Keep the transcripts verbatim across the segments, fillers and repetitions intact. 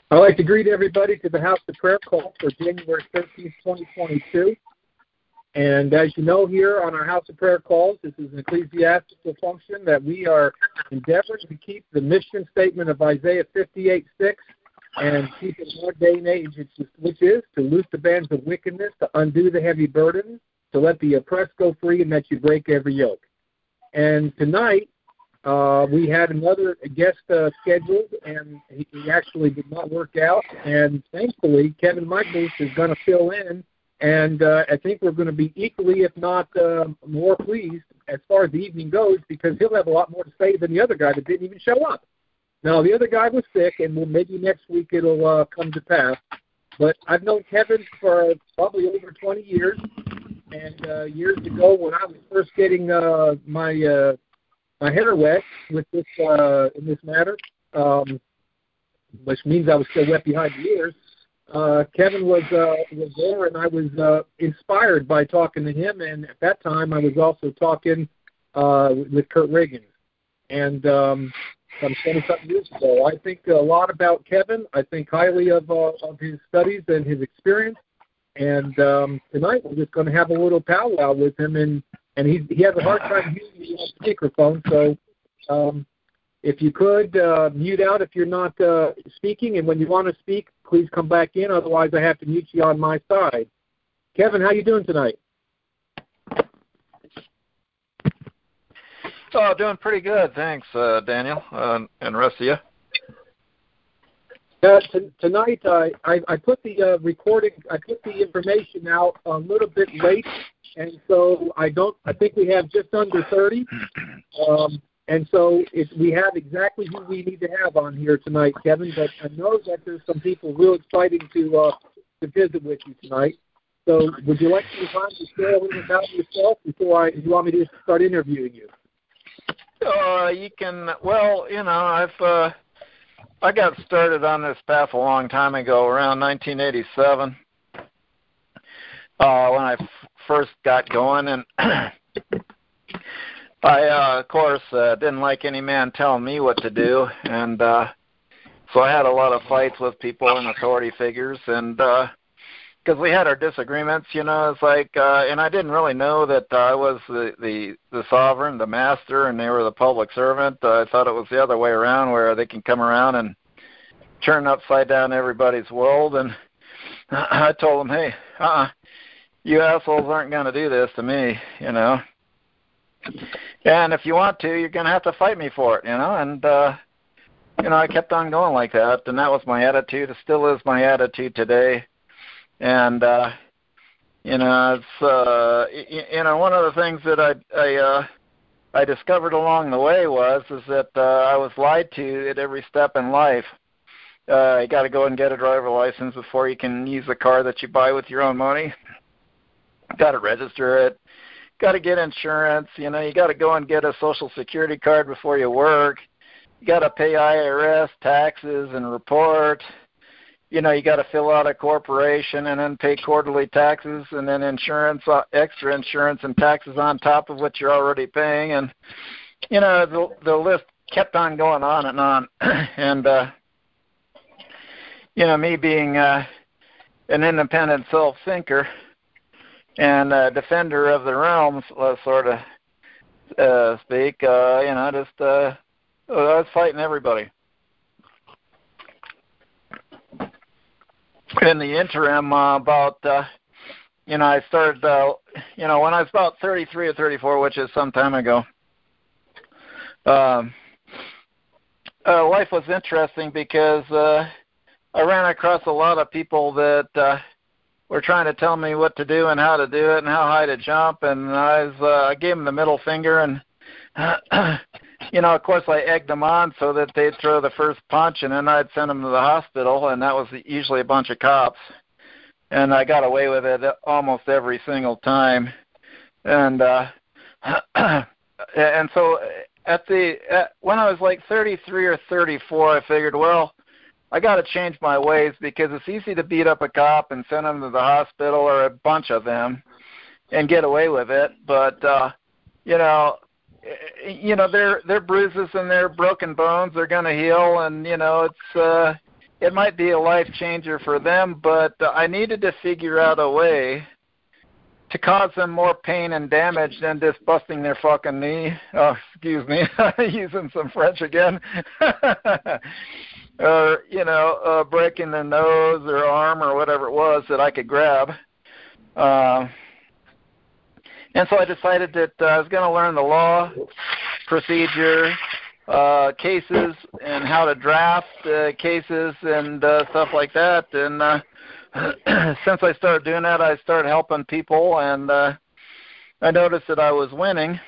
I'd like to greet everybody to the House of Prayer call for January thirteenth, twenty twenty-two. And as you know, here on our House of Prayer calls, this is an ecclesiastical function that we are endeavoring to keep the mission statement of Isaiah fifty-eight six and keep it in our day and age, which is to loose the bands of wickedness, to undo the heavy burden, to let the oppressed go free, and that you break every yoke. And tonight, Uh, we had another guest uh, scheduled, and he, he actually did not work out. And thankfully, Kevin Michaels is going to fill in, and uh, I think we're going to be equally, if not uh, more pleased as far as the evening goes, because he'll have a lot more to say than the other guy that didn't even show up. Now, the other guy was sick, and well, maybe next week it'll uh, come to pass. But I've known Kevin for probably over twenty years, and uh, years ago when I was first getting uh, my uh, my hair wet with this uh, in this matter, um, which means I was still wet behind the ears. Uh, Kevin was uh, was there, and I was uh, inspired by talking to him. And at that time, I was also talking uh, with Kurt Reagan, and um, some twenty-something years ago. I think a lot about Kevin. I think highly of uh, of his studies and his experience. And um, tonight, we're just going to have a little powwow with him, and. And he he has a hard time hearing me on speakerphone, so um, if you could uh, mute out if you're not uh, speaking, and when you want to speak, please come back in. Otherwise, I have to mute you on my side. Kevin, how you doing tonight? Oh, doing pretty good, thanks, uh, Daniel, uh, and the rest of you. Uh, t- tonight, I, I I put the uh, recording, I put the information out a little bit late. And so I don't. I think we have just under thirty, um, and so if we have exactly who we need to have on here tonight, Kevin. But I know that there's some people real exciting to uh, to visit with you tonight. So would you like some time to share a little about yourself before I? You want me to start interviewing you? Uh, you can. Well, you know, I've uh, I got started on this path a long time ago, around nineteen eighty-seven, uh, when I. F- first got going, and I, uh, of course, uh, didn't like any man telling me what to do, and uh, so I had a lot of fights with people and authority figures, and because uh, we had our disagreements, you know, it's like, uh, and I didn't really know that uh, I was the, the, the sovereign, the master, and they were the public servant. Uh, I thought it was the other way around, where they can come around and turn upside down everybody's world, and I told them, hey, uh-uh. You assholes aren't going to do this to me, you know. And if you want to, you're going to have to fight me for it, you know. And, uh, you know, I kept on going like that, and that was my attitude. It still is my attitude today. And, uh, you know, it's, uh, you know, one of the things that I, I, uh, I discovered along the way was is that uh, I was lied to at every step in life. Uh, you got to go and get a driver license before you can use a car that you buy with your own money. Got to register it, got to get insurance, you know, you got to go and get a Social Security card before you work, you got to pay I R S taxes and report, you know, you got to fill out a corporation and then pay quarterly taxes and then insurance, uh, extra insurance and taxes on top of what you're already paying, and, you know, the, the list kept on going on and on, and, uh, you know, me being uh, an independent self-thinker, and uh, defender of the realms, let's sort of uh, speak, uh, you know, just uh, I was fighting everybody. In the interim, uh, about, uh, you know, I started, uh, you know, when I was about thirty-three or thirty-four, which is some time ago, um, uh, life was interesting because uh, I ran across a lot of people that uh, were trying to tell me what to do and how to do it and how high to jump, and I was, uh, I gave them the middle finger, and uh, you know, of course, I egged them on so that they'd throw the first punch, and then I'd send them to the hospital, and that was usually a bunch of cops, and I got away with it almost every single time, and uh, and so at the at, when I was like thirty-three or thirty-four, I figured, well, I got to change my ways because it's easy to beat up a cop and send them to the hospital, or a bunch of them, and get away with it. But uh, you know, you know, their their bruises and their broken bones are going to heal, and you know, it's uh, it might be a life changer for them, but uh, I needed to figure out a way to cause them more pain and damage than just busting their fucking knee. Oh, excuse me, using some French again. Or, you know, uh, breaking their nose or arm or whatever it was that I could grab. Uh, and so I decided that uh, I was going to learn the law, procedure, uh, cases, and how to draft uh, cases and uh, stuff like that. And uh, since I started doing that, I started helping people, and uh, I noticed that I was winning.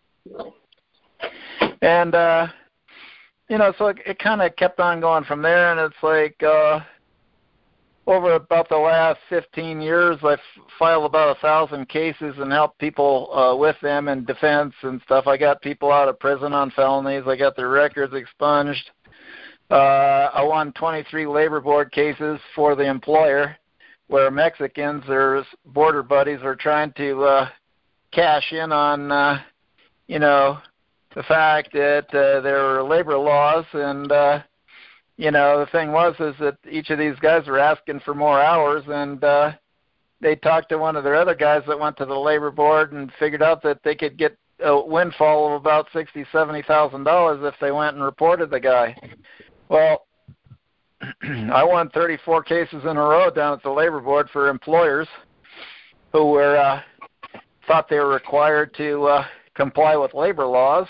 And, uh, you know, so it, it kind of kept on going from there, and it's like uh, over about the last fifteen years, I've filed about a thousand cases and helped people uh, with them in defense and stuff. I got people out of prison on felonies. I got their records expunged. Uh, I won twenty-three labor board cases for the employer where Mexicans or border buddies are trying to uh, cash in on, uh, you know, the fact that uh, there were labor laws. And, uh, you know, the thing was is that each of these guys were asking for more hours, and uh, they talked to one of their other guys that went to the labor board and figured out that they could get a windfall of about sixty thousand dollars, seventy thousand dollars if they went and reported the guy. Well, I won thirty-four cases in a row down at the labor board for employers who were uh, thought they were required to uh, comply with labor laws.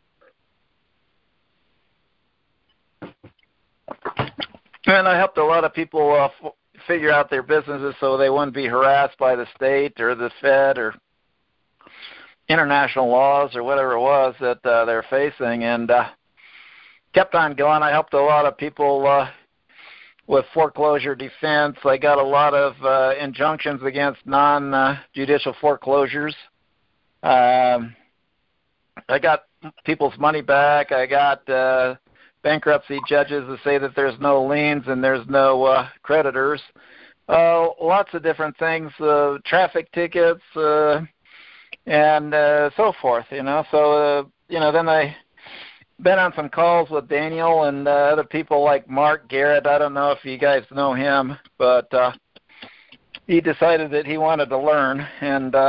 And I helped a lot of people uh, f- figure out their businesses so they wouldn't be harassed by the state or the Fed or international laws or whatever it was that uh, they're facing. And uh, kept on going. I helped a lot of people uh, with foreclosure defense. I got a lot of uh, injunctions against non-judicial uh, foreclosures. Um, I got people's money back. I got uh, bankruptcy judges to say that there's no liens and there's no uh, creditors. Uh, lots of different things, uh, traffic tickets, uh, and uh, so forth, you know. So, uh, you know, then I been on some calls with Daniel and uh, other people like Mark Garrett. I don't know if you guys know him, but uh, he decided that he wanted to learn, and uh,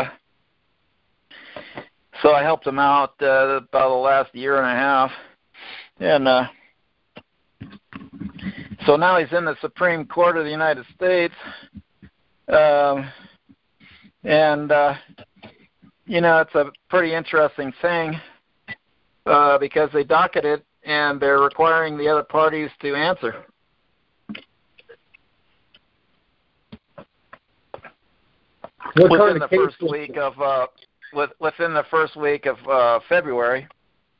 so I helped him out uh, about the last year and a half. And uh, so now he's in the Supreme Court of the United States. Um, and, uh, you know, it's a pretty interesting thing. Uh, because they docket it and they're requiring the other parties to answer. What within kind the of case first week of uh, with, within the first week of uh, February.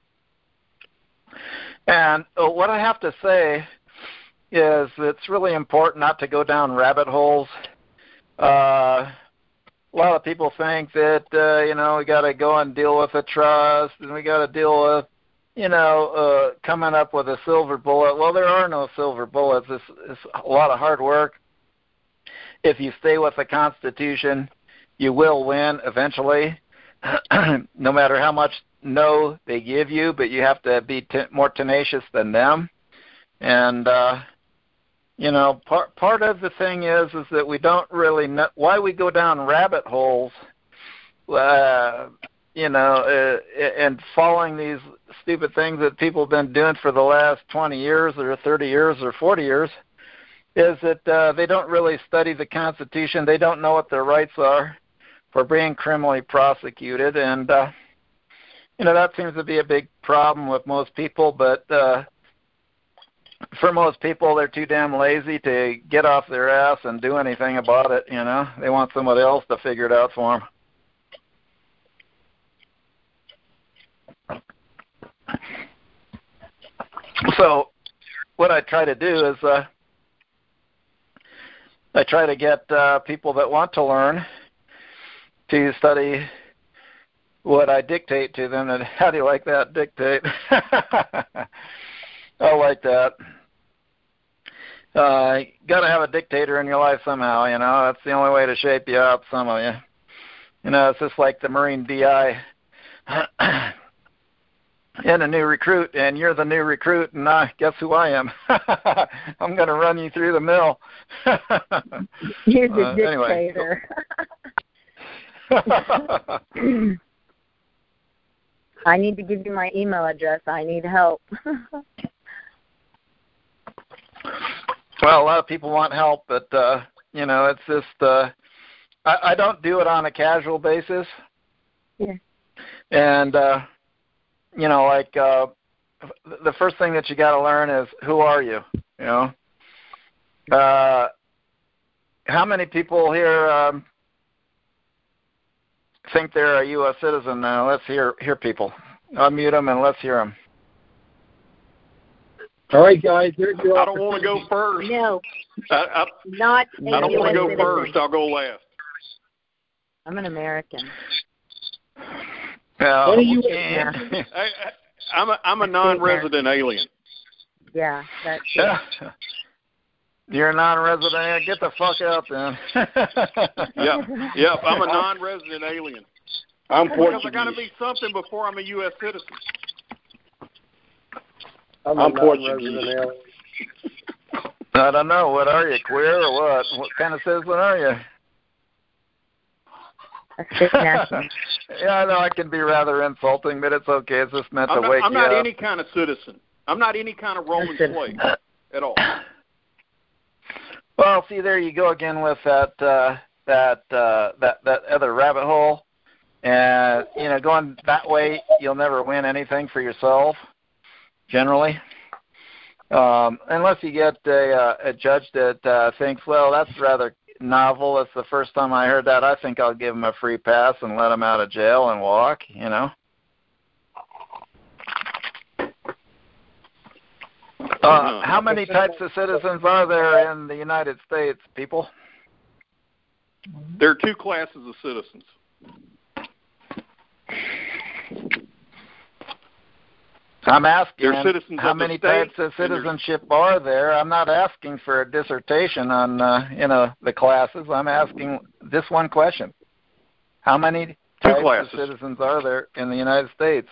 And uh, what I have to say is it's really important not to go down rabbit holes. Uh, a lot of people think that, uh, you know, we got to go and deal with a trust and we got to deal with, you know, uh, coming up with a silver bullet. Well, there are no silver bullets. It's, it's a lot of hard work. If you stay with the Constitution, you will win eventually, no matter how much no they give you, but you have to be t- more tenacious than them. And, uh, you know, part part of the thing is is that we don't really know why we go down rabbit holes, uh, you know, uh, and following these stupid things that people have been doing for the last twenty years or thirty years or forty years, is that uh, they don't really study the Constitution. They don't know what their rights are for being criminally prosecuted. And, uh, you know, that seems to be a big problem with most people, but uh, for most people, they're too damn lazy to get off their ass and do anything about it, you know. They want somebody else to figure it out for them. So what I try to do is uh, I try to get uh, people that want to learn to study what I dictate to them. And how do you like that, dictate? I like that. Uh, you got to have a dictator in your life somehow, you know. That's the only way to shape you up, some of you. You know, it's just like the Marine D I. and a new recruit, and you're the new recruit, and uh, guess who I am? I'm going to run you through the mill. You're the uh, dictator. Anyway. I need to give you my email address. I need help. Well, a lot of people want help, but, uh, you know, it's just, uh, I, I don't do it on a casual basis. Yeah. And, uh, you know, like, uh, the first thing that you got to learn is, who are you, you know? Uh, how many people here um, think they're a U S citizen now? Let's hear hear people. Unmute them and let's hear them. All right, guys, here's your I don't want to go first. No, I, I, not a I don't U S want to go citizen. first. I'll go last. I'm an American. Yeah. What are you? Yeah, I, I, I'm a I'm a non-resident alien. yeah that's it. Yeah. You're a non-resident. Get the fuck out then. Yep, yep. I'm a non-resident alien. I'm Because Portuguese. I got to be something before I'm a U S citizen. I'm, I'm a Portuguese. non-resident alien. I don't know. What are you, queer or what? What kind of citizen are you? A state national. Yeah, I know I can be rather insulting, but it's okay. It's just meant I'm to not, wake I'm you not up. any kind of citizen. I'm not any kind of Roman Citizen. slave at all. Well, see, there you go again with that uh, that uh, that that other rabbit hole, and you know, going that way, you'll never win anything for yourself. Generally, um, unless you get a, uh, a judge that uh, thinks, well, that's rather novel. It's the first time I heard that. I think I'll give him a free pass and let him out of jail and walk. You know. Uh, how many types of citizens are there in the United States, people? There are two classes of citizens. I'm asking They're citizens how of the many state, types of and there's- citizenship are there. I'm not asking for a dissertation on uh, you know the classes. I'm asking this one question: how many Two types classes. of citizens are there in the United States?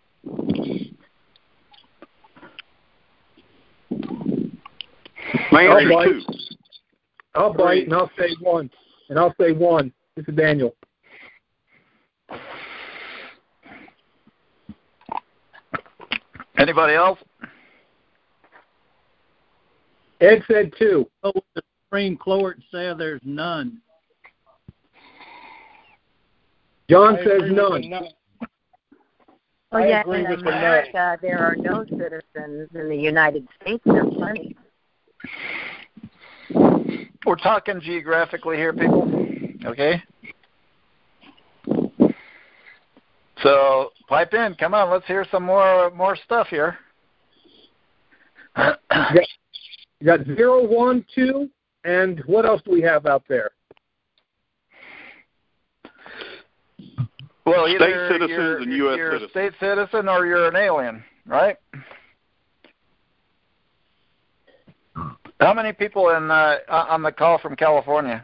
My answer I'll is two. I'll bite and I'll say one. And I'll say one. This is Daniel. Anybody else? Ed said two. Oh, the Supreme Court said there's none. John I says agree with none. the none. Oh, I yeah, agree in with the none. America, there are no citizens. In the United States, there are plenty. We're talking geographically here, people. Okay. So pipe in. Come on, let's hear some more more stuff here. You got, you got zero, one, two, and what else do we have out there? Well, State either citizens you're, and U S you're a citizens. state citizen or you're an alien, right? How many people in uh, on the call from California?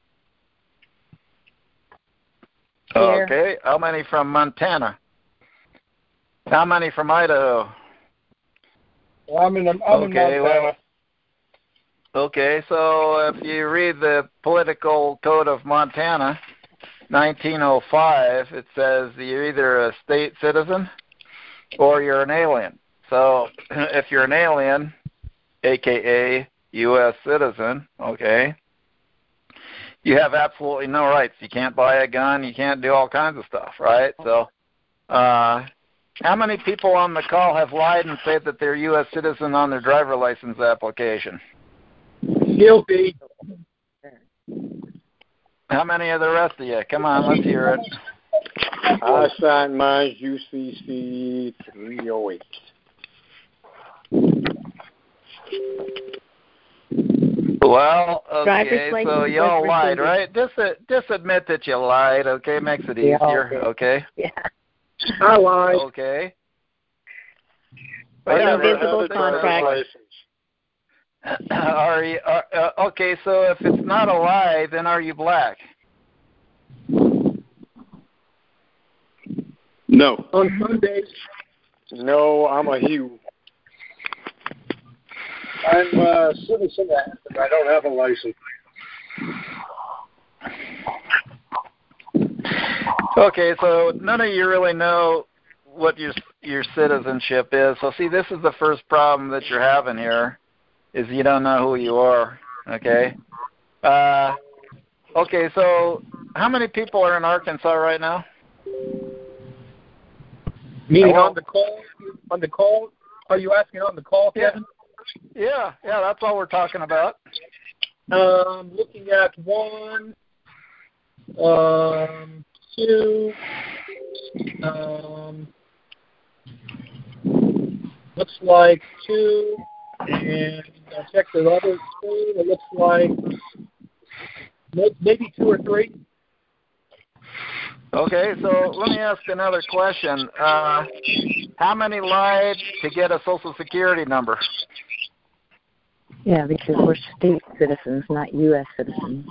Here. Okay. How many from Montana? How many from Idaho? Well, I'm in, I'm in Okay, Montana. well, okay, so if you read the political code of Montana, nineteen oh five, it says you're either a state citizen or you're an alien. So if you're an alien, a k a. U S citizen, okay, you have absolutely no rights. You can't buy a gun. You can't do all kinds of stuff, right? So uh, how many people on the call have lied and said that they're U S citizen on their driver license application? Guilty. How many of the rest of you? Come on, let's hear it. I signed mine U C C three oh eight. Well, Driver's okay, so license y'all was lied, rescinded. right? Just, uh, just admit that you lied, okay? Makes it We all easier, did. okay? Yeah. I lied. Okay. I An never invisible had a driver's contract. license. Are you, are, uh, okay, so if it's not a lie, then are you black? No. On Sundays, No, I'm a Hugh. I'm a citizen, but I don't have a license. Okay, so none of you really know what your your citizenship is. So see, this is the first problem that you're having here, is you don't know who you are. Okay. Uh, okay, so how many people are in Arkansas right now? Meaning on the call? On the call? Are you asking on the call, Kevin? Yeah, yeah, that's all we're talking about. Um, looking at one, um, two, um, looks like two, and I'll check the other two. It looks like maybe two or three. Okay, so let me ask another question. Uh, how many lied to get a Social Security number? Yeah, because we're state citizens, not U S citizens.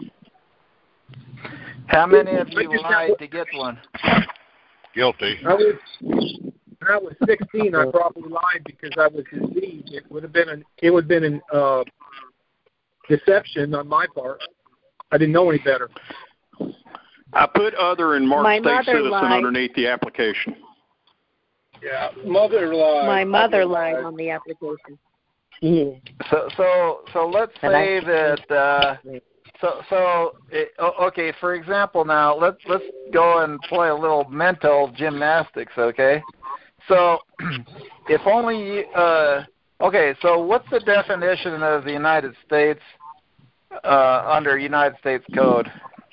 How many of you lied to get one? Guilty. I was, when I was sixteen, I probably lied because I was diseased. It would have been an, it would have been an uh, deception on my part. I didn't know any better. I put other and marked My state mother citizen lied. underneath the application. Yeah, mother lied. My mother lied. lied on the application. Yeah. So, so, so let's But say I- that. Uh, so, so it, okay. For example, now let's let's go and play a little mental gymnastics. Okay. So, if only. Uh, okay. So, what's the definition of the United States uh, under United States Code?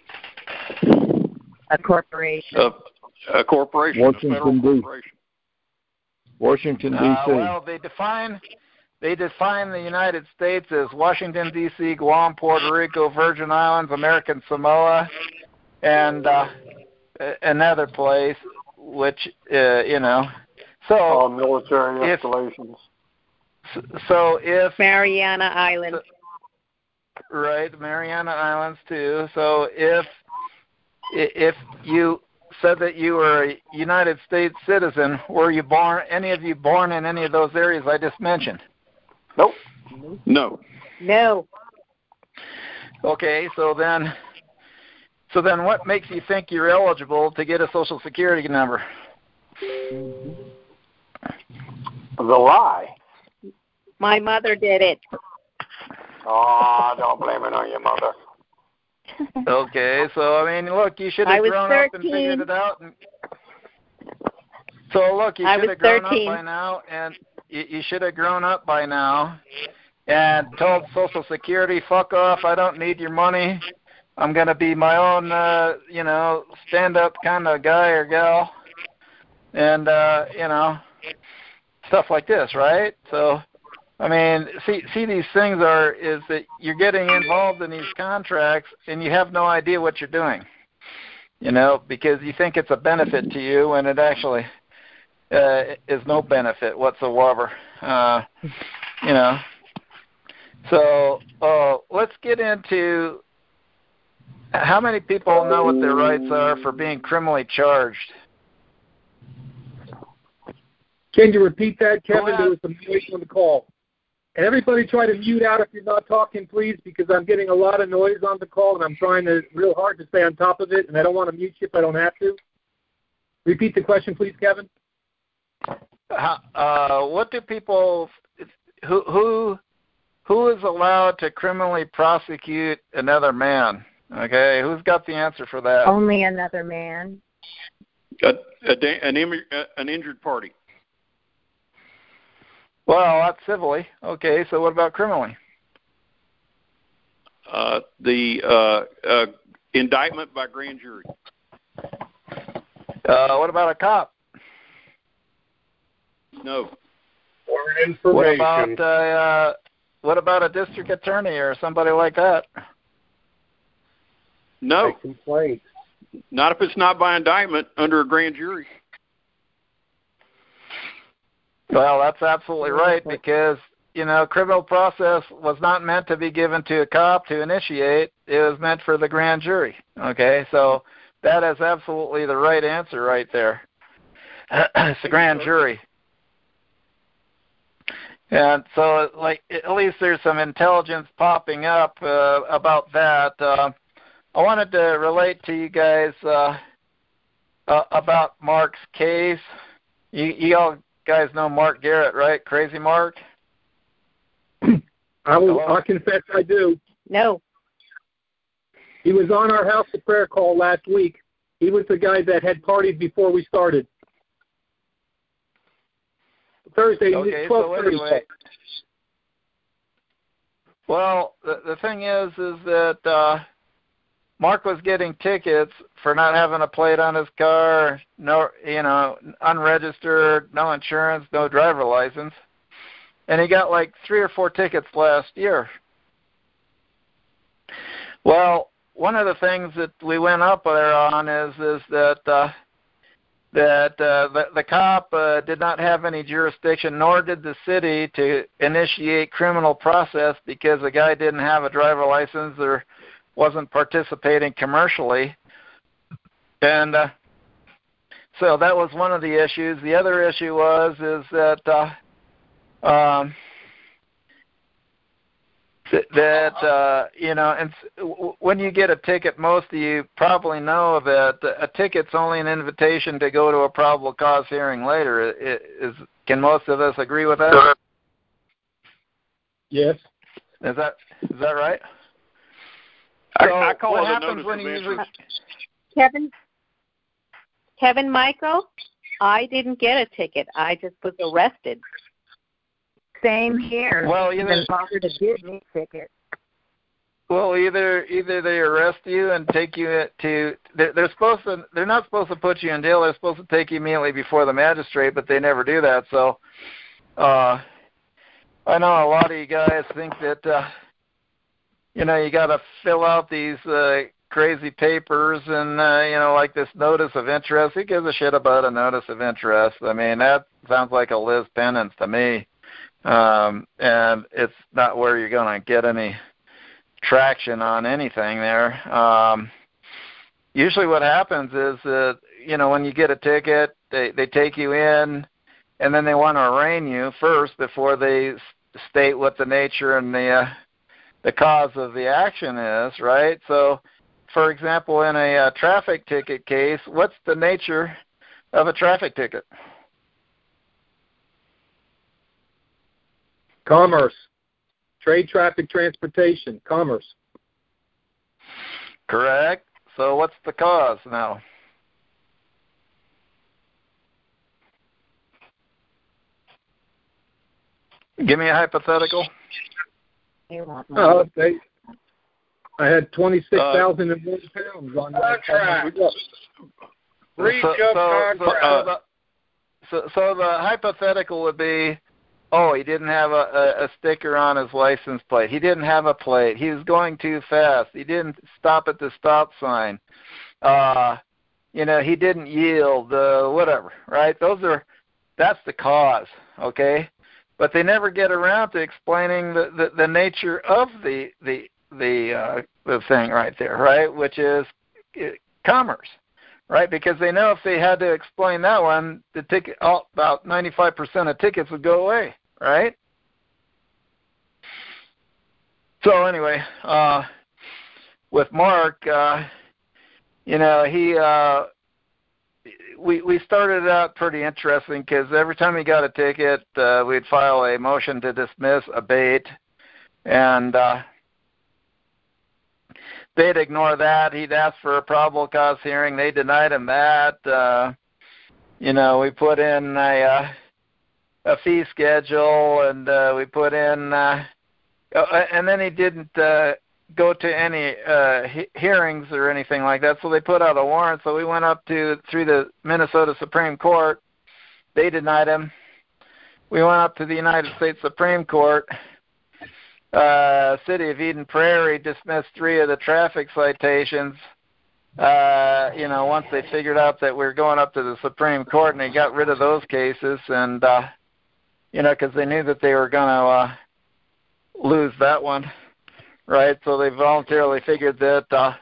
A corporation. Uh, a corporation, Washington, a federal D. corporation. Washington, D C Uh, well, they define they define the United States as Washington, D C, Guam, Puerto Rico, Virgin Islands, American Samoa, and uh, another place, which uh, you know. So All military if, installations. So if Mariana Islands. Right, Mariana Islands too. So if if you said that you were a United States citizen, were you born? Any of you born in any of those areas I just mentioned? Nope. No. No. Okay, so then, so then, what makes you think you're eligible to get a Social Security number? The lie. My mother did it. Oh, don't blame it on your mother. Okay, so I mean, look, you should have grown thirteen. up and figured it out. And, so look, you I should was have grown thirteen. up by now, and you, you should have grown up by now, and told Social Security, "Fuck off! I don't need your money. I'm gonna be my own, uh, you know, stand-up kind of guy or gal," and uh, you know, stuff like this, right? So. I mean, see, see, these things are is that you're getting involved in these contracts and you have no idea what you're doing, you know, because you think it's a benefit to you when it actually uh, is no benefit whatsoever, uh, you know. So uh, let's get into how many people know what their rights are for being criminally charged. Can you repeat that, Kevin? Well, There was some noise on the call. And everybody try to mute out if you're not talking, please, because I'm getting a lot of noise on the call, and I'm trying to real hard to stay on top of it, and I don't want to mute you if I don't have to. Repeat the question, please, Kevin. Uh, what do people who who who is allowed to criminally prosecute another man? Okay, who's got the answer for that? Only another man. A, a, an, an injured party. Well, that's civilly. Okay, so what about criminally? Uh, the uh, uh, indictment by grand jury. Uh, what about a cop? No. Or information. What about uh, uh, what about a district attorney or somebody like that? No. Complaint. Not if it's not by indictment under a grand jury. Well, that's absolutely right, because, you know, criminal process was not meant to be given to a cop to initiate. It was meant for the grand jury. Okay, so that is absolutely the right answer right there. It's the grand jury. And so, like, at least there's some intelligence popping up uh, about that. Uh, I wanted to relate to you guys uh, uh, about Mark's case. You, you all guys know Mark Garrett, right? Crazy Mark? I will. I confess I do. No. He was on our House of Prayer call last week. He was the guy that had partied before we started. Thursday, okay, twelve thirty. So anyway, well, the, the thing is, is that uh, Mark was getting tickets for not having a plate on his car, no, you know, unregistered, no insurance, no driver license, and he got like three or four tickets last year. Well, one of the things that we went up there on is is that. Uh, that uh, the, the cop uh, did not have any jurisdiction, nor did the city, to initiate criminal process because the guy didn't have a driver license or wasn't participating commercially. And uh, so that was one of the issues. The other issue was is that uh, um, that uh, you know, and when you get a ticket, most of you probably know that a ticket's only an invitation to go to a probable cause hearing later. It is, can most of us agree with that? Yes. Is that is that right? I, So I call what it a happens notice when of you interest. usually... Kevin, Kevin Michael, I didn't get a ticket. I just was arrested. Same here. Well, you either bother to give me tickets. Well, either either they arrest you and take you to they're, they're supposed to they're not supposed to put you in jail. They're supposed to take you immediately before the magistrate, but they never do that. So, uh, I know a lot of you guys think that uh, you know you got to fill out these uh, crazy papers and uh, you know like this notice of interest. Who gives a shit about a notice of interest? I mean that sounds like a Liz penance to me. Um, and it's not where you're going to get any traction on anything there. Um, usually what happens is that, you know, when you get a ticket, they, they take you in, and then they want to arraign you first before they state what the nature and the, uh, the cause of the action is, right? So, for example, in a uh, traffic ticket case, what's the nature of a traffic ticket? Commerce. Trade, traffic, transportation. Commerce. Correct. So what's the cause now? Give me a hypothetical. Oh, they, I had twenty-six thousand uh, and one pounds on that. Contract. Breach so, of so, contract. So, so, the, so, so the hypothetical would be, oh, he didn't have a, a, a sticker on his license plate. He didn't have a plate. He was going too fast. He didn't stop at the stop sign. Uh, you know, he didn't yield, uh, whatever, right? Those are, that's the cause, okay? But they never get around to explaining the, the, the nature of the the the uh, the thing right there, right? Which is uh, commerce, right? Because they know if they had to explain that one, the ticket, oh, about ninety-five percent of tickets would go away, right? So anyway, uh, with Mark, uh, you know, he uh, we we started out pretty interesting because every time he got a ticket, uh, we'd file a motion to dismiss, abate, and uh, they'd ignore that. He'd ask for a probable cause hearing. They denied him that. Uh, you know, we put in a, uh, a fee schedule, and uh, we put in, uh, and then he didn't uh, go to any uh, he- hearings or anything like that. So they put out a warrant. So we went up to through the Minnesota Supreme Court. They denied him. We went up to the United States Supreme Court. Uh, City of Eden Prairie dismissed three of the traffic citations. Uh, you know, once they figured out that we were going up to the Supreme Court, and they got rid of those cases, and uh, you know, because they knew that they were going to uh, lose that one, right? So they voluntarily figured that, uh,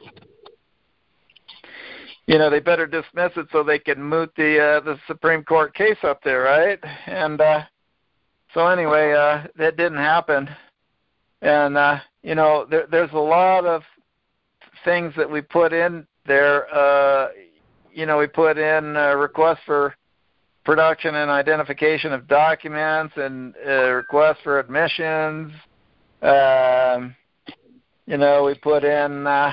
you know, they better dismiss it so they can moot the uh, the Supreme Court case up there, right? And uh, so anyway, uh, that didn't happen. And, uh, you know, there, there's a lot of things that we put in there. Uh, you know, we put in uh, requests for production and identification of documents and uh, requests for admissions. Um, you know, we put in, uh,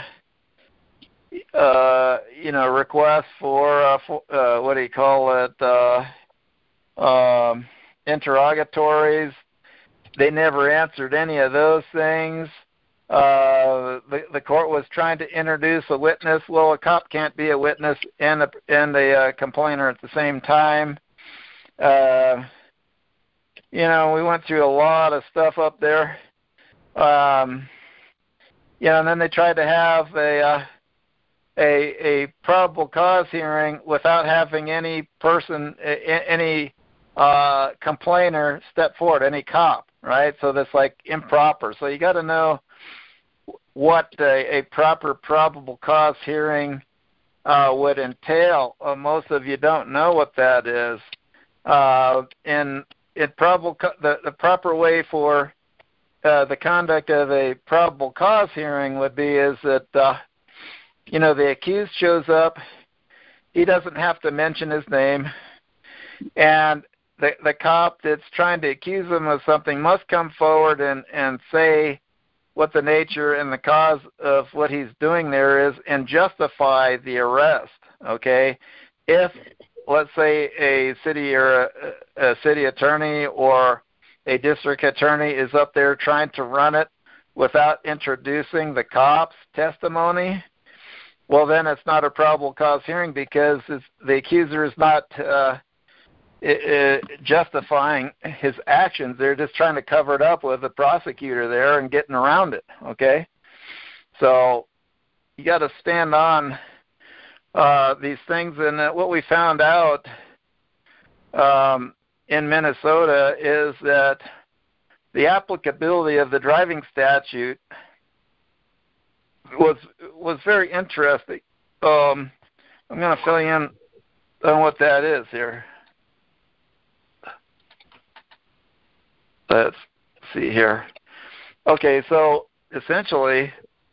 uh, you know, requests for, uh, for uh, what do you call it, uh, um, interrogatories. They never answered any of those things. Uh, the, the court was trying to introduce a witness. Well, a cop can't be a witness and a, and a uh, complainer at the same time. Uh, you know, we went through a lot of stuff up there. Um, you know, and then they tried to have a, uh, a, a probable cause hearing without having any person, any uh, complainer step forward, any cop, right? So that's like improper. So you got to know what a, a proper probable cause hearing uh, would entail. Uh, most of you don't know what that is. Uh, in in probable co- the, the proper way for uh, the conduct of a probable cause hearing would be is that uh, you know the accused shows up, he doesn't have to mention his name, and the the cop that's trying to accuse him of something must come forward and and say what the nature and the cause of what he's doing there is and justify the arrest. Okay, if let's say a city or a, a city attorney or a district attorney is up there trying to run it without introducing the cop's testimony, well, then it's not a probable cause hearing because it's, the accuser is not uh, it, it, justifying his actions. They're just trying to cover it up with the prosecutor there and getting around it, okay? So you got to stand on Uh, these things, and uh, what we found out um, in Minnesota is that the applicability of the driving statute was was very interesting. Um, I'm going to fill you in on what that is here. Let's see here. Okay, so essentially,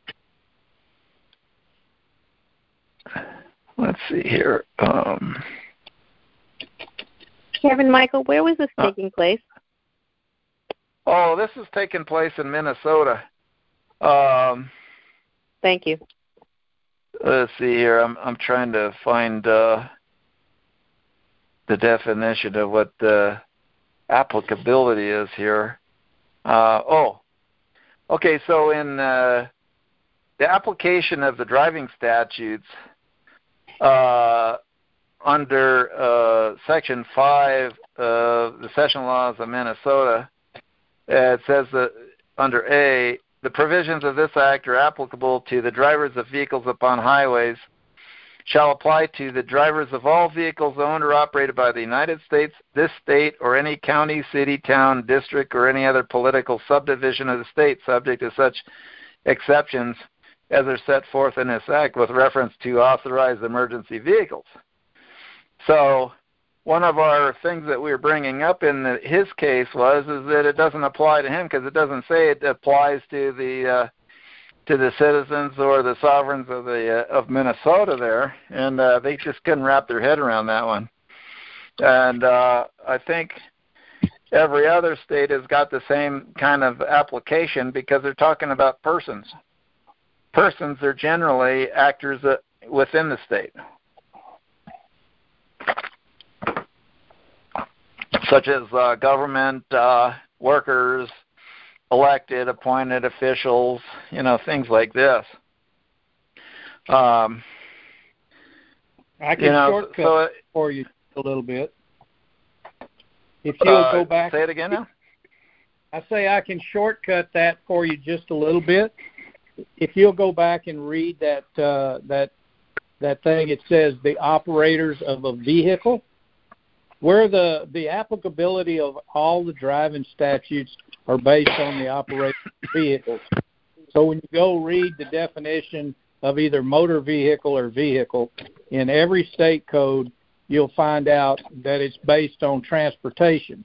let's see here. Um, Kevin, Michael, where was this uh, taking place? Oh, this is taking place in Minnesota. Um, Thank you. Let's see here. I'm I'm trying to find uh, the definition of what the applicability is here. Uh, oh, okay. So in uh, the application of the driving statutes, Uh, under uh, Section five of the Session Laws of Minnesota, it says that under A, the provisions of this Act are applicable to the drivers of vehicles upon highways, shall apply to the drivers of all vehicles owned or operated by the United States, this state, or any county, city, town, district, or any other political subdivision of the state, subject to such exceptions as are set forth in this Act with reference to authorized emergency vehicles. So one of our things that we were bringing up in the, his case was is that it doesn't apply to him because it doesn't say it applies to the uh, to the citizens or the sovereigns of the uh, of Minnesota there, and uh, they just couldn't wrap their head around that one. And uh, I think every other state has got the same kind of application because they're talking about persons. Persons are generally actors within the state, such as uh, government uh, workers, elected, appointed officials, you know, things like this. Um, I can you know, shortcut so, for you a little bit. If you'll uh, go back. Say it again now? I say I can shortcut that for you just a little bit. If you'll go back and read that uh, that that thing, it says the operators of a vehicle, where the the applicability of all the driving statutes are based on the operation of vehicles. So when you go read the definition of either motor vehicle or vehicle in every state code, you'll find out that it's based on transportation.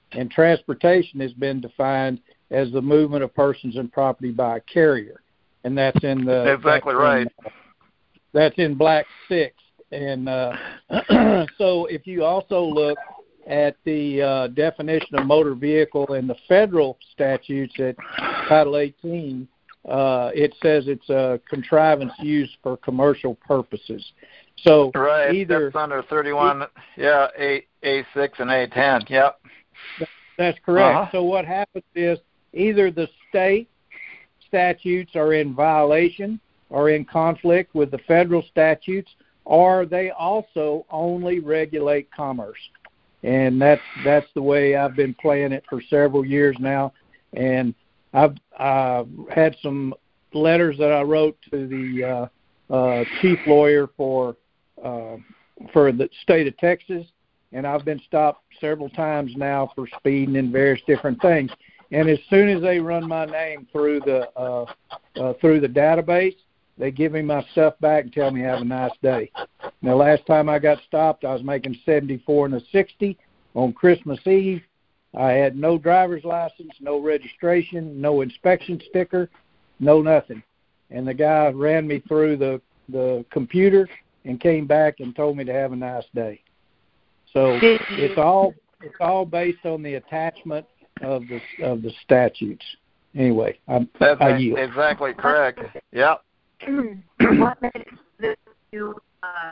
and transportation has been defined as the movement of persons and property by a carrier, and that's in the exactly that's right. In, uh, that's in Black Sixth, and uh, so if you also look at the uh, definition of motor vehicle in the federal statutes at Title eighteen, uh, it says it's a contrivance used for commercial purposes. So right, either that's under thirty-one, yeah, A A six and A ten, yep. That's correct. Uh-huh. So what happens is either the state statutes are in violation or in conflict with the federal statutes, or they also only regulate commerce. And that's that's the way I've been playing it for several years now. And I've uh, had some letters that I wrote to the uh, uh, chief lawyer for uh, for the state of Texas, and I've been stopped several times now for speeding and various different things. And as soon as they run my name through the uh, uh, through the database, they give me my stuff back and tell me have a nice day. Now, last time I got stopped, I was making seventy-four and a sixty on Christmas Eve. I had no driver's license, no registration, no inspection sticker, no nothing. And the guy ran me through the, the computer and came back and told me to have a nice day. So it's all it's all based on the attachment of the of the statutes. Anyway, I, That's I yield. exactly correct. Yep. What made this you? Uh,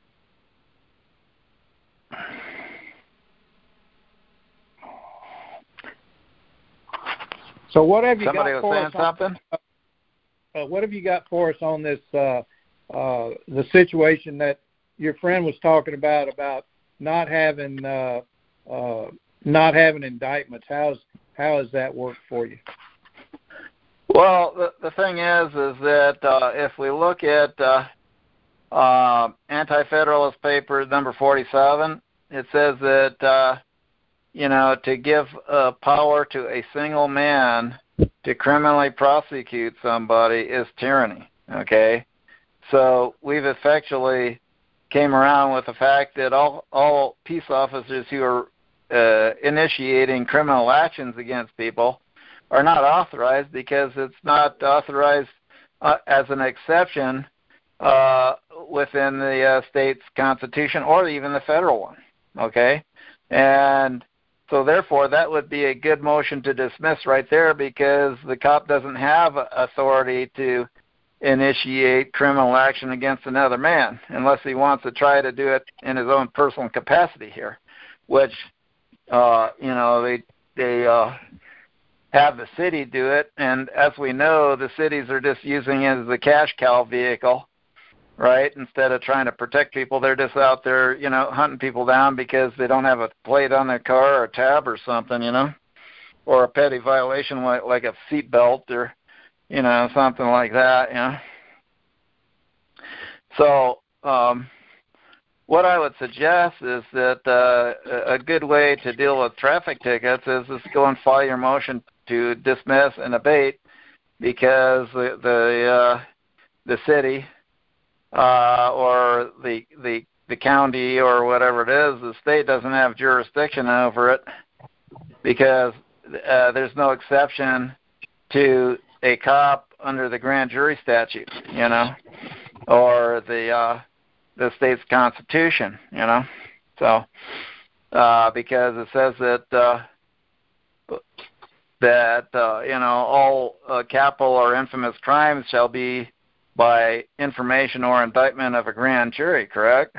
so what have you Somebody got was for saying us on, something? uh, what have you got for us on this uh, uh, the situation that your friend was talking about about not having uh, uh, not having indictments? How's how has that worked for you? Well, the, the thing is, is that uh, if we look at uh, uh, Anti-Federalist Paper number forty-seven, it says that, uh, you know, to give uh, power to a single man to criminally prosecute somebody is tyranny, okay? So we've effectually came around with the fact that all, all peace officers who are uh, initiating criminal actions against people are not authorized because it's not authorized uh, as an exception uh, within the uh, state's constitution or even the federal one, okay? And so therefore that would be a good motion to dismiss right there because the cop doesn't have authority to initiate criminal action against another man unless he wants to try to do it in his own personal capacity here, which, uh, you know, they, they, uh, have the city do it, and as we know, the cities are just using it as a cash cow vehicle, right? Instead of trying to protect people, they're just out there, you know, hunting people down because they don't have a plate on their car or a tab or something, you know, or a petty violation like, like a seat belt or, you know, something like that, you know. So um, what I would suggest is that uh, a good way to deal with traffic tickets is just go and file your motion to dismiss and abate because the the, uh, the city uh, or the the the county or whatever it is, the state doesn't have jurisdiction over it because uh, there's no exception to a cop under the grand jury statute, you know, or the uh, the state's constitution, you know. So uh, because it says that. Uh, that, uh, you know, all uh, capital or infamous crimes shall be by information or indictment of a grand jury, correct?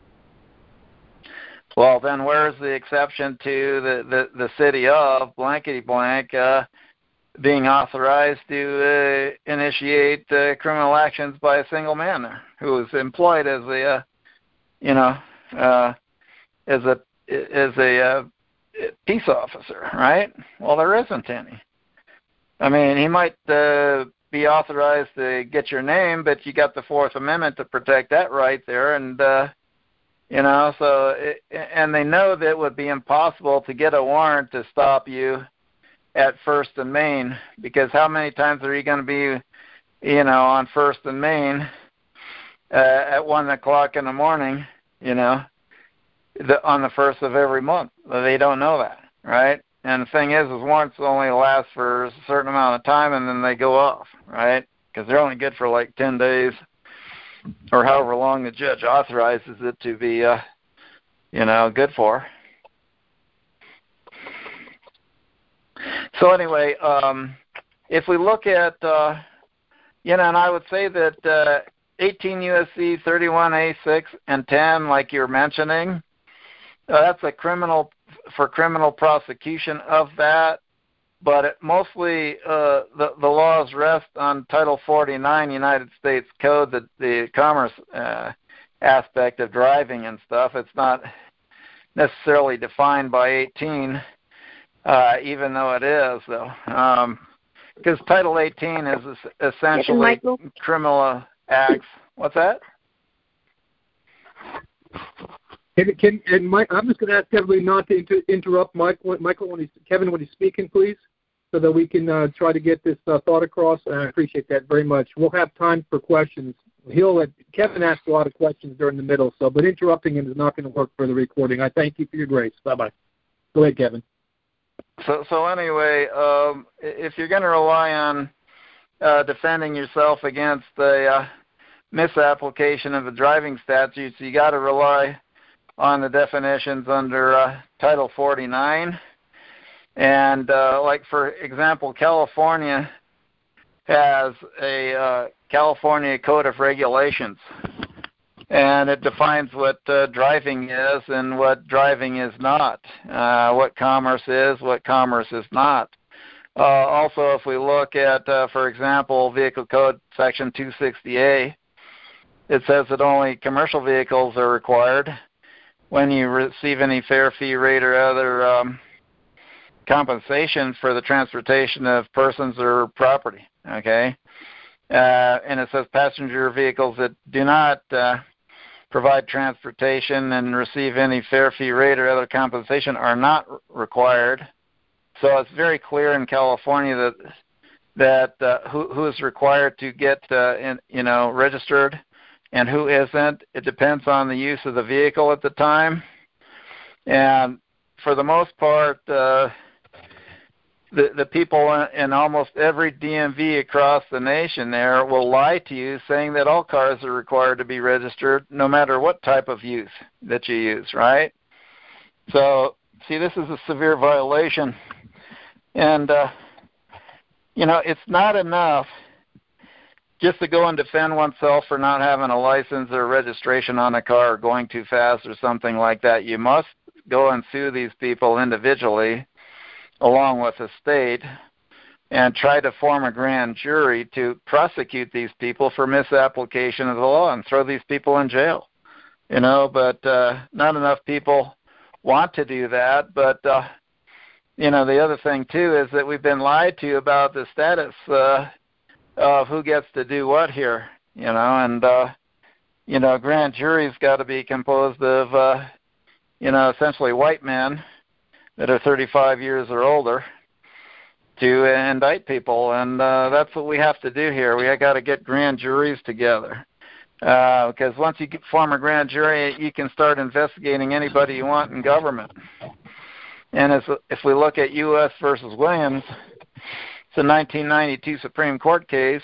Well, then where's the exception to the, the, the city of blankety blank uh, being authorized to uh, initiate uh, criminal actions by a single man there who is employed as a, uh, you know, uh, as a, as a, uh, peace officer, right? Well, there isn't any. I mean, he might uh, be authorized to get your name, but you got the Fourth Amendment to protect that right there, and uh, you know, so it, and they know that it would be impossible to get a warrant to stop you at First and Main because how many times are you going to be, you know, on First and Main uh, at one o'clock in the morning, you know? The, on the first of every month. They don't know that. right? And the thing is, is warrants only last for a certain amount of time, and then they go off, right? Because they're only good for like ten days or however long the judge authorizes it to be, uh, you know, good for. So anyway, um, if we look at, uh, you know, and I would say that uh, eighteen U S C thirty-one A six and ten, like you're mentioning, uh, that's a criminal for criminal prosecution of that. But it mostly uh, the the laws rest on Title forty-nine United States Code, the the commerce uh, aspect of driving and stuff. It's not necessarily defined by eighteen, uh, even though it is, though. Um, because Title eighteen is essentially criminal acts. What's that? Can, can, and Mike, I'm just going to ask everybody not to inter- interrupt Mike, Michael when he's, Kevin when he's speaking, please, so that we can uh, try to get this uh, thought across. And I appreciate that very much. We'll have time for questions. He'll let, Kevin asked a lot of questions during the middle, so but interrupting him is not going to work for the recording. I thank you for your grace. Bye bye. Go ahead, Kevin. So, so anyway, um, if you're going to rely on uh, defending yourself against the uh, misapplication of the driving statutes, you got to rely on the definitions under uh, Title forty-nine. And uh, like, for example, California has a uh, California Code of Regulations, and it defines what uh, driving is and what driving is not, uh, what commerce is, what commerce is not. Uh, also, if we look at, uh, for example, Vehicle Code Section two sixty A, it says that only commercial vehicles are required. When you receive any fare, fee, rate, or other um, compensation for the transportation of persons or property, okay? Uh, and it says passenger vehicles that do not uh, provide transportation and receive any fare, fee, rate, or other compensation are not required. So it's very clear in California that that uh, who, who is required to get uh, in, you know, registered and who isn't. It depends on the use of the vehicle at the time. And for the most part, uh, the, the people in almost every D M V across the nation there will lie to you saying that all cars are required to be registered no matter what type of use that you use, right? So, see, this is a severe violation. And, uh, you know, it's not enough just to go and defend oneself for not having a license or registration on a car or going too fast or something like that. You must go and sue these people individually along with the state and try to form a grand jury to prosecute these people for misapplication of the law and throw these people in jail. You know, but uh, not enough people want to do that. But, uh, you know, the other thing, too, is that we've been lied to about the status uh of who gets to do what here, you know, and, uh, you know, grand jury's got to be composed of, uh, you know, essentially white men that are thirty-five years or older to indict people, and uh, that's what we have to do here. We got to get grand juries together, uh, because once you get, form a grand jury, you can start investigating anybody you want in government. And as, if we look at U S versus Williams, it's a nineteen ninety-two Supreme Court case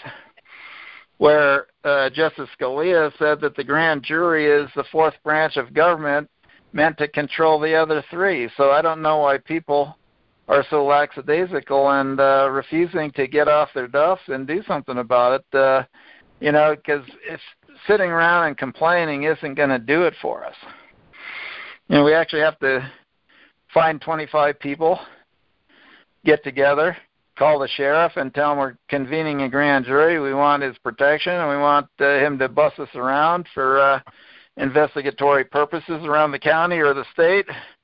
where uh, Justice Scalia said that the grand jury is the fourth branch of government meant to control the other three. So I don't know why people are so lackadaisical and uh, refusing to get off their duffs and do something about it, uh, you know, because if sitting around and complaining isn't going to do it for us. You know, we actually have to find twenty-five people, get together, call the sheriff and tell him we're convening a grand jury. We want his protection, and we want uh, him to bus us around for uh, investigatory purposes around the county or the state,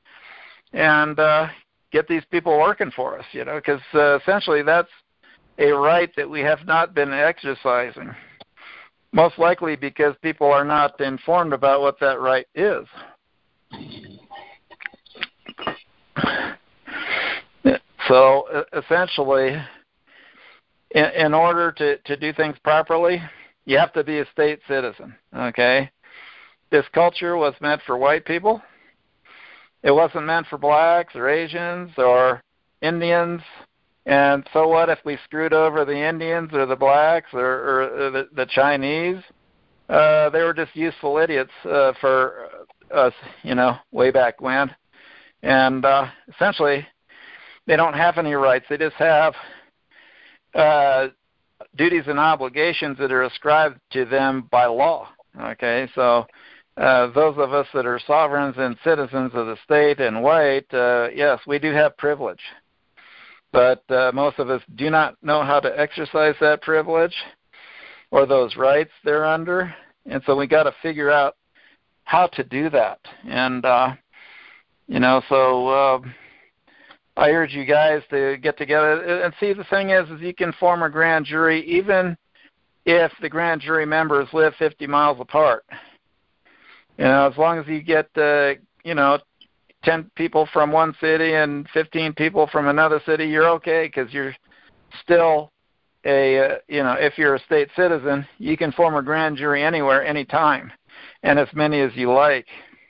and uh, get these people working for us, you know, because uh, essentially that's a right that we have not been exercising, most likely because people are not informed about what that right is. So essentially, in, in order to, to do things properly, you have to be a state citizen, okay? This culture was meant for white people, it wasn't meant for blacks or Asians or Indians. And so what if we screwed over the Indians or the blacks or, or the, the Chinese? Uh, they were just useful idiots uh, for us, you know, way back when. And uh, essentially, they don't have any rights. They just have uh, duties and obligations that are ascribed to them by law. Okay, so uh, those of us that are sovereigns and citizens of the state and white, uh, yes, we do have privilege. But uh, most of us do not know how to exercise that privilege or those rights they're under. And so we got to figure out how to do that. And, uh, you know, so uh, I urge you guys to get together. And see, the thing is, is you can form a grand jury even if the grand jury members live fifty miles apart. You know, as long as you get, uh, you know, ten people from one city and fifteen people from another city, you're okay because you're still a, uh, you know, if you're a state citizen, you can form a grand jury anywhere, anytime, and as many as you like.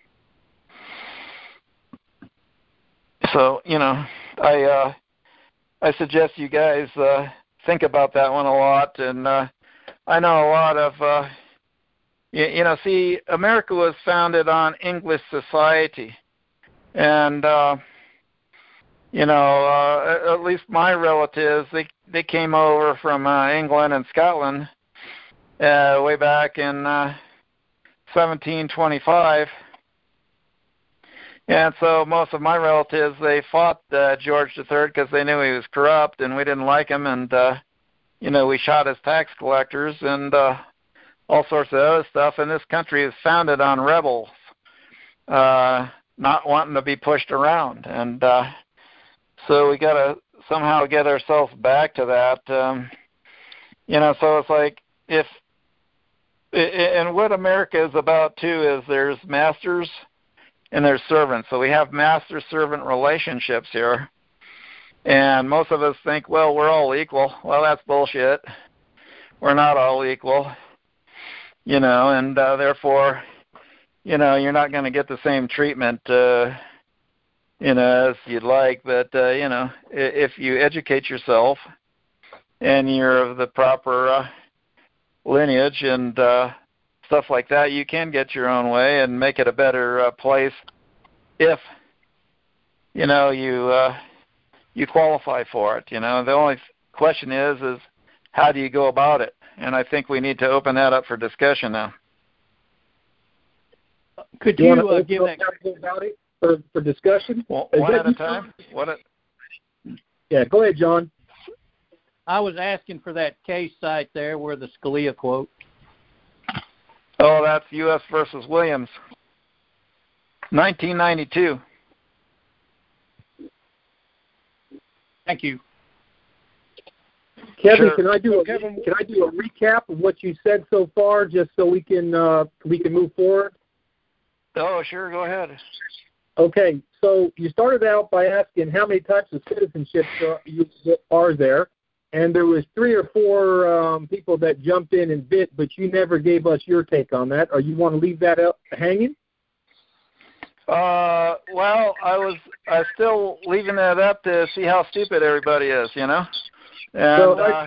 So, you know, I uh, I suggest you guys uh, think about that one a lot. And uh, I know a lot of, uh, you, you know, see, America was founded on English society. And, uh, you know, uh, at least my relatives, they they came over from uh, England and Scotland uh, way back in uh, seventeen twenty-five. And so most of my relatives, they fought uh, George the Third because they knew he was corrupt and we didn't like him. And, uh, you know, we shot his tax collectors and uh, all sorts of other stuff. And this country is founded on rebels. Uh not wanting to be pushed around. And uh, so we got to somehow get ourselves back to that. Um, you know, so it's like if, and what America is about too is there's masters and there's servants. So we have master-servant relationships here. And most of us think, well, we're all equal. Well, that's bullshit. We're not all equal. You know, and uh, therefore, you know, you're not going to get the same treatment, uh, you know, as you'd like. But, uh, you know, if you educate yourself and you're of the proper uh, lineage and uh, stuff like that, you can get your own way and make it a better uh, place if, you know, you uh, you qualify for it. You know, the only question is, is how do you go about it? And I think we need to open that up for discussion now. Could you, you uh, give that about it for, for discussion? Well, one at a time. What? A... Yeah, go ahead, John. I was asking for that case site there where the Scalia quote. Oh, that's U S versus Williams, nineteen ninety-two. Thank you. Kevin, Sure. can I do a Kevin, can I do a recap of what you said so far, just so we can uh, we can move forward? Oh, sure. Go ahead. Okay, so you started out by asking how many types of citizenship are, you, are there, and there was three or four um, people that jumped in and bit, but you never gave us your take on that. Or you want to leave that up hanging? Uh, well, I was I was still leaving that up to see how stupid everybody is, you know. And, so uh,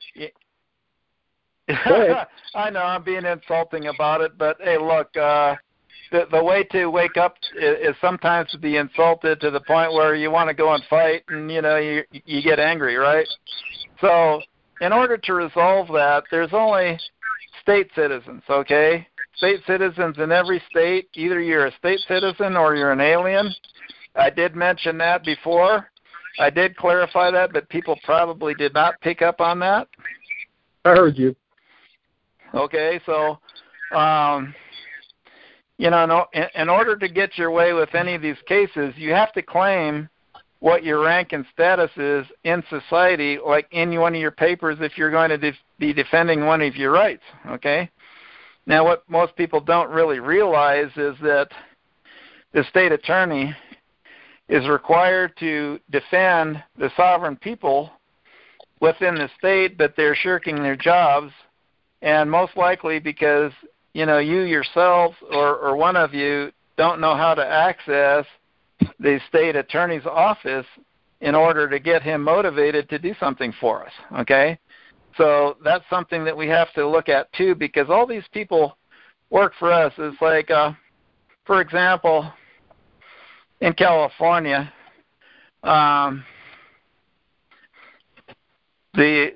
I, I know I'm being insulting about it, but hey, look, uh, the the way to wake up is, is sometimes to be insulted to the point where you want to go and fight, and you know you you get angry, right? So, in order to resolve that, there's only state citizens, okay? State citizens in every state. Either you're a state citizen or you're an alien. I did mention that before. I did clarify that, but people probably did not pick up on that. I heard you. Okay, so, um, you know, in, in order to get your way with any of these cases, you have to claim what your rank and status is in society, like in one of your papers if you're going to de- be defending one of your rights, okay? Now, what most people don't really realize is that the state attorney is required to defend the sovereign people within the state, but they're shirking their jobs, and most likely because, you know, you yourself or, or one of you don't know how to access the state attorney's office in order to get him motivated to do something for us, okay? So that's something that we have to look at too, because all these people work for us. It's like, uh, for example, in California, um, the,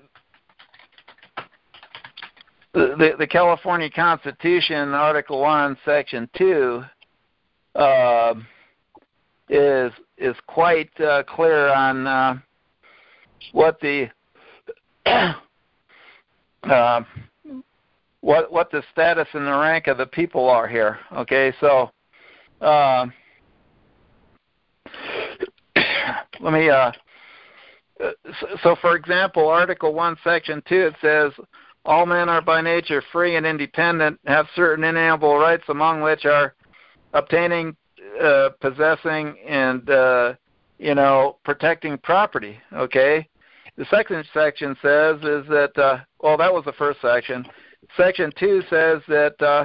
the the California Constitution, Article One, Section Two, uh, is is quite uh, clear on uh, what the uh, what what the status and the rank of the people are here. Okay, so uh, let me. Uh, so, so, for example, Article One, Section Two, it says, "All men are by nature free and independent, have certain inalienable rights, among which are obtaining, uh, possessing, and uh, you know, protecting property." Okay. The second section says is that uh, well, that was the first section. Section two says that uh,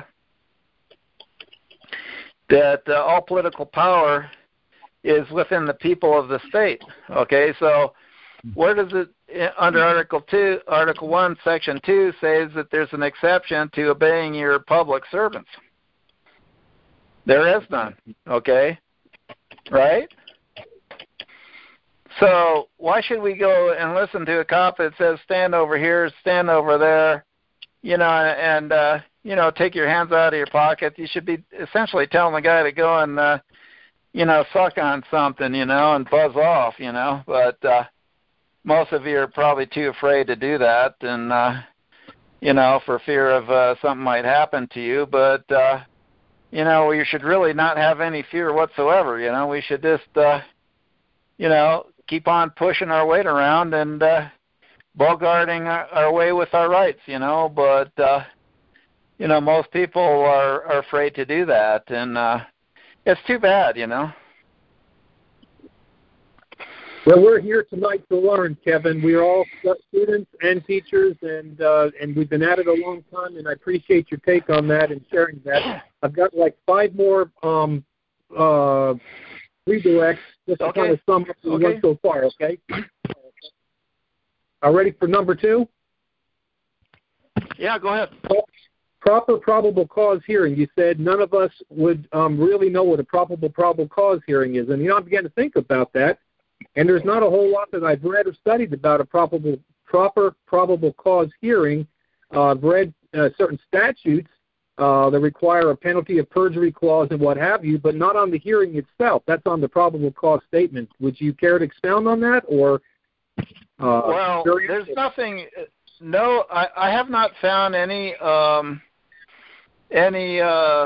that uh, all political power is within the people of the state. Okay, so where does it under Article two, Article one, Section two says that there's an exception to obeying your public servants? There is none. Okay, right? So why should we go and listen to a cop that says stand over here, stand over there, you know, and uh, you know, take your hands out of your pocket? You should be essentially telling the guy to go and uh, you know, suck on something, you know, and buzz off, you know. But uh, most of you are probably too afraid to do that, and uh, you know, for fear of uh, something might happen to you. But uh, you know, you should really not have any fear whatsoever. You know, we should just uh, you know, keep on pushing our weight around and uh, bogarting our, our way with our rights, you know. But uh, you know, most people are, are afraid to do that, and uh, it's too bad, you know. Well, we're here tonight to learn, Kevin. We're all students and teachers, and uh, and we've been at it a long time, and I appreciate your take on that and sharing that. I've got like five more um, uh, redirects just to okay. kind of sum up what we went so far, okay? Are ready for number two? Yeah, go ahead. Proper probable cause hearing. You said none of us would um, really know what a probable probable cause hearing is. And, you know, I began to think about that, and there's not a whole lot that I've read or studied about a probable proper probable cause hearing. Uh, I've read uh, certain statutes uh, that require a penalty of perjury clause and what have you, but not on the hearing itself. That's on the probable cause statement. Would you care to expound on that? Or uh, well, there's nothing. No, I, I have not found any um, any uh,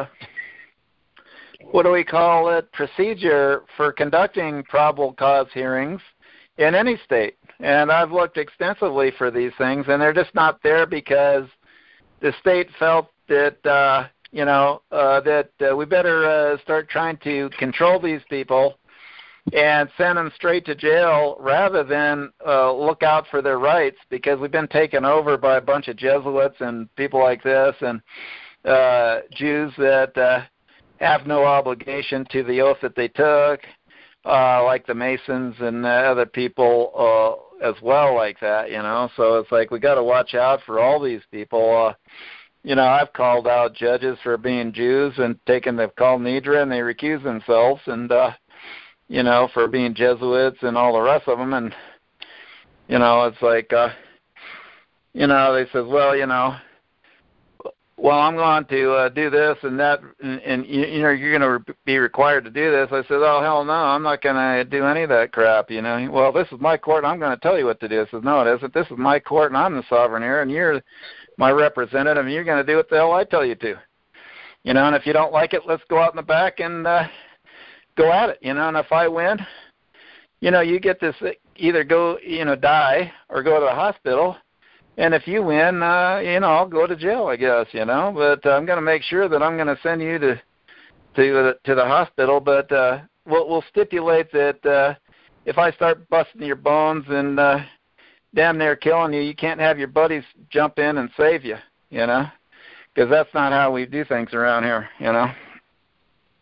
what do we call it procedure for conducting probable cause hearings in any state. And I've looked extensively for these things, and they're just not there because the state felt that uh, you know uh, that uh, we better uh, start trying to control these people and send them straight to jail rather than uh, look out for their rights, because we've been taken over by a bunch of Jesuits and people like this, and uh, Jews that uh, have no obligation to the oath that they took, uh, like the Masons and uh, other people uh, as well like that, you know. So it's like we got to watch out for all these people. Uh, you know, I've called out judges for being Jews and taken the Kol Nidre, and they recuse themselves, and uh, you know, for being Jesuits and all the rest of them. And, you know, it's like, uh, you know, they said, well, you know, well, I'm going to uh, do this and that, and, and you, you know, you're going to be required to do this. I said, oh, hell no, I'm not going to do any of that crap, you know. Well, this is my court, and I'm going to tell you what to do. I said, no, it isn't. This is my court, and I'm the sovereign here, and you're my representative, and you're going to do what the hell I tell you to. You know, and if you don't like it, let's go out in the back and uh, go at it, you know. And if I win, you know, you get this either go, you know, die or go to the hospital. And if you win, uh, you know, I'll go to jail, I guess, you know. But uh, I'm going to make sure that I'm going to send you to to uh, to the hospital. But uh, we'll, we'll stipulate that uh, if I start busting your bones and uh, damn near killing you, you can't have your buddies jump in and save you, you know, because that's not how we do things around here, you know.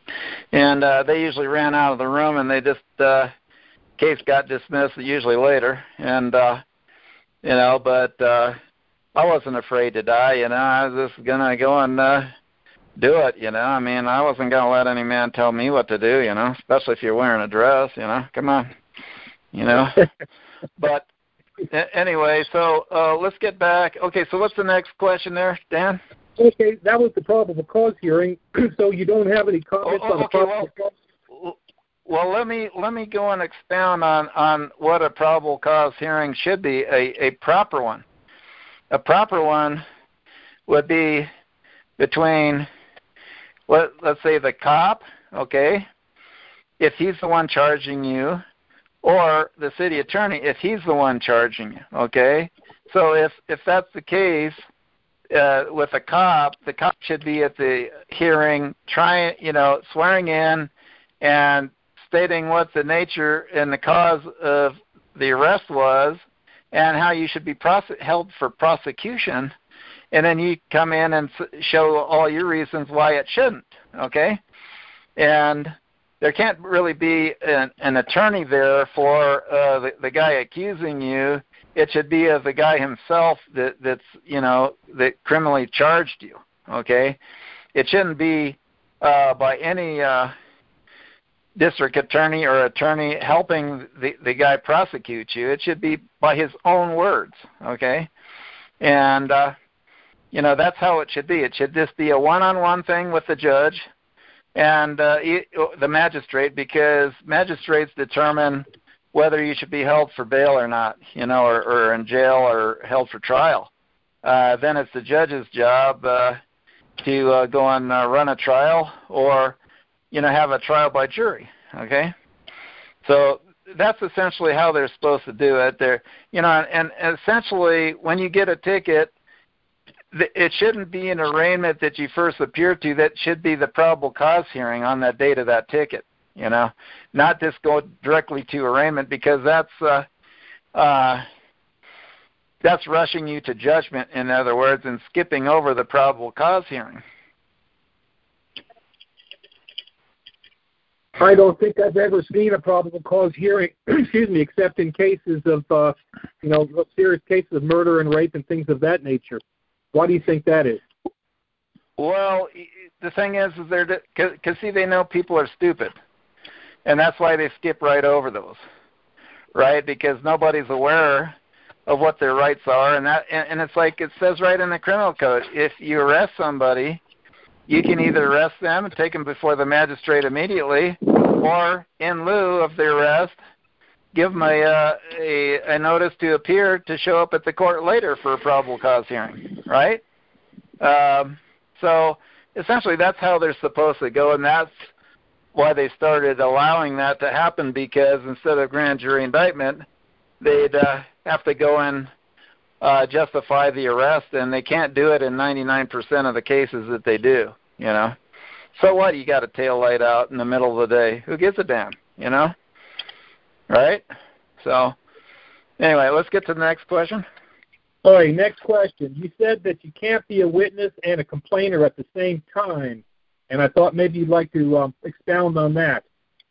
And uh, they usually ran out of the room, and they just uh, case got dismissed usually later. And uh, you know, but uh, I wasn't afraid to die. You know, I was just gonna go and uh, do it. You know, I mean, I wasn't gonna let any man tell me what to do. You know, especially if you're wearing a dress. You know, come on. You know, but anyway, so uh, let's get back. Okay, so what's the next question there, Dan? Okay, that was the probable cause hearing. So you don't have any comments oh, on the okay, probable well, cause? Well, let me let me go and expound on, on what a probable cause hearing should be, a, a proper one. A proper one would be between, let, let's say, the cop, okay, if he's the one charging you, or the city attorney if he's the one charging you, okay? So if, if that's the case uh, with a cop, the cop should be at the hearing trying, you know, swearing in and stating what the nature and the cause of the arrest was and how you should be prose- held for prosecution, and then you come in and show all your reasons why it shouldn't, okay? And there can't really be an, an attorney there for uh, the, the guy accusing you. It should be of the guy himself that, that's, you know, that criminally charged you, okay? It shouldn't be uh, by any uh, district attorney or attorney helping the, the guy prosecute you. It should be by his own words, okay? And, uh, you know, that's how it should be. It should just be a one-on-one thing with the judge and uh, the magistrate, because magistrates determine whether you should be held for bail or not, you know, or, or in jail or held for trial. Uh, then it's the judge's job uh, to uh, go and uh, run a trial or, you know, have a trial by jury, okay? So that's essentially how they're supposed to do it. They're, you know, and, and essentially when you get a ticket, it shouldn't be an arraignment that you first appear to. That should be the probable cause hearing on that date of that ticket, you know, not just go directly to arraignment, because that's uh, uh, that's rushing you to judgment, in other words, and skipping over the probable cause hearing. I don't think I've ever seen a probable cause hearing, excuse me, except in cases of, uh, you know, serious cases of murder and rape and things of that nature. Why do you think that is? Well, the thing is, is they're because see, they know people are stupid, and that's why they skip right over those, right? Because nobody's aware of what their rights are, and that, and, and it's like it says right in the criminal code: if you arrest somebody, you can either arrest them and take them before the magistrate immediately, or in lieu of the arrest, give them a, uh, a, a notice to appear to show up at the court later for a probable cause hearing, right? Um, so essentially that's how they're supposed to go, and that's why they started allowing that to happen, because instead of grand jury indictment, they'd uh, have to go and uh, justify the arrest, and they can't do it in ninety-nine percent of the cases that they do, you know. So what? You got a tail light out in the middle of the day. Who gives a damn, you know? Right? So, anyway, let's get to the next question. All right, next question. You said that you can't be a witness and a complainer at the same time, and I thought maybe you'd like to um, expound on that.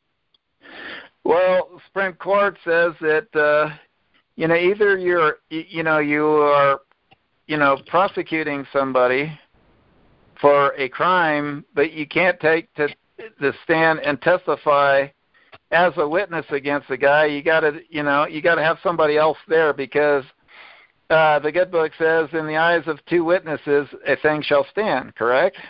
Well, the Supreme Court says that, uh, you know, either you're, you know, you are, you know, prosecuting somebody for a crime, but you can't take to the stand and testify as a witness against the guy. You got to, you know, you got to have somebody else there, because uh, the good book says, "In the eyes of two witnesses, a thing shall stand." Correct?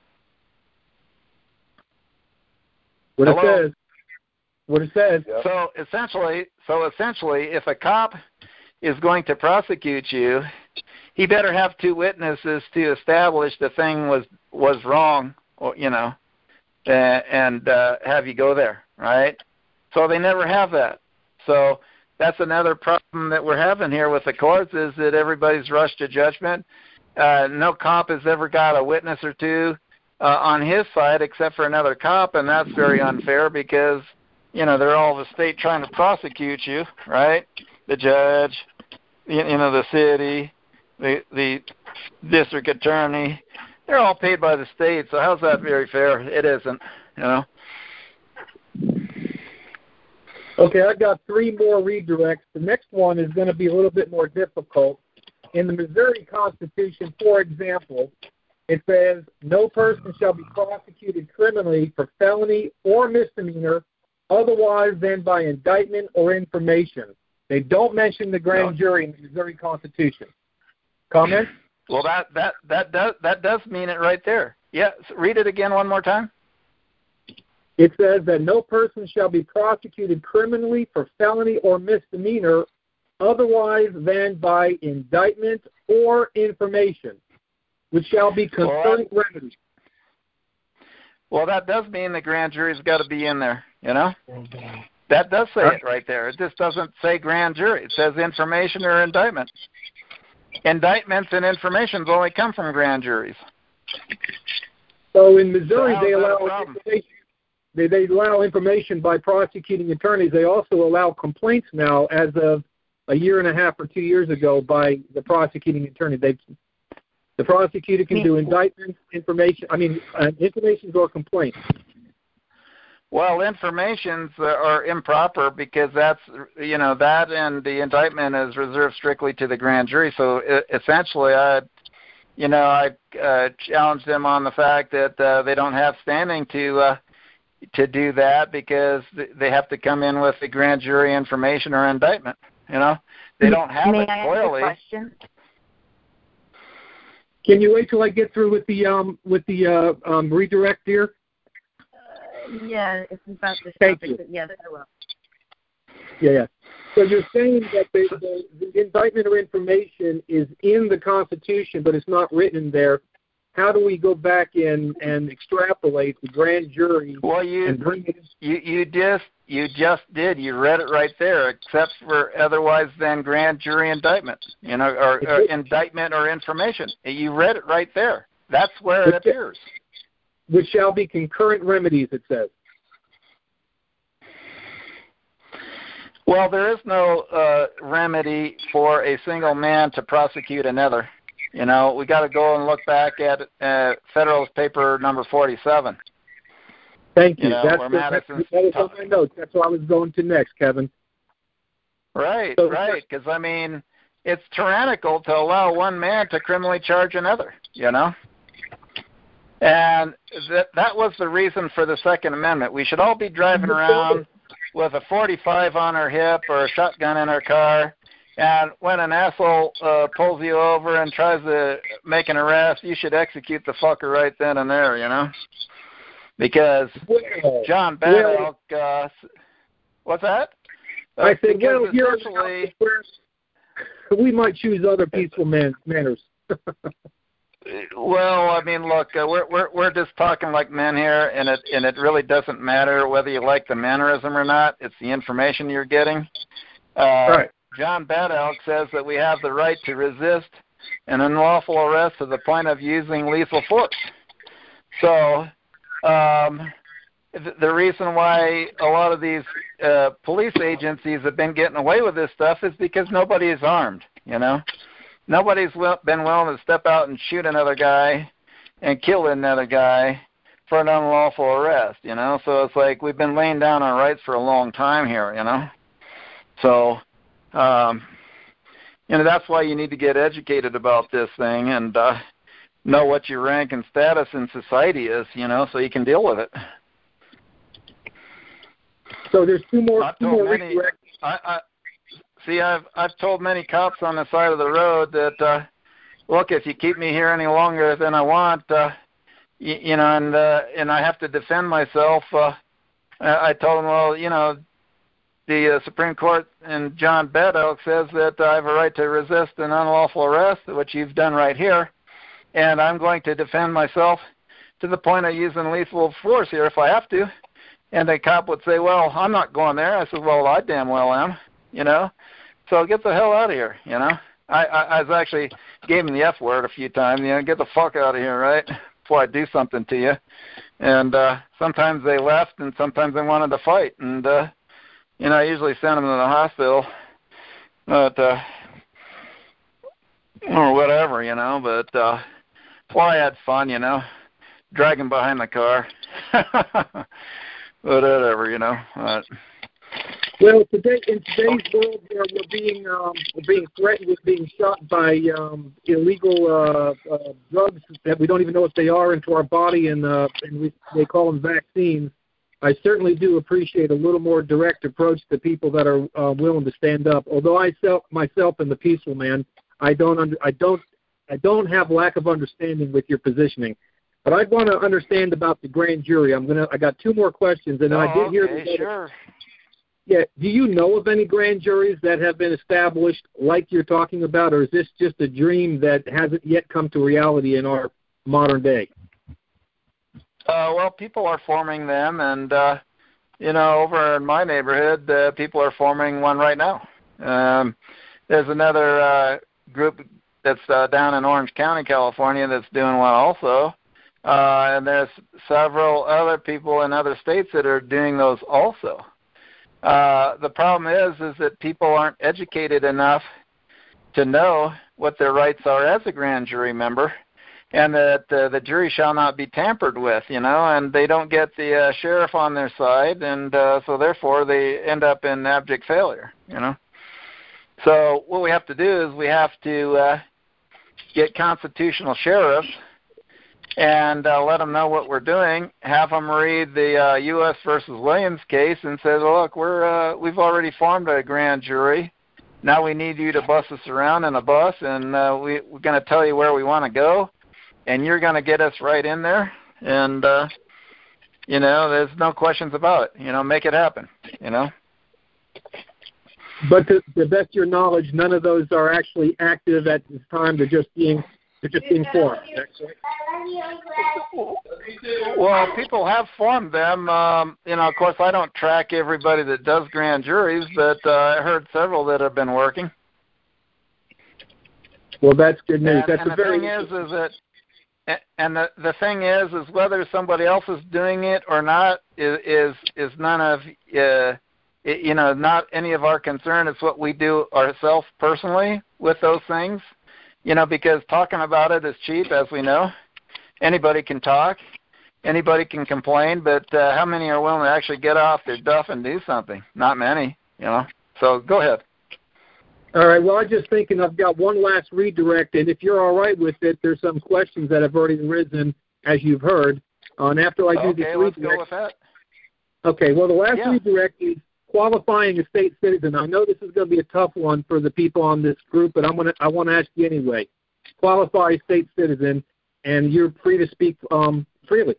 What Hello? it says. What it says. So essentially, so essentially, if a cop is going to prosecute you, he better have two witnesses to establish the thing was was wrong, or you know, uh, and uh, have you go there, right? So they never have that. So that's another problem that we're having here with the courts, is that everybody's rushed to judgment. Uh, no cop has ever got a witness or two uh, on his side except for another cop, and that's very unfair, because, you know, they're all the state trying to prosecute you, right? The judge, you know, the city, the the district attorney, they're all paid by the state. So how's that very fair? It isn't. you know. Okay, I've got three more redirects. The next one is going to be a little bit more difficult. In the Missouri Constitution, for example, it says, no person shall be prosecuted criminally for felony or misdemeanor otherwise than by indictment or information. They don't mention the grand no. jury in the Missouri Constitution. Comment? Well, that, that, that, does, that does mean it right there. Yeah, read it again one more time. It says that no person shall be prosecuted criminally for felony or misdemeanor otherwise than by indictment or information, which shall be concurrent well, remedies. Well, that does mean the grand jury's got to be in there, you know? That does say it right there. It just doesn't say grand jury. It says information or indictment. Indictments and informations only come from grand juries. So in Missouri, so they allow information. They, they allow information by prosecuting attorneys. They also allow complaints now as of a year and a half or two years ago by the prosecuting attorney. They, the prosecutor can do indictments, information, I mean, uh, informations or complaints. Well, informations are improper because that's, you know, that and the indictment is reserved strictly to the grand jury. So essentially, I, you know, I uh, challenged them on the fact that uh, they don't have standing to uh, to do that because they have to come in with the grand jury information or indictment. You know, they don't have May it I clearly. Ask a question? Can you wait till I get through with the um with the uh, um, redirect here? Uh, yeah, it's about the Thank topic. you. That, yes, I will. Yeah, yeah. So you're saying that the, the, the indictment or information is in the Constitution, but it's not written there. How do we go back in and extrapolate the grand jury well, you, and bring it in? You, you just you just did. You read it right there, except for otherwise than grand jury indictment, you know, or, or indictment or information. You read it right there. That's where it appears. Which shall be concurrent remedies, it says. Well, there is no uh, remedy for a single man to prosecute another. You know, we got to go and look back at uh, Federalist Paper number forty-seven. Thank you. you know, That's where the, Madison's that is on my notes. That's what I was going to next, Kevin. Right, so, right. Because, I mean, it's tyrannical to allow one man to criminally charge another, you know? And that that was the reason for the Second Amendment. We should all be driving around with a forty-five on our hip or a shotgun in our car. And when an asshole uh, pulls you over and tries to make an arrest, you should execute the fucker right then and there, you know? Because John Bad Elk, uh, what's that? Uh, I said, well, essentially, we might choose other peaceful man, manners. Well, I mean, look, uh, we're we're we're just talking like men here, and it and it really doesn't matter whether you like the mannerism or not. It's the information you're getting. Uh, right. John Bad Elk says that we have the right to resist an unlawful arrest to the point of using lethal force. So, um, th- the reason why a lot of these uh, police agencies have been getting away with this stuff is because nobody is armed. You know. Nobody's been willing to step out and shoot another guy and kill another guy for an unlawful arrest, you know. So it's like we've been laying down our rights for a long time here, you know. So, um, you know, that's why you need to get educated about this thing and uh, know what your rank and status in society is, you know, so you can deal with it. So there's two more. Two more many, I, I, See, I've I've told many cops on the side of the road that, uh, look, if you keep me here any longer than I want, uh, you, you know, and uh, and I have to defend myself. Uh, I, I told them, well, you know, the uh, Supreme Court and John Bad Elk says that I have a right to resist an unlawful arrest, which you've done right here, and I'm going to defend myself to the point of using lethal force here if I have to. And the cop would say, well, I'm not going there. I said, well, I damn well am, you know. So get the hell out of here, you know. I, I, I was actually gave him the F word a few times, you know, get the fuck out of here, right, before I do something to you. And uh, sometimes they left, and sometimes they wanted to fight. And, uh, you know, I usually send them to the hospital, but, uh, or whatever, you know. But, uh, well, I had fun, you know, dragging behind the car. Whatever, you know. Uh, Well, today in today's world, where we're being um, we're being threatened with being shot by um, illegal uh, uh, drugs that we don't even know what they are into our body, and uh, and we, they call them vaccines. I certainly do appreciate a little more direct approach to people that are uh, willing to stand up. Although I self, myself am the peaceful man, I don't under, I don't I don't have lack of understanding with your positioning. But I want to understand about the grand jury. I'm gonna I got two more questions, and oh, I did hear. Okay, sure. Yeah. Do you know of any grand juries that have been established like you're talking about, or is this just a dream that hasn't yet come to reality in our modern day? Uh, well, people are forming them, and, uh, you know, over in my neighborhood, uh, people are forming one right now. Um, there's another uh, group that's uh, down in Orange County, California, that's doing one also, uh, and there's several other people in other states that are doing those also. Uh, the problem is, is that people aren't educated enough to know what their rights are as a grand jury member, and that uh, the jury shall not be tampered with, you know, and they don't get the uh, sheriff on their side, and uh, so therefore they end up in abject failure, you know. So what we have to do is we have to uh, get constitutional sheriffs and uh, let them know what we're doing, have them read the uh, U S versus Williams case and say, look, we're, uh, we've already formed a grand jury. Now we need you to bus us around in a bus, and uh, we, we're going to tell you where we want to go, and you're going to get us right in there. And, uh, you know, there's no questions about it. You know, make it happen, you know. But to the best of your knowledge, none of those are actually active at this time. They're just being they're just being formed. Well, people have formed them. Um, you know, of course, I don't track everybody that does grand juries, but uh, I heard several that have been working. Well, that's good news. And, that's and a the very thing is, is that, and the the thing is, is whether somebody else is doing it or not is is, is none of uh, it, you know, not any of our concern. It's what we do ourselves personally with those things. You know, because talking about it is cheap, as we know. Anybody can talk. Anybody can complain, but uh, how many are willing to actually get off their duff and do something? Not many, you know. So go ahead. All right. Well, I'm just thinking I've got one last redirect, and if you're all right with it, there's some questions that have already arisen, as you've heard. Uh, and after I do okay, this let's redirect, go with that. Okay. Well, the last yeah. redirect is qualifying a state citizen. I know this is going to be a tough one for the people on this group, but I'm going to I want to ask you anyway. Qualify a state citizen, and you're free to speak um, freely.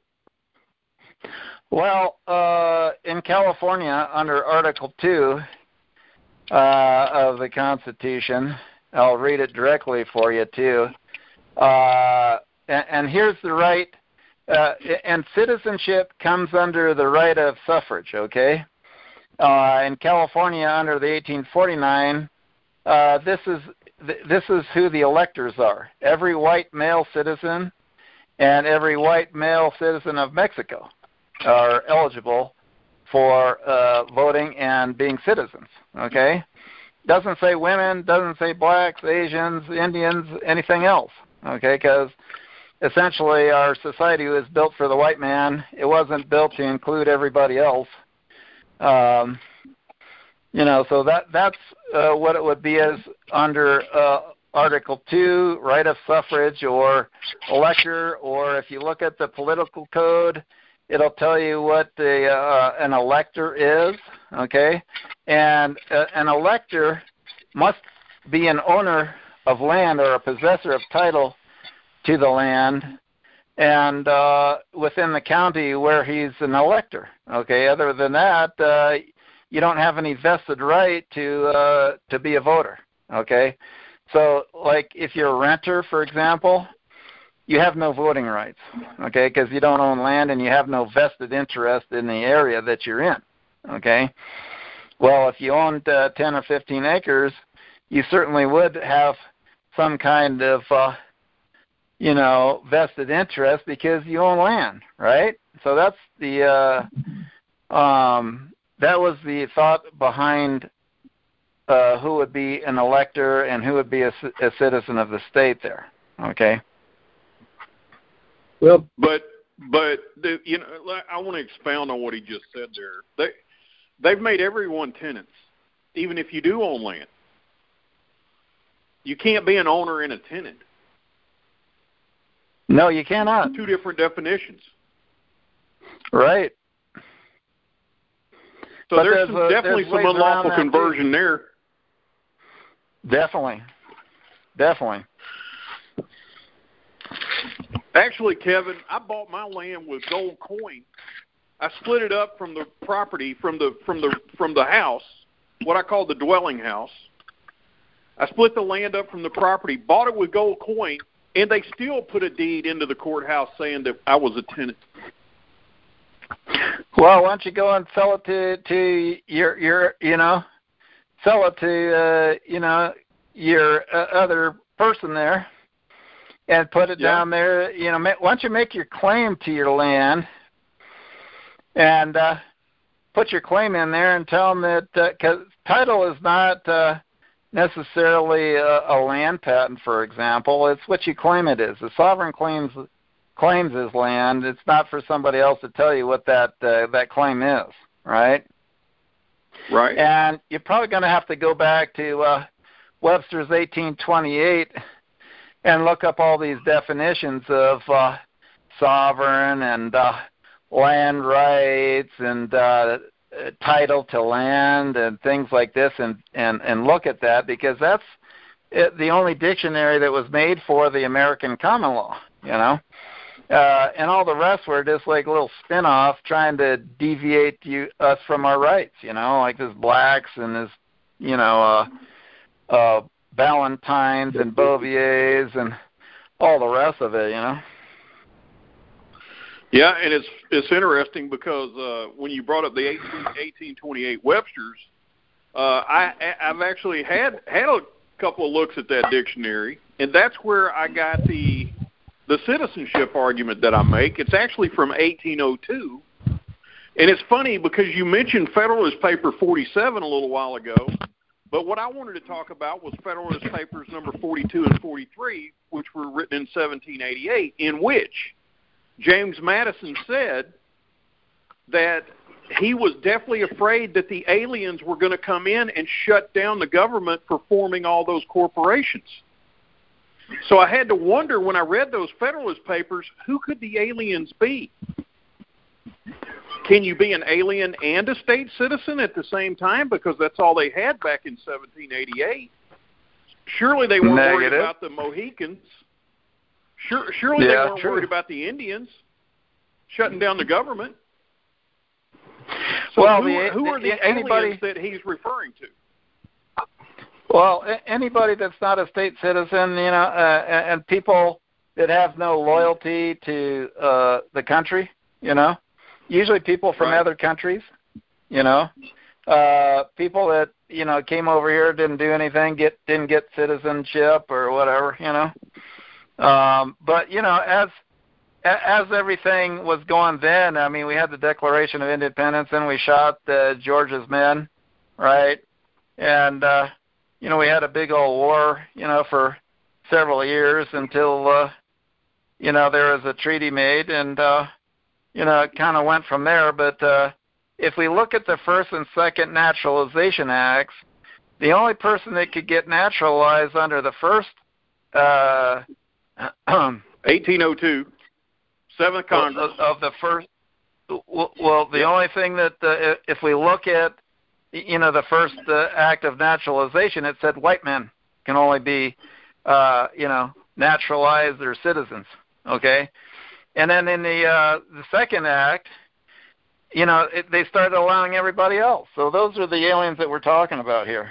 Well, uh, in California, under Article two uh, of the Constitution, I'll read it directly for you too. Uh, and, and here's the right, uh, and citizenship comes under the right of suffrage. Okay. Uh, in California, under the eighteen forty-nine, uh, this is th- this is who the electors are. Every white male citizen and every white male citizen of Mexico are eligible for uh, voting and being citizens. Okay, doesn't say women, doesn't say blacks, Asians, Indians, anything else. Okay, because essentially our society was built for the white man. It wasn't built to include everybody else. Um, you know, so that that's uh, what it would be as under uh, Article two, right of suffrage or elector, or if you look at the political code, it'll tell you what the, uh, an elector is, okay? And uh, an elector must be an owner of land or a possessor of title to the land and uh, within the county where he's an elector. Okay, other than that, uh, you don't have any vested right to uh, to be a voter. Okay, so like if you're a renter, for example, you have no voting rights. Okay, because you don't own land and you have no vested interest in the area that you're in. Okay, well if you owned uh, ten or fifteen acres, you certainly would have some kind of uh, you know, vested interest because you own land, right? So that's the, uh, um, that was the thought behind uh, who would be an elector and who would be a, a citizen of the state there, okay? Well, but but the, you know, I want to expound on what he just said there. They they've made everyone tenants, even if you do own land. You can't be an owner and a tenant. No, you cannot. Two different definitions. Right. So but there's, there's some, a, definitely there's some unlawful conversion there. Definitely. Definitely. Actually, Kevin, I bought my land with gold coin. I split it up from the property, from the from the from the house, what I call the dwelling house. I split the land up from the property, bought it with gold coin, and they still put a deed into the courthouse saying that I was a tenant. Well, why don't you go and sell it to to your your you know, sell it to uh, you know your uh, other person there, and put it yeah. down there. You know, why don't you make your claim to your land, and uh, put your claim in there and tell them that because uh, title is not uh, necessarily a, a land patent, for example. It's what you claim it is. The sovereign claims. claims his land. It's not for somebody else to tell you what that uh, that claim is, right? Right. And you're probably going to have to go back to uh, Webster's eighteen twenty-eight and look up all these definitions of uh, sovereign and uh, land rights and uh, title to land and things like this, and, and, and look at that, because that's it, the only dictionary that was made for the American common law, you know? Uh, and all the rest were just like a little spin-off trying to deviate you, us from our rights, you know, like this Blacks and this, you know, uh, uh, Ballantines and Boviers and all the rest of it, you know. Yeah, and it's it's interesting because uh, when you brought up the eighteen twenty-eight Webster's, uh, I, I've actually had, had a couple of looks at that dictionary, and that's where I got the... the citizenship argument that I make. It's actually from eighteen oh two. And it's funny because you mentioned Federalist Paper forty-seven a little while ago, but what I wanted to talk about was Federalist Papers number forty-two and forty-three, which were written in seventeen eighty-eight, in which James Madison said that he was definitely afraid that the aliens were going to come in and shut down the government for forming all those corporations. So I had to wonder when I read those Federalist Papers, who could the aliens be? Can you be an alien and a state citizen at the same time? Because that's all they had back in seventeen eighty-eight. Surely they weren't Negative. worried about the Mohicans. Sure, surely yeah, they weren't true. worried about the Indians shutting down the government. So well, who, the, who are the anybody, aliens that he's referring to? Well, anybody that's not a state citizen, you know, uh, and people that have no loyalty to uh, the country, you know, usually people from right. other countries, you know, uh, people that, you know, came over here, didn't do anything, get didn't get citizenship or whatever, you know. Um, but, you know, as as everything was going then, I mean, we had the Declaration of Independence and we shot uh, George's men, right? And, uh, you know, we had a big old war, you know, for several years until, uh, you know, there was a treaty made and, uh, you know, it kind of went from there. But uh, if we look at the first and second naturalization acts, the only person that could get naturalized under the first uh, eighteen oh two, seventh Congress. Of, of the first, well, the yep. only thing that, uh, if we look at, you know, the first uh, act of naturalization, it said white men can only be, uh, you know, naturalized or citizens, okay? And then in the uh, the second act, you know, it, they started allowing everybody else. So those are the aliens that we're talking about here.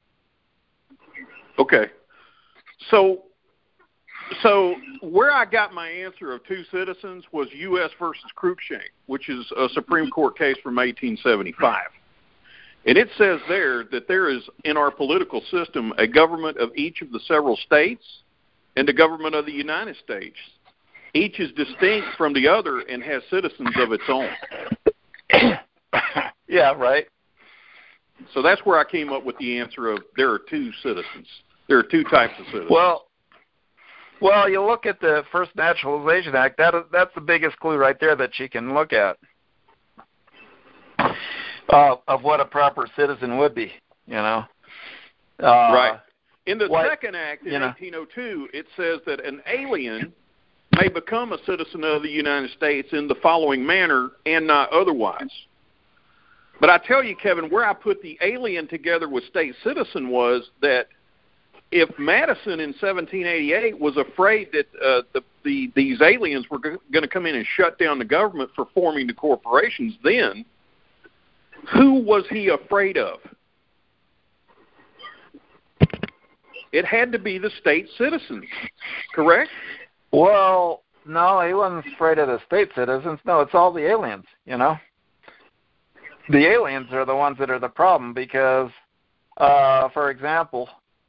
Okay. So, so where I got my answer of two citizens was U S versus Cruikshank, which is a Supreme Court case from eighteen seventy-five. And it says there that there is, in our political system, a government of each of the several states and a government of the United States. Each is distinct from the other and has citizens of its own. Yeah, right. So that's where I came up with the answer of there are two citizens. There are two types of citizens. Well, Well, you look at the First Naturalization Act. That that's the biggest clue right there that she can look at uh, of what a proper citizen would be. You know. Uh, right. In the what, second act in you know, eighteen oh two, it says that an alien may become a citizen of the United States in the following manner and not otherwise. But I tell you, Kevin, where I put the alien together with state citizen was that if Madison in seventeen eighty-eight was afraid that uh, the, the these aliens were g- going to come in and shut down the government for forming the corporations, then who was he afraid of? It had to be the state citizens, correct? Well, no, he wasn't afraid of the state citizens. No, it's all the aliens, you know. The aliens are the ones that are the problem because, uh, for example,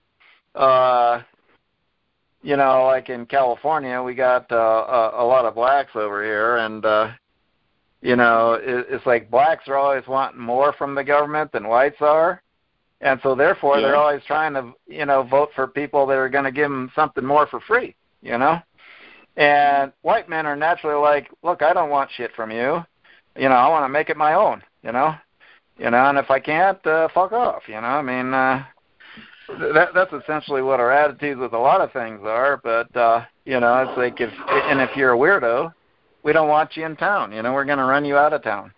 uh, you know, like in California, we got uh, a, a lot of blacks over here, and, uh, you know, it, it's like blacks are always wanting more from the government than whites are. And so, therefore, yeah. they're always trying to, you know, vote for people that are going to give them something more for free, you know. And white men are naturally like, look, I don't want shit from you. You know, I want to make it my own, you know. You know, and if I can't, uh, fuck off, you know. I mean, uh, that, that's essentially what our attitudes with a lot of things are. But, uh, you know, it's like if, and if you're a weirdo, we don't want you in town. You know, we're going to run you out of town.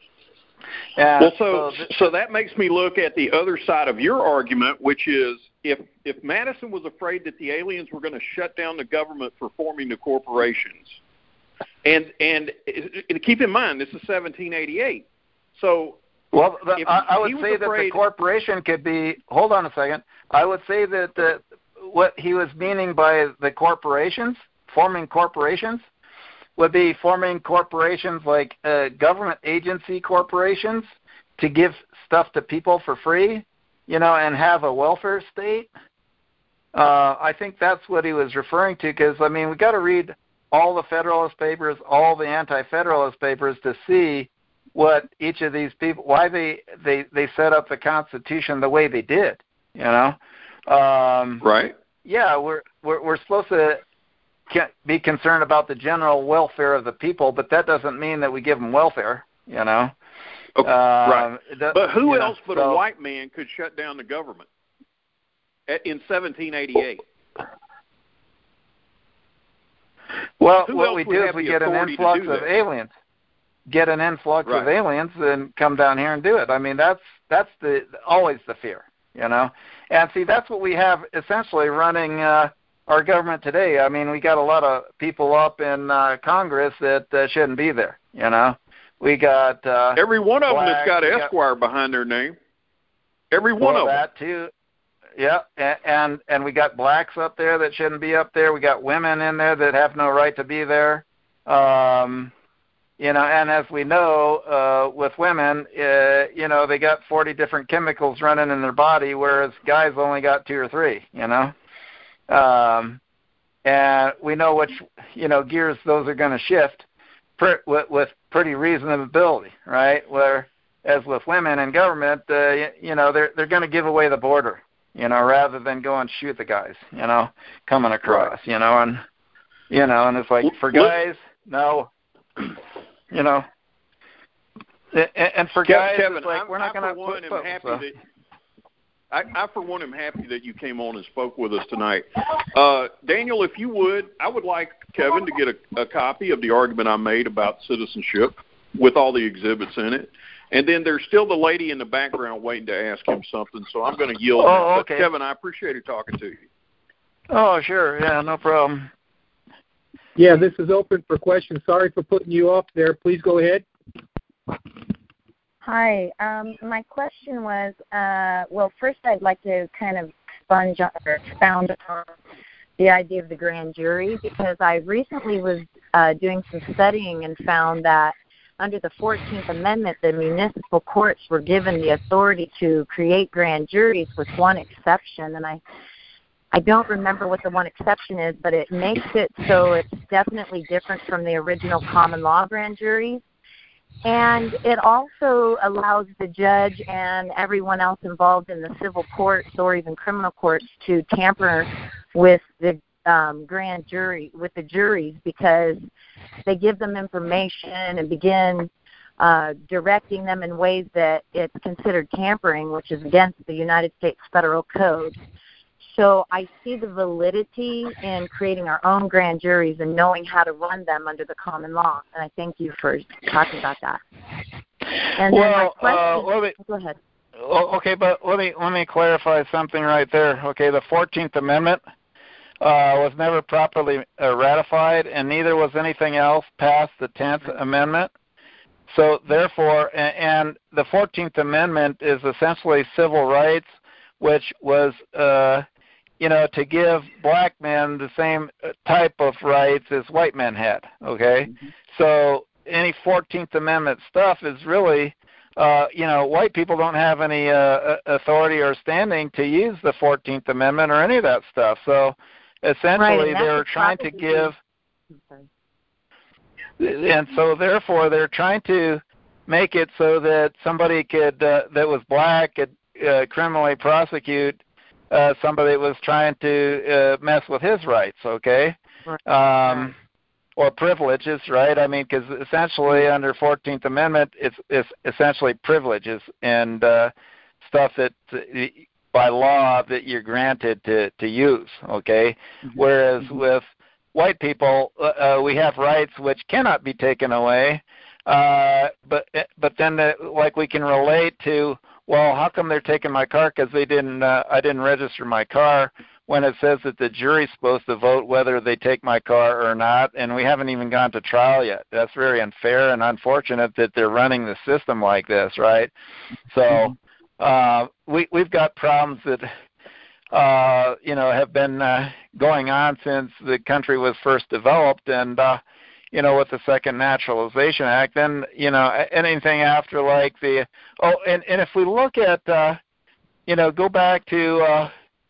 And well, so so, th- so that makes me look at the other side of your argument, which is if if Madison was afraid that the aliens were going to shut down the government for forming the corporations, and and, and keep in mind this is seventeen eighty-eight, so well, the, I, I would say afraid, that the corporation could be. Hold on a second. I would say that the, what he was meaning by the corporations, forming corporations, would be forming corporations like uh, government agency corporations to give stuff to people for free, you know, and have a welfare state. Uh, I think that's what he was referring to because, I mean, we got to read all the Federalist Papers, all the Anti-Federalist Papers to see what each of these people, why they, they, they set up the Constitution the way they did, you know. Um, right. Yeah, we're, we're, we're supposed to can't be concerned about the general welfare of the people, but that doesn't mean that we give them welfare, you know. Okay, um, right. That, but who else know, but so, a white man could shut down the government in seventeen eighty-eight? Well, who what we do is we get an influx of aliens. Get an influx right. of aliens and come down here and do it. I mean, that's that's the always the fear, you know. And see, that's what we have essentially running uh, our government today. I mean, we got a lot of people up in uh, Congress that uh, shouldn't be there, you know. We got uh, every one of black, them that's got Esquire got, behind their name. Every one well, of that them. too. Yeah, and, and and we got blacks up there that shouldn't be up there. We got women in there that have no right to be there. Um, you know, and as we know, uh, with women, uh, you know, they got forty different chemicals running in their body, whereas guys only got two or three. You know. Um, and we know which, you know, gears those are going to shift per, with, with pretty reasonability, right? Whereas with women in government, uh, you, you know, they're they're going to give away the border, you know, rather than go and shoot the guys, you know, coming across, right. you know, and you know, and it's like for guys, no, you know, and, and for guys, Kevin, it's like I'm, we're not going to. For one, am happy so. that I, I, for one, am happy that you came on and spoke with us tonight. Uh, Daniel, if you would, I would like Kevin to get a, a copy of the argument I made about citizenship with all the exhibits in it. And then there's still the lady in the background waiting to ask him something, so I'm going to yield. Oh, okay. But Kevin, I appreciated talking to you. Oh, sure. Yeah, no problem. Yeah, this is open for questions. Sorry for putting you off there. Please go ahead. Hi. Um, my question was, uh, well, first I'd like to kind of sponge on, or expound on the idea of the grand jury, because I recently was uh, doing some studying and found that under the fourteenth Amendment, the municipal courts were given the authority to create grand juries with one exception, and I I don't remember what the one exception is, but it makes it so it's definitely different from the original common law grand juries. And it also allows the judge and everyone else involved in the civil courts or even criminal courts to tamper with the um, grand jury, with the juries, because they give them information and begin uh, directing them in ways that it's considered tampering, which is against the United States Federal Code. So I see the validity in creating our own grand juries and knowing how to run them under the common law. And I thank you for talking about that. And well, then my question, uh, let me, go ahead. Okay, but let me let me clarify something right there. Okay, the fourteenth Amendment uh, was never properly uh, ratified, and neither was anything else past the tenth Amendment. So therefore, and, and the fourteenth Amendment is essentially civil rights, which was, uh, you know, to give black men the same type of rights as white men had. Okay, mm-hmm. So any fourteenth Amendment stuff is really, uh, you know, white people don't have any uh, authority or standing to use the fourteenth Amendment or any of that stuff. So essentially, right, they're trying to give, and so therefore they're trying to make it so that somebody could uh, that was black could uh, criminally prosecute uh, somebody that was trying to uh, mess with his rights. Okay. Right. Um, or privileges, right? I mean, because essentially under fourteenth Amendment, it's, it's essentially privileges and uh, stuff that uh, by law that you're granted to, to use, okay? Mm-hmm. Whereas mm-hmm. with white people, uh, we have rights which cannot be taken away, uh, but but then uh, like we can relate to, well, how come they're taking my car because they didn't, uh, I didn't register my car, when it says that the jury's supposed to vote whether they take my car or not, and we haven't even gone to trial yet. That's very unfair and unfortunate that they're running the system like this, right? So uh, we, we've got problems that, uh, you know, have been uh, going on since the country was first developed, and, uh, you know, with the Second Naturalization Act, then, you know, anything after like the, oh, and, and if we look at, uh, you know, go back to, uh,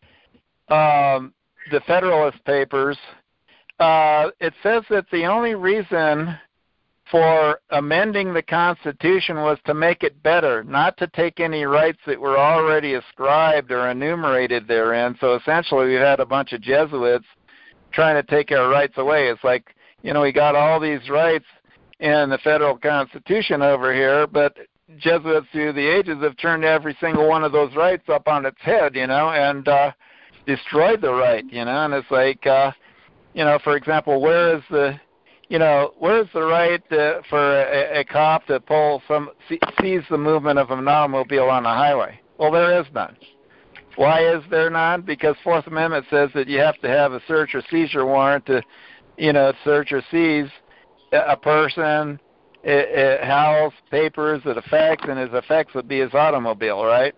Um, the Federalist Papers, uh, it says that the only reason for amending the Constitution was to make it better, not to take any rights that were already ascribed or enumerated therein. So essentially we've had a bunch of Jesuits trying to take our rights away. It's like, you know, we got all these rights in the federal Constitution over here, but Jesuits through the ages have turned every single one of those rights up on its head, you know, and uh, destroyed the right, you know, and it's like, uh, you know, for example, where is the, you know, where's the right uh, for a, a cop to pull some, see, seize the movement of an automobile on a highway? Well, there is none. Why is there none? Because Fourth Amendment says that you have to have a search or seizure warrant to, you know, search or seize a person, it, it, house, papers, it affects, and his effects would be his automobile, right?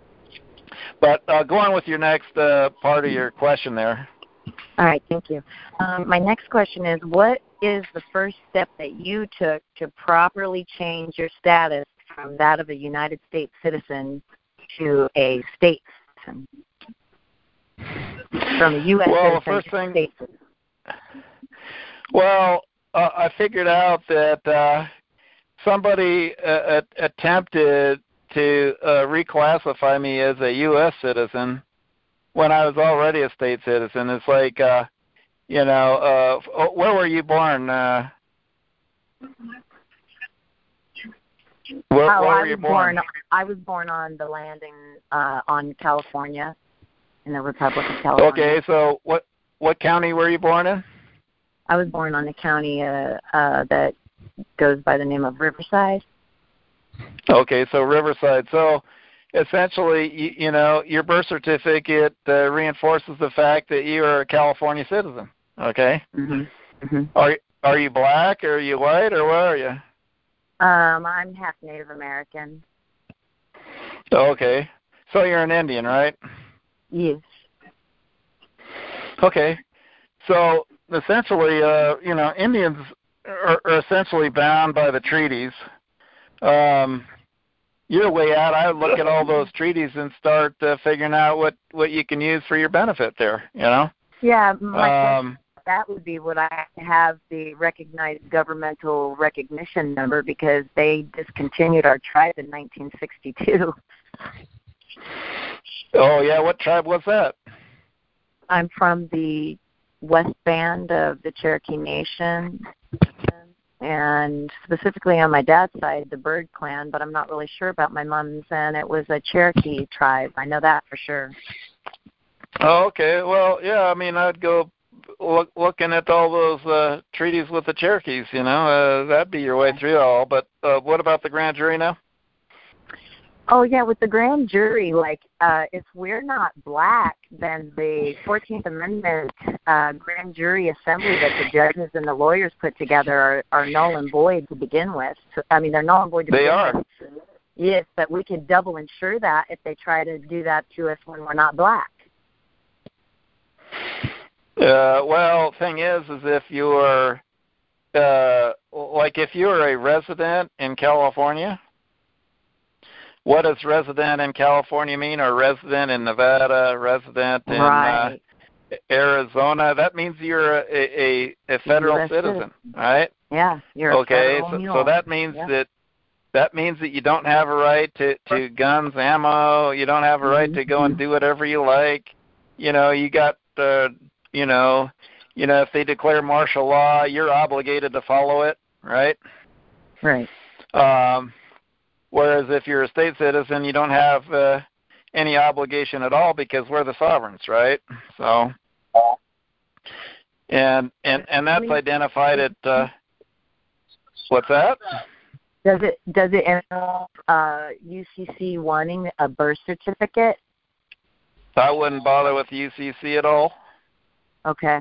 But uh, go on with your next uh, part of your question there. All right, thank you. Um, my next question is, what is the first step that you took to properly change your status from that of a United States citizen to a state citizen? From a U S well, citizen first to thing, state citizen. Well, uh, I figured out that uh, somebody uh, attempted to uh, reclassify me as a U S citizen when I was already a state citizen. It's like, uh, you know, uh, where were you born? Uh, where, oh, where I were you was born? born? I was born on the land in, uh, on California, in the Republic of California. Okay, so what what county were you born in? I was born on a county uh, uh, that goes by the name of Riverside. Okay, so Riverside. So essentially, you, you know, your birth certificate uh, reinforces the fact that you are a California citizen. Okay. Mm-hmm. Mm-hmm. Are are you black? Or are you white? Or where are you? Um, I'm half Native American. Okay, so you're an Indian, right? Yes. Okay, so essentially, uh, you know, Indians are, are essentially bound by the treaties. Um, you're way out. I would look at all those treaties and start uh, figuring out what, what you can use for your benefit there, you know? Yeah, my um, question, that would be, would I have the recognized governmental recognition number, because they discontinued our tribe in nineteen sixty-two. Oh, yeah, what tribe was that? I'm from the west band of the Cherokee Nation, and specifically on my dad's side, the Bird Clan, but I'm not really sure about my mom's, and it was a Cherokee tribe. I know that for sure. Oh, okay. Well, yeah, I mean, I'd go look, looking at all those uh, treaties with the Cherokees, you know. Uh, that'd be your way through it all. But uh, what about the grand jury now? Oh, yeah, with the grand jury, like, uh, if we're not black, then the fourteenth Amendment uh, grand jury assembly that the judges and the lawyers put together are, are null and void to begin with. So, I mean, they're null and void to they begin are. with. Yes, but we could double insure that if they try to do that to us when we're not black. Uh, well, thing is, is if you're, uh, like if you're a resident in California, what does resident in California mean, or resident in Nevada, resident in right. uh, Arizona? That means you're a, a, a federal citizen, citizen, right? Yeah, you're okay, a federal so, mule. so that means yeah. that that means that you don't have a right to, to guns, ammo. You don't have a right mm-hmm. to go and do whatever you like. You know, you got, uh, you know, you know, if they declare martial law, you're obligated to follow it, right? Right. Um, whereas if you're a state citizen, you don't have uh, any obligation at all because we're the sovereigns, right? So, and and and that's identified at uh, what's that? Does it does it involve uh, U C C wanting a birth certificate? I wouldn't bother with U C C at all. Okay.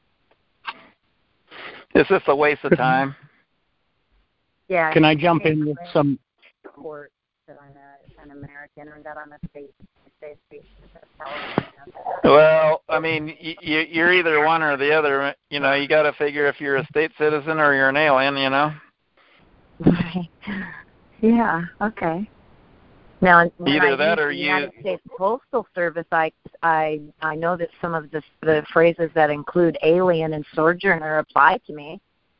It's just a waste of time. Yeah. Can I jump in with some? Court that I'm a, an American, or that I'm a state state state. Well, I mean, you, you're either one or the other. You know, you got to figure if you're a state citizen or you're an alien. You know. Yeah. Okay. Now, when either I that or the you. United States Postal Service, I I I know that some of the the phrases that include alien and sojourner apply to me.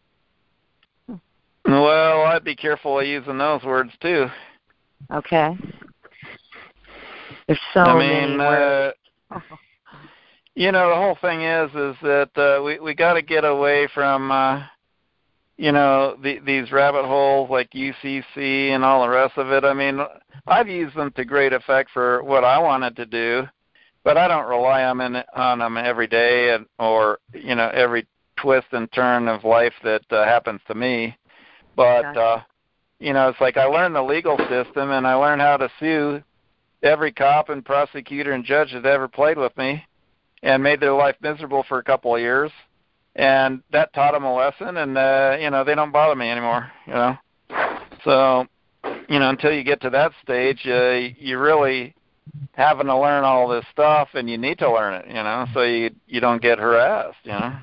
Well, I'd be careful of using those words too. Okay. There's so I many mean, words. Uh, you know, the whole thing is, is that uh, we we got to get away from, uh, you know, the, these rabbit holes like U C C and all the rest of it. I mean, I've used them to great effect for what I wanted to do, but I don't rely on them, on them every day and, or, you know, every twist and turn of life that uh, happens to me. But, uh, you know, it's like I learned the legal system and I learned how to sue every cop and prosecutor and judge that ever played with me and made their life miserable for a couple of years. And that taught them a lesson, and, uh, you know, they don't bother me anymore, you know. So, you know, until you get to that stage, uh, you really having to learn all this stuff, and you need to learn it, you know, so you you don't get harassed, you know.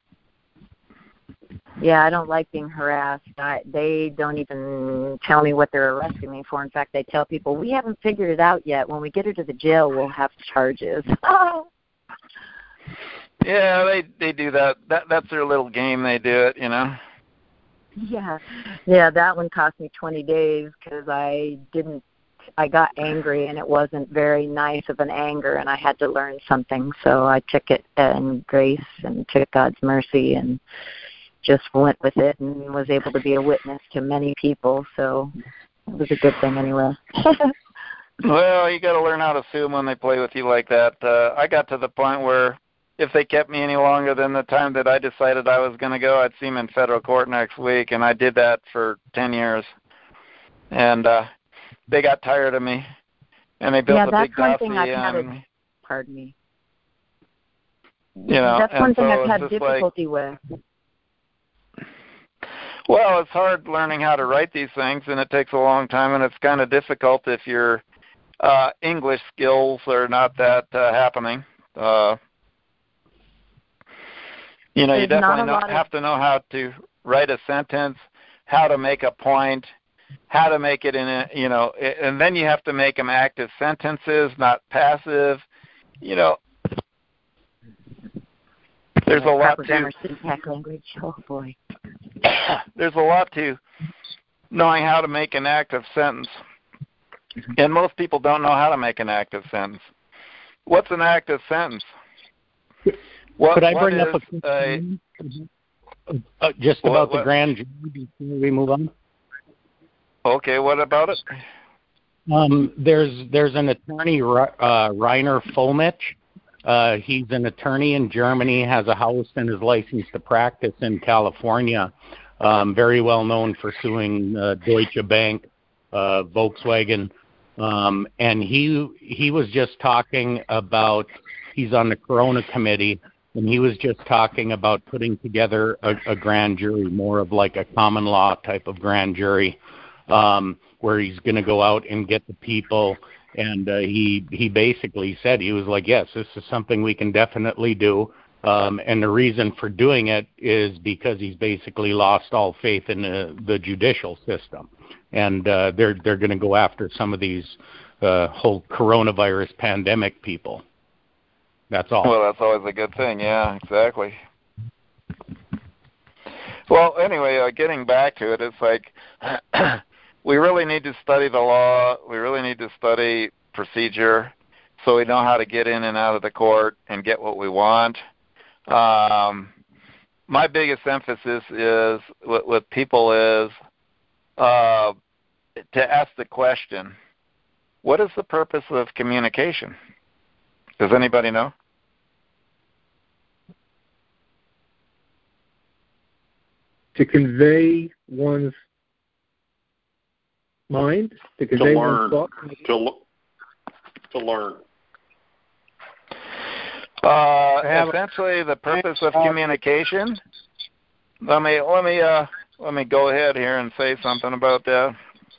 Yeah, I don't like being harassed. I, they don't even tell me what they're arresting me for. In fact, they tell people, we haven't figured it out yet. When we get her to the jail, we'll have charges. Yeah, they they do that. That that's their little game. They do it, you know. Yeah, yeah. That one cost me twenty days because I didn't. I got angry, and it wasn't very nice of an anger, and I had to learn something. So I took it in grace and took God's mercy and just went with it, and was able to be a witness to many people. So it was a good thing anyway. Well, you got to learn how to sue them when they play with you like that. Uh, I got to the point where if they kept me any longer than the time that I decided I was going to go, I'd see them in federal court next week, and I did that for ten years. And uh, they got tired of me, and they built yeah, a that's big one thing dossier I've had on a, me. Pardon me. You know, that's and one thing so I've it's had just difficulty like, with. Well, it's hard learning how to write these things, and it takes a long time, and it's kind of difficult if your uh, English skills are not that uh, happening. Uh, you know, There's you definitely know, of... have to know how to write a sentence, how to make a point, how to make it in a, you know, and then you have to make them active sentences, not passive. You know, there's a lot to syntax language. Oh boy. There's a lot to knowing how to make an active sentence, and most people don't know how to make an active sentence. What's an active sentence? What, Could I what bring is, up a question? uh, uh, just what, about what? the grand jury before we move on? Okay, what about it? Um, there's there's an attorney, uh, Rainer Fulmich. Uh, he's an attorney in Germany, has a house and is licensed to practice in California. Um, very well known for suing uh, Deutsche Bank, uh, Volkswagen, um, and he he was just talking about. He's on the Corona Committee, and he was just talking about putting together a, a grand jury, more of like a common law type of grand jury, um, where he's going to go out and get the people. And uh, he he basically said, he was like, yes, this is something we can definitely do. Um, and the reason for doing it is because he's basically lost all faith in the, the judicial system. And uh, they're they're going to go after some of these uh, whole coronavirus pandemic people. That's all. Well, that's always a good thing. Yeah, exactly. Well, anyway, uh, getting back to it, it's like we really need to study the law. We really need to study procedure so we know how to get in and out of the court and get what we want. Um, my biggest emphasis is with, with people is uh, to ask the question, what is the purpose of communication? Does anybody know? To convey one's mind, to convey to one's learn, thoughts. to, to learn. Uh, essentially, the purpose of communication. Let me let me uh, let me go ahead here and say something about that.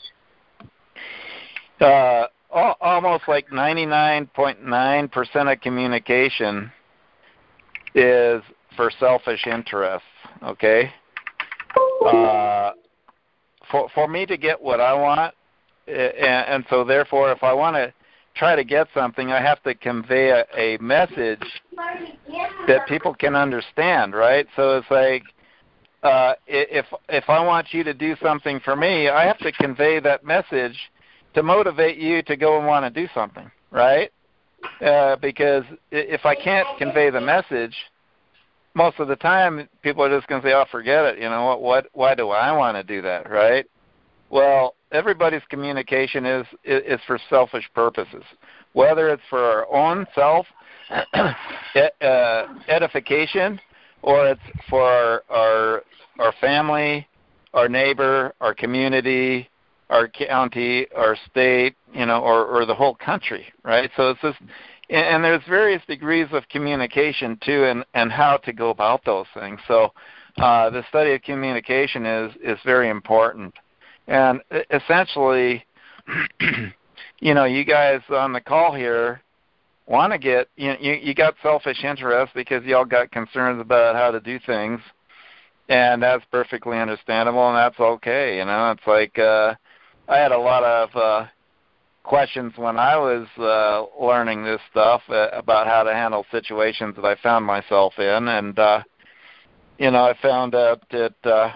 Uh, almost like ninety-nine point nine percent of communication is for selfish interests, okay? Uh, for for me to get what I want, and, and so therefore if I want to try to get something, I have to convey a, a message that people can understand, right? So it's like, uh, if if I want you to do something for me, I have to convey that message to motivate you to go and want to do something, right? Uh, because if I can't convey the message, most of the time people are just going to say, "Oh, forget it." You know what? What? Why do I want to do that, right? Well, everybody's communication is is for selfish purposes, whether it's for our own self uh, edification, or it's for our, our our family, our neighbor, our community, our county, our state, you know, or, or the whole country, right? So it's just, and there's various degrees of communication too, and, and how to go about those things. So uh, the study of communication is is very important, and essentially, you know, you guys on the call here want to get, you you, you got selfish interest because y'all got concerns about how to do things, and that's perfectly understandable, and that's okay. You know, it's like. Uh, I had a lot of uh, questions when I was uh, learning this stuff uh, about how to handle situations that I found myself in, and uh, you know, I found out that uh,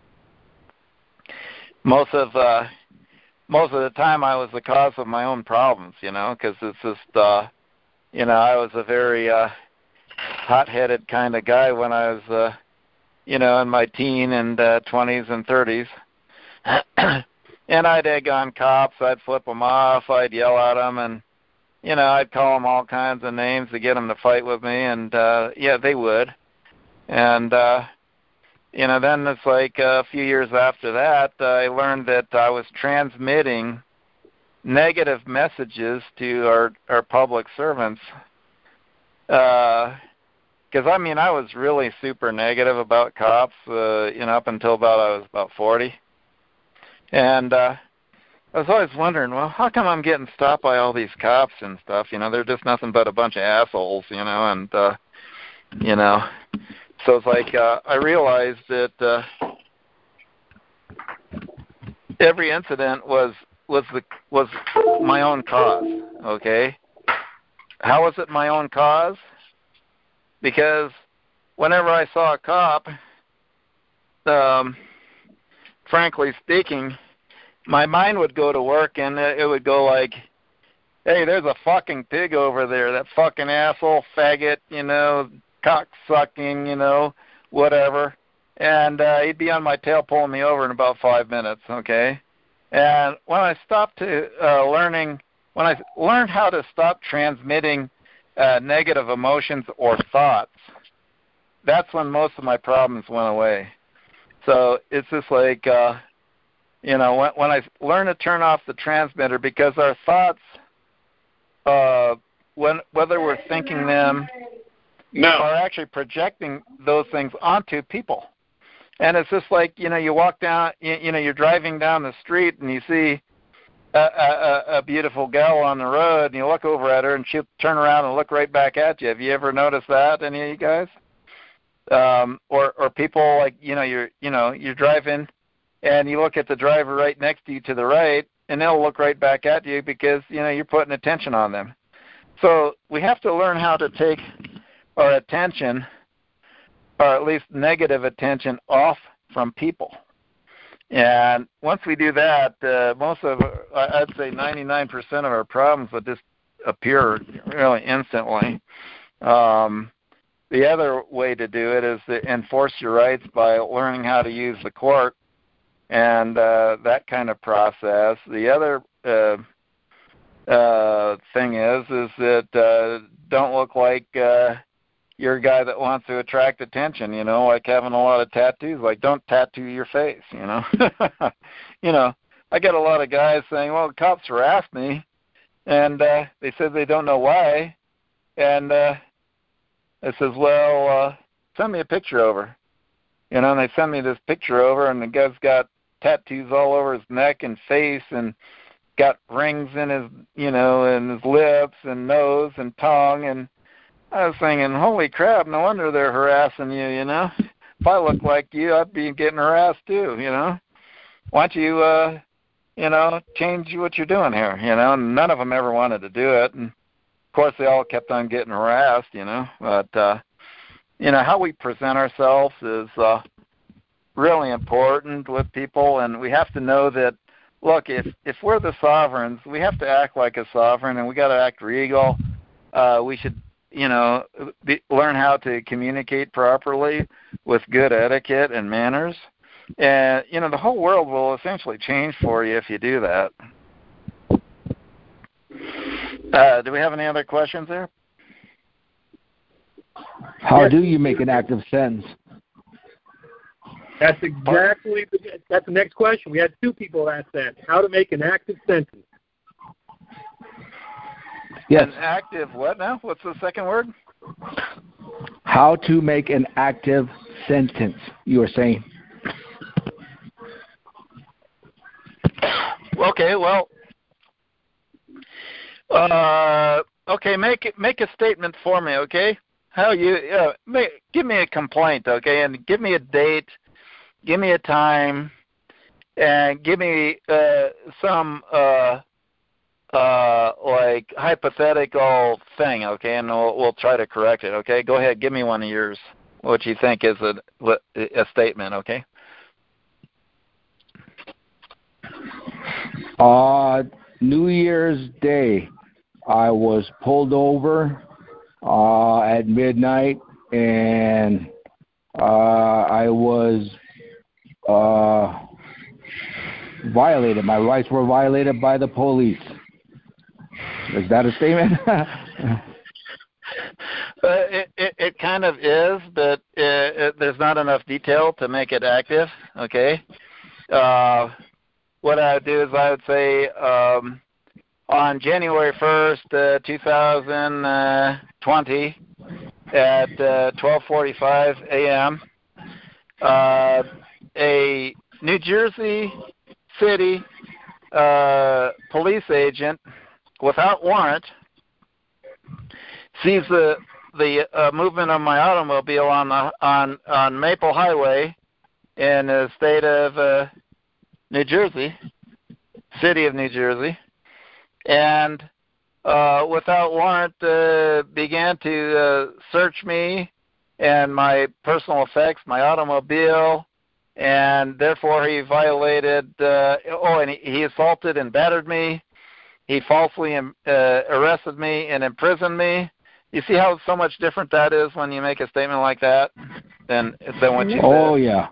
most of uh, most of the time I was the cause of my own problems. You know, because it's just uh, you know, I was a very uh, hot-headed kind of guy when I was uh, you know in my teen and uh, twenties and thirties. And I'd egg on cops, I'd flip them off, I'd yell at them, and, you know, I'd call them all kinds of names to get them to fight with me, and, uh, yeah, they would. And, uh, you know, then it's like a few years after that, uh, I learned that I was transmitting negative messages to our, our public servants. Because, uh, I mean, I was really super negative about cops, uh, you know, up until about I was about forty. And uh, I was always wondering, well, how come I'm getting stopped by all these cops and stuff? You know, they're just nothing but a bunch of assholes, you know, and, uh, you know. So it's like uh, I realized that uh, every incident was was the was my own cause, okay? How was it my own cause? Because whenever I saw a cop, um, frankly speaking, my mind would go to work and it would go like, hey, there's a fucking pig over there, that fucking asshole, faggot, you know, cock sucking, you know, whatever. And uh, he'd be on my tail pulling me over in about five minutes, okay? And when I stopped to uh, learning, when I learned how to stop transmitting uh, negative emotions or thoughts, that's when most of my problems went away. So it's just like, uh, you know, when, when I learned to turn off the transmitter, because our thoughts, uh, when whether we're thinking them no. or actually projecting those things onto people. And it's just like, you know, you walk down, you, you know, you're driving down the street and you see a, a, a beautiful gal on the road and you look over at her and she'll turn around and look right back at you. Have you ever noticed that, any of you guys? Um, or, or people like, you know, you're, you know, you're driving and you look at the driver right next to you to the right and they'll look right back at you because, you know, you're putting attention on them. So we have to learn how to take our attention, or at least negative attention, off from people. And once we do that, uh, most of, I'd say ninety-nine percent of our problems would just appear really instantly. Um, the other way to do it is to enforce your rights by learning how to use the court and uh, that kind of process. The other uh, uh, thing is, is that uh, don't look like uh, you're a guy that wants to attract attention, you know, like having a lot of tattoos. Like, don't tattoo your face, you know. You know, I get a lot of guys saying, well, the cops harassed me, and uh, they said they don't know why. And uh, I says, well, uh, send me a picture over. You know, and they send me this picture over, and the guy's got tattoos all over his neck and face and got rings in his, you know, in his lips and nose and tongue, and I was thinking, holy crap, no wonder they're harassing you, you know. If I looked like you, I'd be getting harassed too, you know. Why don't you, uh, you know, change what you're doing here, you know. And none of them ever wanted to do it. And, of course, they all kept on getting harassed, you know. But, uh, you know, how we present ourselves is uh, really important with people. And we have to know that, look, if, if we're the sovereigns, we have to act like a sovereign, and we got to act regal. Uh, we should, you know, be, learn how to communicate properly with good etiquette and manners. And, you know, the whole world will essentially change for you if you do that. Uh, do we have any other questions there? How do you make an active sentence? That's exactly, the, that's the next question. We had two people ask that. How to make an active sentence. Yes. An active what now? What's the second word? How to make an active sentence, you were saying. Okay, well, uh, okay, make it, make a statement for me, okay? How you, uh, make, give me a complaint, okay, and give me a date, give me a time, and give me uh, some, uh, uh, like, hypothetical thing, okay, and we'll, we'll try to correct it, okay? Go ahead, give me one of yours, what you think is a, a statement, okay? Uh, New Year's Day, I was pulled over uh, at midnight, and uh, I was uh, violated. My rights were violated by the police. Is that a statement? uh, it, it, it kind of is, but it, it, there's not enough detail to make it active, okay? Uh, what I would do is I would say um, on January first, uh, two thousand twenty, at uh, twelve forty-five a.m., uh, a New Jersey City uh, police agent without warrant sees the the uh, movement of my automobile on the on on Maple Highway in the state of uh, New Jersey, city of New Jersey, and uh, without warrant uh, began to uh, search me and my personal effects, my automobile, and therefore he violated. Uh, oh, and he, he assaulted and battered me. He falsely uh, arrested me and imprisoned me, you see how so much different that is when you make a statement like that than than what you said? Oh yeah.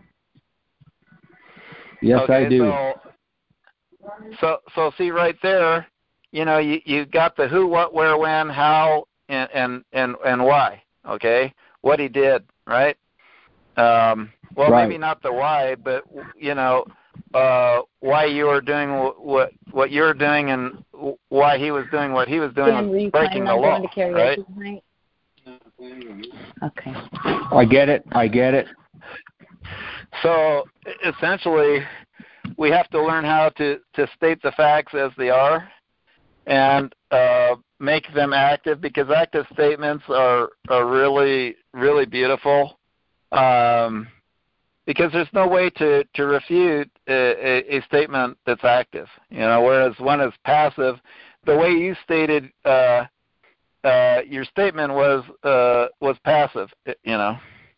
Yes, okay, I do. So, so, so see right there, you know, you you got the who, what, where, when, how, and and and, and why. Okay, what he did, right? Um, well, right. maybe not the why, but you know, uh, why you were doing what what you're doing, and why he was doing what he was doing, Dan, was breaking the law, right? Tonight? Okay. I get it. I get it. So essentially, we have to learn how to, to state the facts as they are, and uh, make them active, because active statements are are really really beautiful. Um, because there's no way to, to refute a, a, a statement that's active, you know, whereas one is passive. The way you stated uh, uh, your statement was uh, was passive, you know.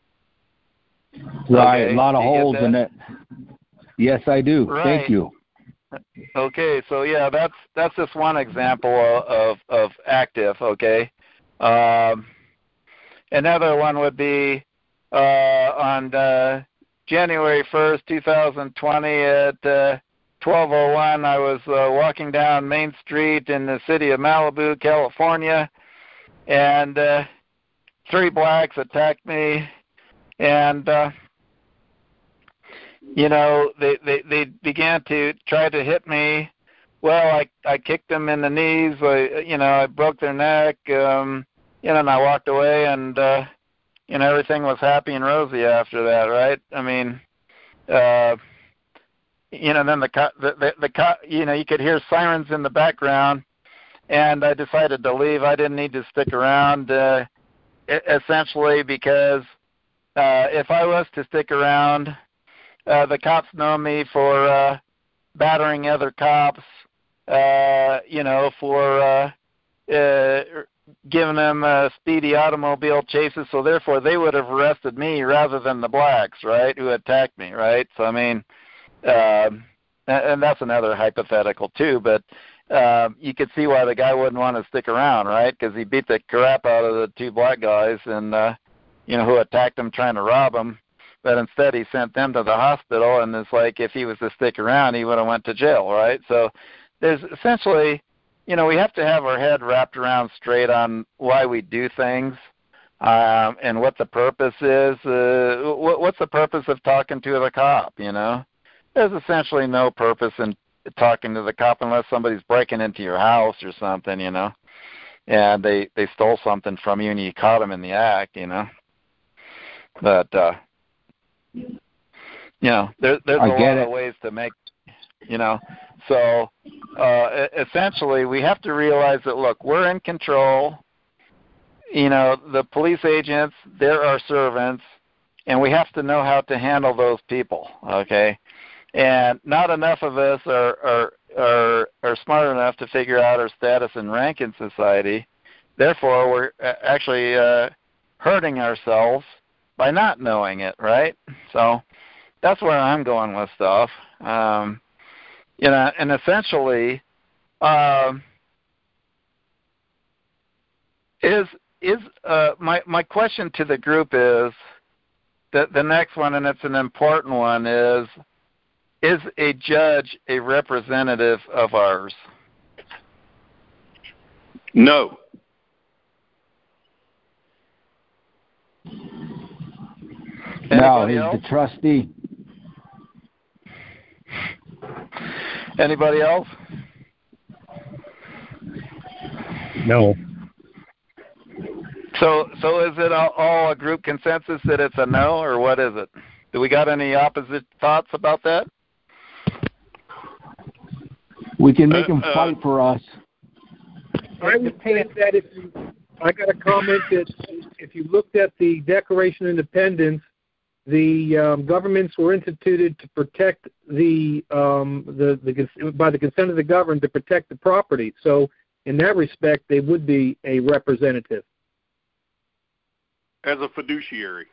Right, okay. a lot of holes in it. Yes, I do. Right. Thank you. Okay, so yeah, that's that's just one example of of active. Okay, um, another one would be uh, on uh, January first, two thousand twenty, at uh, twelve oh one. I was uh, walking down Main Street in the city of Malibu, California, and uh, three blacks attacked me, and uh, you know, they, they they began to try to hit me. Well, I I kicked them in the knees. I you know I broke their neck. Um, you know, and I walked away, and uh, you know everything was happy and rosy after that, right? I mean, uh, you know, then the co- the the, the co- you know you could hear sirens in the background, and I decided to leave. I didn't need to stick around, uh, essentially because uh, if I was to stick around. Uh, the cops know me for uh, battering other cops, uh, you know, for uh, uh, giving them uh, speedy automobile chases. So therefore, they would have arrested me rather than the blacks, right, who attacked me, right? So I mean, uh, and that's another hypothetical too. But uh, you could see why the guy wouldn't want to stick around, right? Because he beat the crap out of the two black guys, and uh, you know, who attacked him trying to rob him. But instead, he sent them to the hospital, and it's like if he was to stick around, he would have went to jail, right? So there's essentially, you know, we have to have our head wrapped around straight on why we do things, um, and what the purpose is. Uh, what, what's the purpose of talking to the cop, you know? There's essentially no purpose in talking to the cop unless somebody's breaking into your house or something, you know, and they, they stole something from you and you caught them in the act, you know. But, uh, you know, there, there's a lot it. of ways to make, you know. So uh, essentially, we have to realize that, look, we're in control. You know, the police agents, they're our servants, and we have to know how to handle those people, okay? And not enough of us are, are, are, are smart enough to figure out our status and rank in society. Therefore, we're actually uh, hurting ourselves by not knowing it, right? So that's where I'm going with stuff. Um, you know, and essentially, um, is is uh, my my question to the group is that the next one, and it's an important one, is is a judge a representative of ours? No. No, Anybody he's else? the trustee. Anybody else? No. So, so is it all, all a group consensus that it's a no, or what is it? Do we got any opposite thoughts about that? We can make him Uh, uh, fight for us. I would say that if you, I got a comment that if you looked at the Declaration of Independence, the um, governments were instituted to protect the, um, the the by the consent of the governed to protect the property. So in that respect, they would be a representative. As a fiduciary.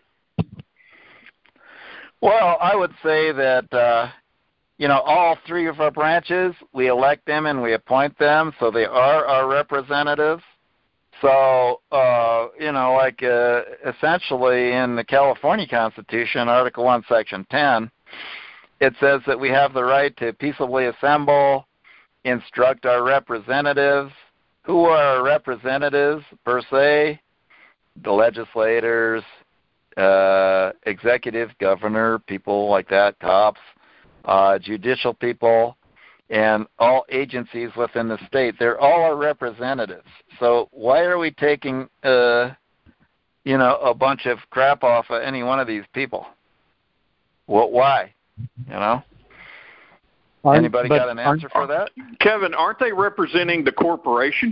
Well, I would say that, uh, you know, all three of our branches, we elect them and we appoint them, so they are our representatives. So, uh, you know, like uh, essentially in the California Constitution, Article one, Section ten, it says that we have the right to peaceably assemble, instruct our representatives. Who are our representatives, per se? The legislators, uh, executive, governor, people like that, cops, uh, judicial people, and all agencies within the state. They're all our representatives. So why are we taking, uh, you know, a bunch of crap off of any one of these people? What? Why? You know? Anybody got an answer for that? Kevin, aren't they representing the corporation?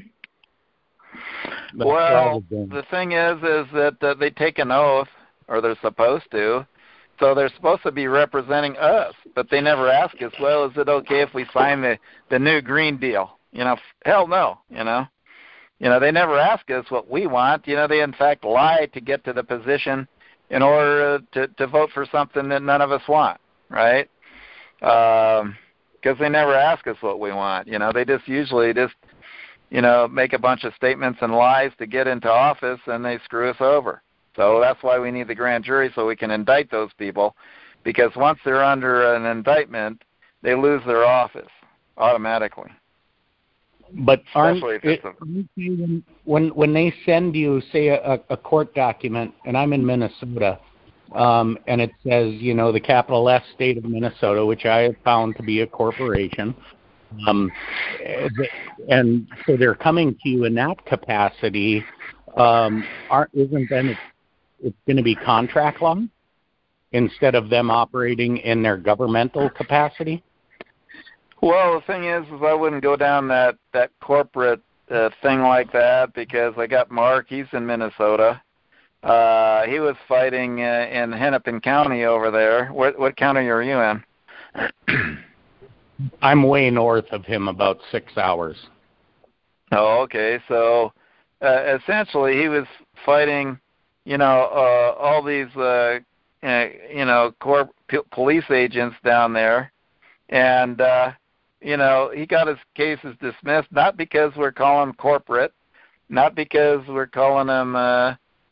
Well, the thing is, is that uh, they take an oath, or they're supposed to. So they're supposed to be representing us, but they never ask us, well, is it okay if we sign the, the new Green Deal? You know, hell no, you know. You know, they never ask us what we want. You know, they in fact lie to get to the position in order to, to vote for something that none of us want, right? Um, because they never ask us what we want. You know, they just usually just, you know, make a bunch of statements and lies to get into office, and they screw us over. So that's why we need the grand jury, so we can indict those people, because once they're under an indictment, they lose their office automatically. But aren't it, when when they send you, say, a, a court document, and I'm in Minnesota, um, and it says, you know, the capital S state of Minnesota, which I have found to be a corporation, um, and so they're coming to you in that capacity. Um, aren't isn't then it, it's going to be contract law instead of them operating in their governmental capacity? Well, the thing is, is I wouldn't go down that that corporate uh, thing like that, because I got Mark. He's in Minnesota. Uh, he was fighting uh, in Hennepin County over there. What what county are you in? I'm way north of him, about six hours. Oh, okay. So uh, essentially, he was fighting, you know, uh, all these, uh, uh, you know, corp- p- police agents down there, and uh, you know, he got his cases dismissed not because we're calling them corporate, not because we're calling them uh,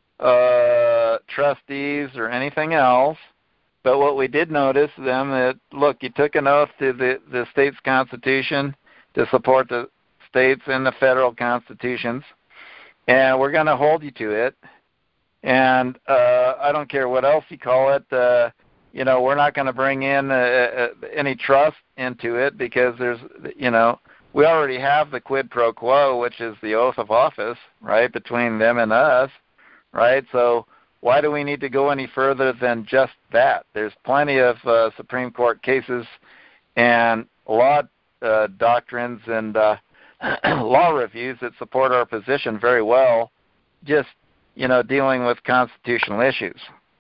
uh, trustees or anything else. But what we did notice them that, look, you took an oath to the, the state's constitution to support the states and the federal constitutions, and we're going to hold you to it. And uh, I don't care what else you call it. Uh, you know, we're not going to bring in uh, uh, any trust into it, because there's, you know, we already have the quid pro quo, which is the oath of office, right, between them and us, right? So why do we need to go any further than just that? There's plenty of uh, Supreme Court cases and law uh, doctrines and uh, law reviews that support our position very well, just, you know, dealing with constitutional issues.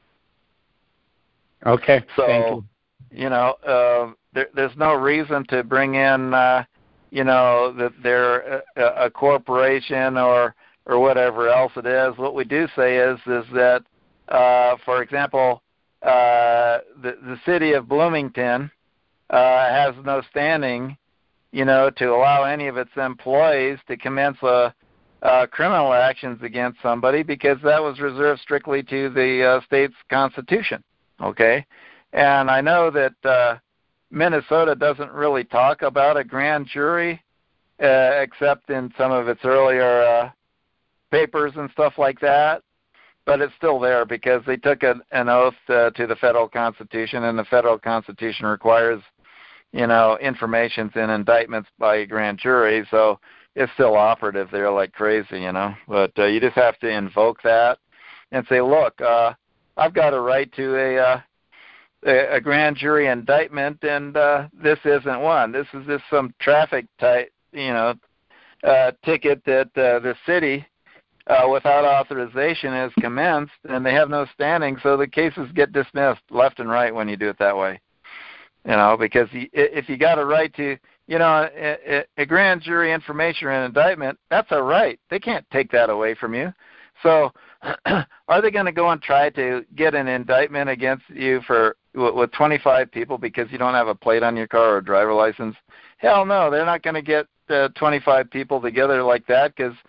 Okay, so, thank you. You know, uh, there, there's no reason to bring in, uh, you know, that they're a, a corporation or or whatever else it is. What we do say is is that, uh, for example, uh, the the city of Bloomington uh, has no standing, you know, to allow any of its employees to commence a, uh, criminal actions against somebody, because that was reserved strictly to the uh, state's constitution. Okay, and I know that uh, Minnesota doesn't really talk about a grand jury, uh, except in some of its earlier uh, papers and stuff like that. But it's still there because they took an, an oath uh, to the federal constitution, and the federal constitution requires, you know, informations in indictments by a grand jury. So it's still operative there like crazy, you know. But uh, you just have to invoke that and say, look, uh, I've got a right to a, uh, a a grand jury indictment, and uh, this isn't one. This is just some traffic type, you know, uh, ticket that uh, the city, uh, without authorization, has commenced, and they have no standing, so the cases get dismissed left and right when you do it that way. You know, because you, if you got a right to, you know, a, a grand jury information or an indictment, that's a right. They can't take that away from you. So are they going to go and try to get an indictment against you for with twenty-five people because you don't have a plate on your car or a driver license? Hell no, they're not going to get uh, twenty-five people together like that, because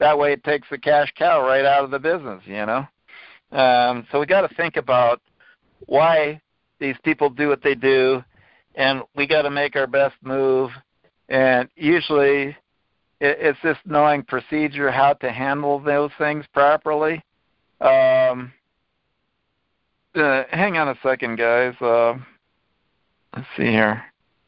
that way it takes the cash cow right out of the business, you know. Um, so we got to think about why these people do what they do, and we got to make our best move. And usually it, it's just knowing procedure, how to handle those things properly. Um, uh, hang on a second, guys. Uh, let's see here.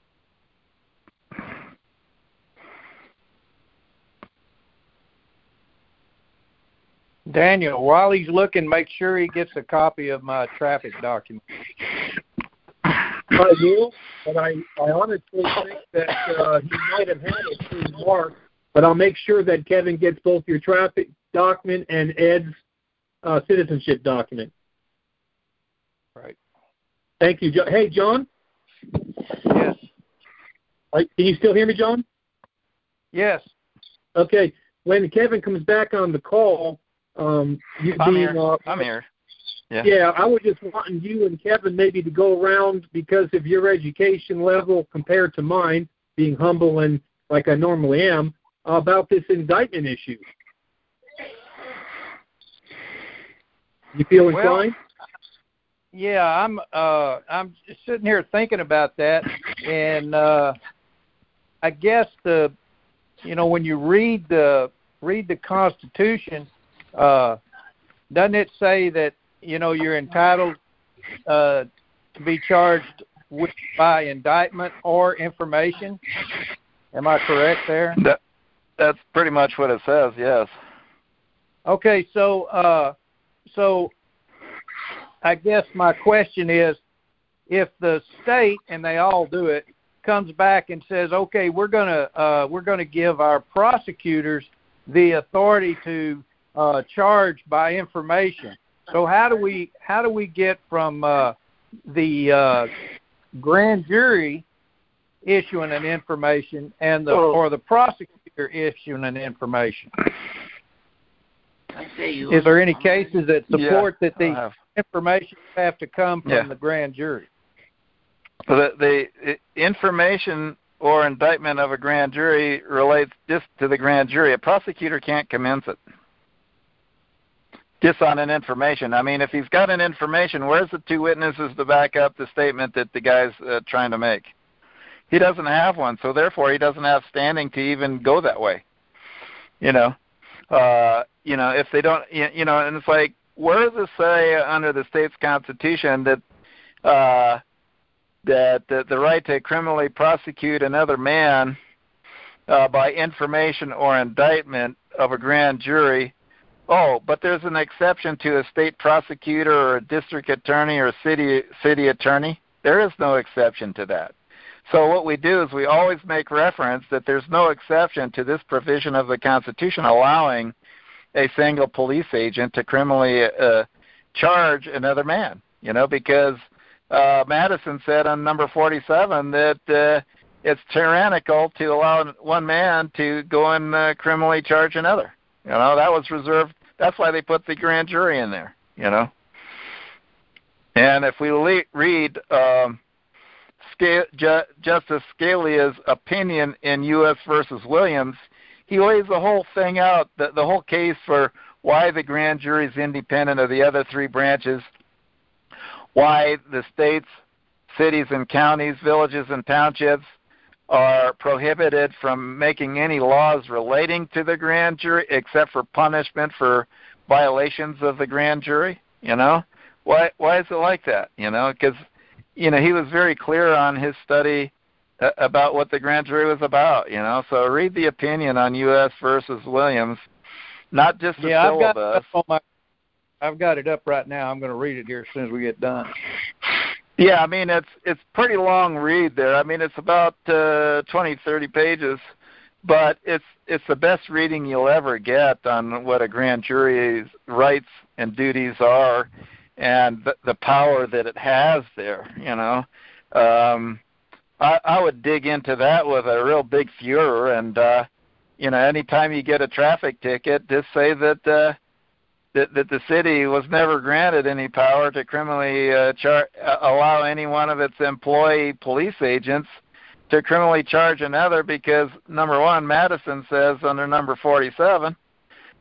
Daniel, while he's looking, make sure he gets a copy of my traffic document. I do, but I, I honestly think that uh, he might have had it through Mark, but I'll make sure that Kevin gets both your traffic document and Ed's uh, citizenship document. Right. Thank you, John. Hey, John? Yes. Can you still hear me, John? Yes. Okay. When Kevin comes back on the call, um, you I'm being, here. Uh, I'm here. Yeah. Yeah, I was just wanting you and Kevin maybe to go around because of your education level compared to mine, being humble and like I normally am, about this indictment issue. You feel inclined? Well, yeah, I'm. Uh, I'm sitting here thinking about that, and uh, I guess the, you know, when you read the read the Constitution, uh, doesn't it say that, you know, you're entitled uh, to be charged with, by indictment or information? Am I correct there? That, that's pretty much what it says, yes. Okay, so uh, so I guess my question is, if the state, and they all do it, comes back and says, okay, we're gonna uh, we're gonna give our prosecutors the authority to uh, charge by information. So how do we how do we get from uh, the uh, grand jury issuing an information and the or the prosecutor issuing an information? Is there any cases that support yeah, that the information have to come from yeah. the grand jury? The, the information or indictment of a grand jury relates just to the grand jury. A prosecutor can't commence it. Just on an information. I mean, if he's got an information, where's the two witnesses to back up the statement that the guy's uh, trying to make? He doesn't have one, so therefore he doesn't have standing to even go that way. You know, uh, you know, if they don't, you know, and it's like, where does it say under the state's constitution that uh, that the, the right to criminally prosecute another man uh, by information or indictment of a grand jury? Oh, but there's an exception to a state prosecutor or a district attorney or a city city attorney. There is no exception to that. So what we do is we always make reference that there's no exception to this provision of the Constitution allowing a single police agent to criminally uh, charge another man, you know, because uh, Madison said on number forty-seven that uh, it's tyrannical to allow one man to go and uh, criminally charge another. You know, that was reserved. That's why they put the grand jury in there, you know. And if we le- read um, Scal- Ju- Justice Scalia's opinion in U S versus Williams, he lays the whole thing out, the, the whole case for why the grand jury is independent of the other three branches, why the states, cities and counties, villages and townships are prohibited from making any laws relating to the grand jury except for punishment for violations of the grand jury. You know, why why is it like that? You know, because you know he was very clear on his study uh, about what the grand jury was about. You know, so read the opinion on U S versus Williams, not just the yeah, syllabus. I've got, it up on my, I've got it up right now. I'm going to read it here as soon as we get done. Yeah, I mean, it's it's pretty long read there. I mean, it's about uh, twenty, thirty pages, but it's it's the best reading you'll ever get on what a grand jury's rights and duties are and the, the power that it has there, you know. Um, I, I would dig into that with a real big furor, and, uh, you know, anytime you get a traffic ticket, just say that uh, That, that the city was never granted any power to criminally uh, char- allow any one of its employee police agents to criminally charge another because, number one, Madison says under number forty-seven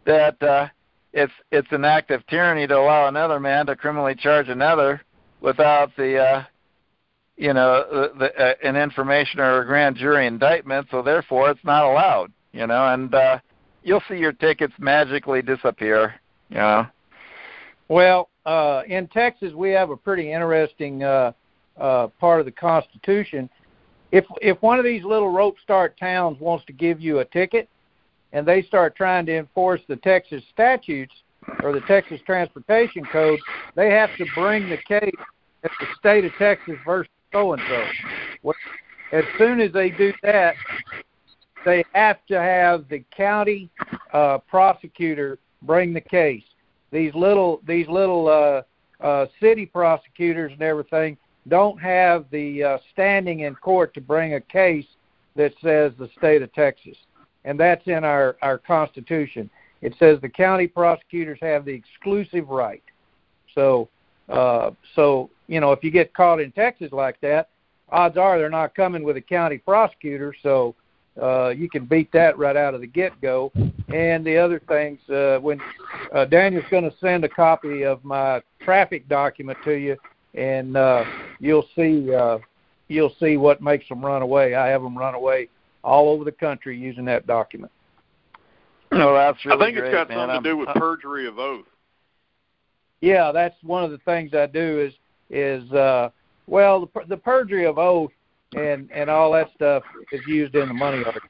that uh, it's it's an act of tyranny to allow another man to criminally charge another without the uh, you know the, the, uh, an information or a grand jury indictment. So therefore, it's not allowed. You know, and uh, you'll see your tickets magically disappear. You know. Well, uh, in Texas, we have a pretty interesting uh, uh, part of the Constitution. If if one of these little rope start towns wants to give you a ticket, and they start trying to enforce the Texas statutes or the Texas Transportation Code, they have to bring the case at the state of Texas versus so-and-so. As soon as they do that, they have to have the county uh, prosecutor bring the case. These little these little uh, uh, city prosecutors and everything don't have the uh, standing in court to bring a case that says the state of Texas. And that's in our, our Constitution. It says the county prosecutors have the exclusive right. So, uh, so you know, if you get caught in Texas like that, odds are they're not coming with a county prosecutor, so uh, you can beat that right out of the get-go. And the other things, uh, when uh, Daniel's going to send a copy of my traffic document to you, and uh, you'll see uh, you'll see what makes them run away. I have them run away all over the country using that document. No, that's really I think great, it's got man. something I'm, to do with I'm, perjury of oath. Yeah, that's one of the things I do is is uh, well the, the perjury of oath and and all that stuff is used in the money argument.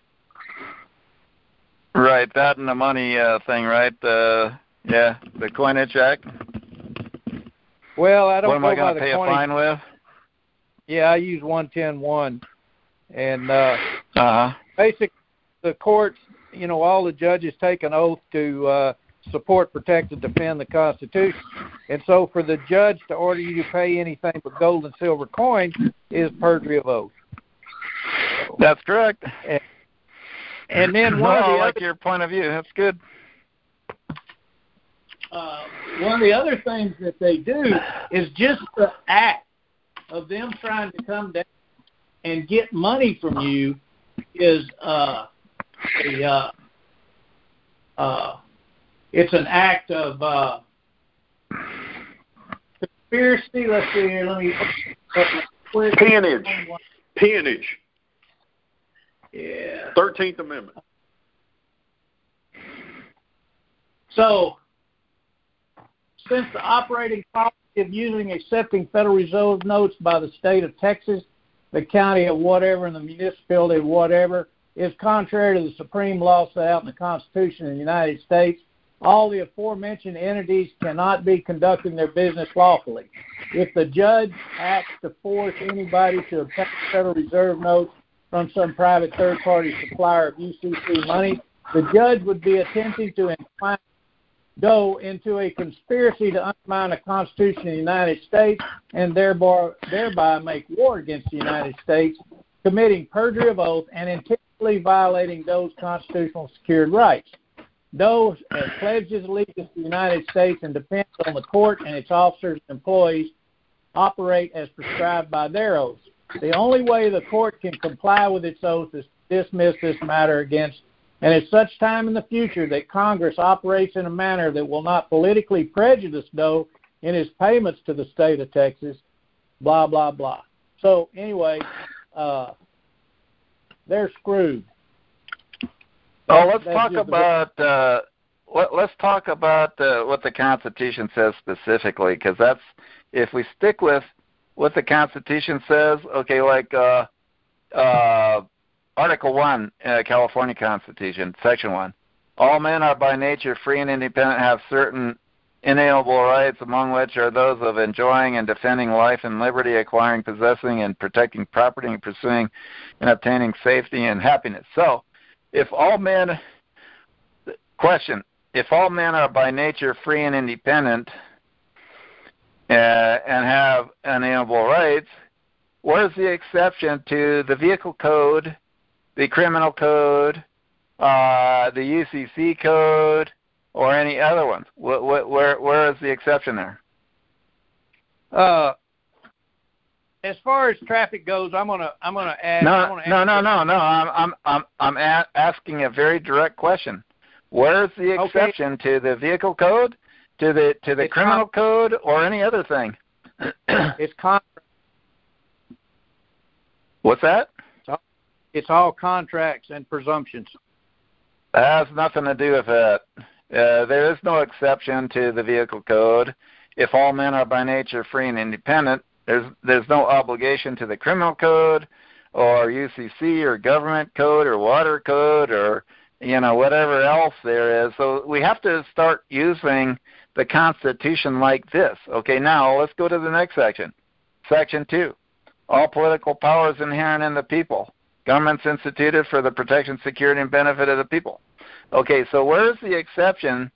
Right, that and the money uh, thing, right? Uh, yeah, the Coinage Act. Well, I don't what am go I going by to pay the a fine with? Yeah, I use one ten one, and uh, uh-huh. basically the courts, you know, all the judges take an oath to uh, support, protect, and defend the Constitution. And so for the judge to order you to pay anything but gold and silver coin is perjury of oath. So, that's correct. And, and then one well, of the I like other, your point of view. That's good. Uh, one of the other things that they do is just the act of them trying to come down and get money from you is uh, a uh, uh, it's an act of uh, conspiracy. Let's see here. Let me. Uh, Peonage. Peonage. Yeah. Thirteenth Amendment. So, since the operating policy of using accepting Federal Reserve notes by the state of Texas, the county of whatever, and the municipality of whatever is contrary to the supreme law set out in the Constitution of the United States, all the aforementioned entities cannot be conducting their business lawfully. If the judge acts to force anybody to obtain Federal Reserve notes from some private third-party supplier of U C C money, the judge would be attempting to incline go into a conspiracy to undermine the Constitution of the United States and thereby, thereby make war against the United States, committing perjury of oath and intentionally violating those constitutional secured rights. Doe has pledged his allegiance to the United States and depends on the court and its officers and employees operate as prescribed by their oaths. The only way the court can comply with its oath is to dismiss this matter against, and at such time in the future that Congress operates in a manner that will not politically prejudice Doe in his payments to the state of Texas, blah, blah, blah. So anyway, uh, they're screwed. Oh, let's That's talk just about uh, let, let's talk about uh, what the Constitution says specifically, because that's if we stick with what the Constitution says. Okay, like uh, uh, Article One, uh, California Constitution, Section One: all men are by nature free and independent, have certain inalienable rights, among which are those of enjoying and defending life and liberty, acquiring, possessing, and protecting property, and pursuing and obtaining safety and happiness. So, if all men, question, if all men are by nature free and independent uh, and have inalienable rights, where's the exception to the vehicle code, the criminal code, uh, the U C C code, or any other ones? Where, where, where is the exception there? Uh, as far as traffic goes, I'm gonna I'm gonna add. No, I'm gonna no, no, answer. no, no. I'm I'm I'm I'm a- asking a very direct question. Where's the exception okay. to the vehicle code, to the to the it's criminal con- code, or any other thing? It's con- What's that? It's all, it's all contracts and presumptions. That has nothing to do with it. Uh, there is no exception to the vehicle code. If all men are by nature free and independent, there's there's no obligation to the criminal code or U C C or government code or water code or, you know, whatever else there is. So we have to start using the Constitution like this. Okay, now let's go to the next section. Section two. All political power is inherent in the people. Governments instituted for the protection, security, and benefit of the people. Okay, so where's the exception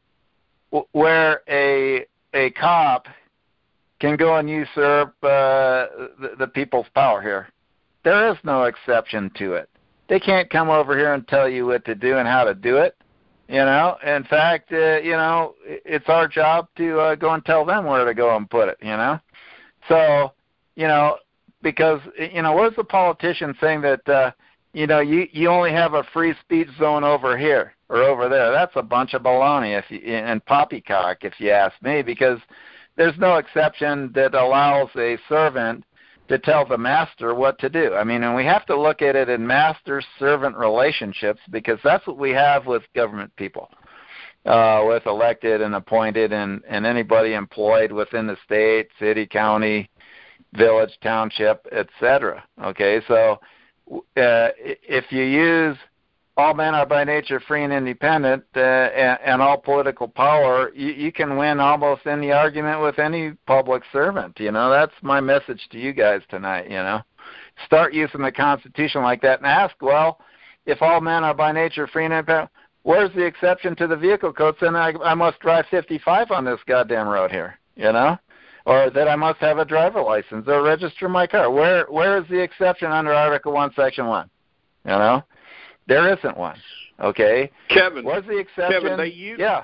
where a a cop can go and usurp uh, the, the people's power here? There is no exception to it. They can't come over here and tell you what to do and how to do it. You know, in fact, uh, you know, it's our job to uh, go and tell them where to go and put it. You know, so you know, because you know, where's the politician saying that uh, you know you you only have a free speech zone over here or over there? That's a bunch of baloney, if you, and poppycock, if you ask me, because there's no exception that allows a servant to tell the master what to do. I mean, and we have to look at it in master-servant relationships, because that's what we have with government people, uh, with elected and appointed and, and anybody employed within the state, city, county, village, township, et cetera. Okay, so uh, if you use all men are by nature free and independent, uh, and, and all political power, you, you can win almost any argument with any public servant. You know, that's my message to you guys tonight. You know, start using the Constitution like that and ask, well, if all men are by nature free and independent, where's the exception to the vehicle code? Then I, I must drive fifty-five on this goddamn road here, you know, or that I must have a driver license or register my car. Where where is the exception under Article One, Section One? You know. There isn't one. Okay, Kevin. What's the exception? Kevin, they use yeah.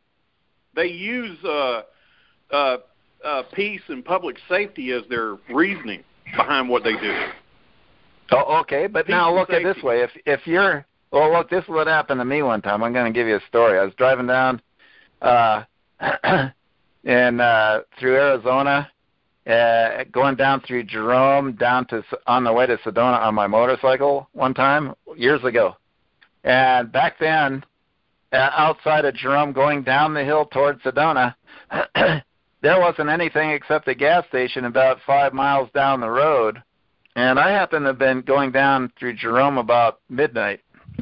They use uh, uh, uh, peace and public safety as their reasoning behind what they do. Oh, okay, but peace now look at it this way. If if you're well, look, this is what happened to me one time. I'm going to give you a story. I was driving down, uh, in uh, through Arizona, uh, going down through Jerome, down to on the way to Sedona on my motorcycle one time years ago. And back then, uh, outside of Jerome, going down the hill towards Sedona, there wasn't anything except a gas station about five miles down the road. And I happened to have been going down through Jerome about midnight,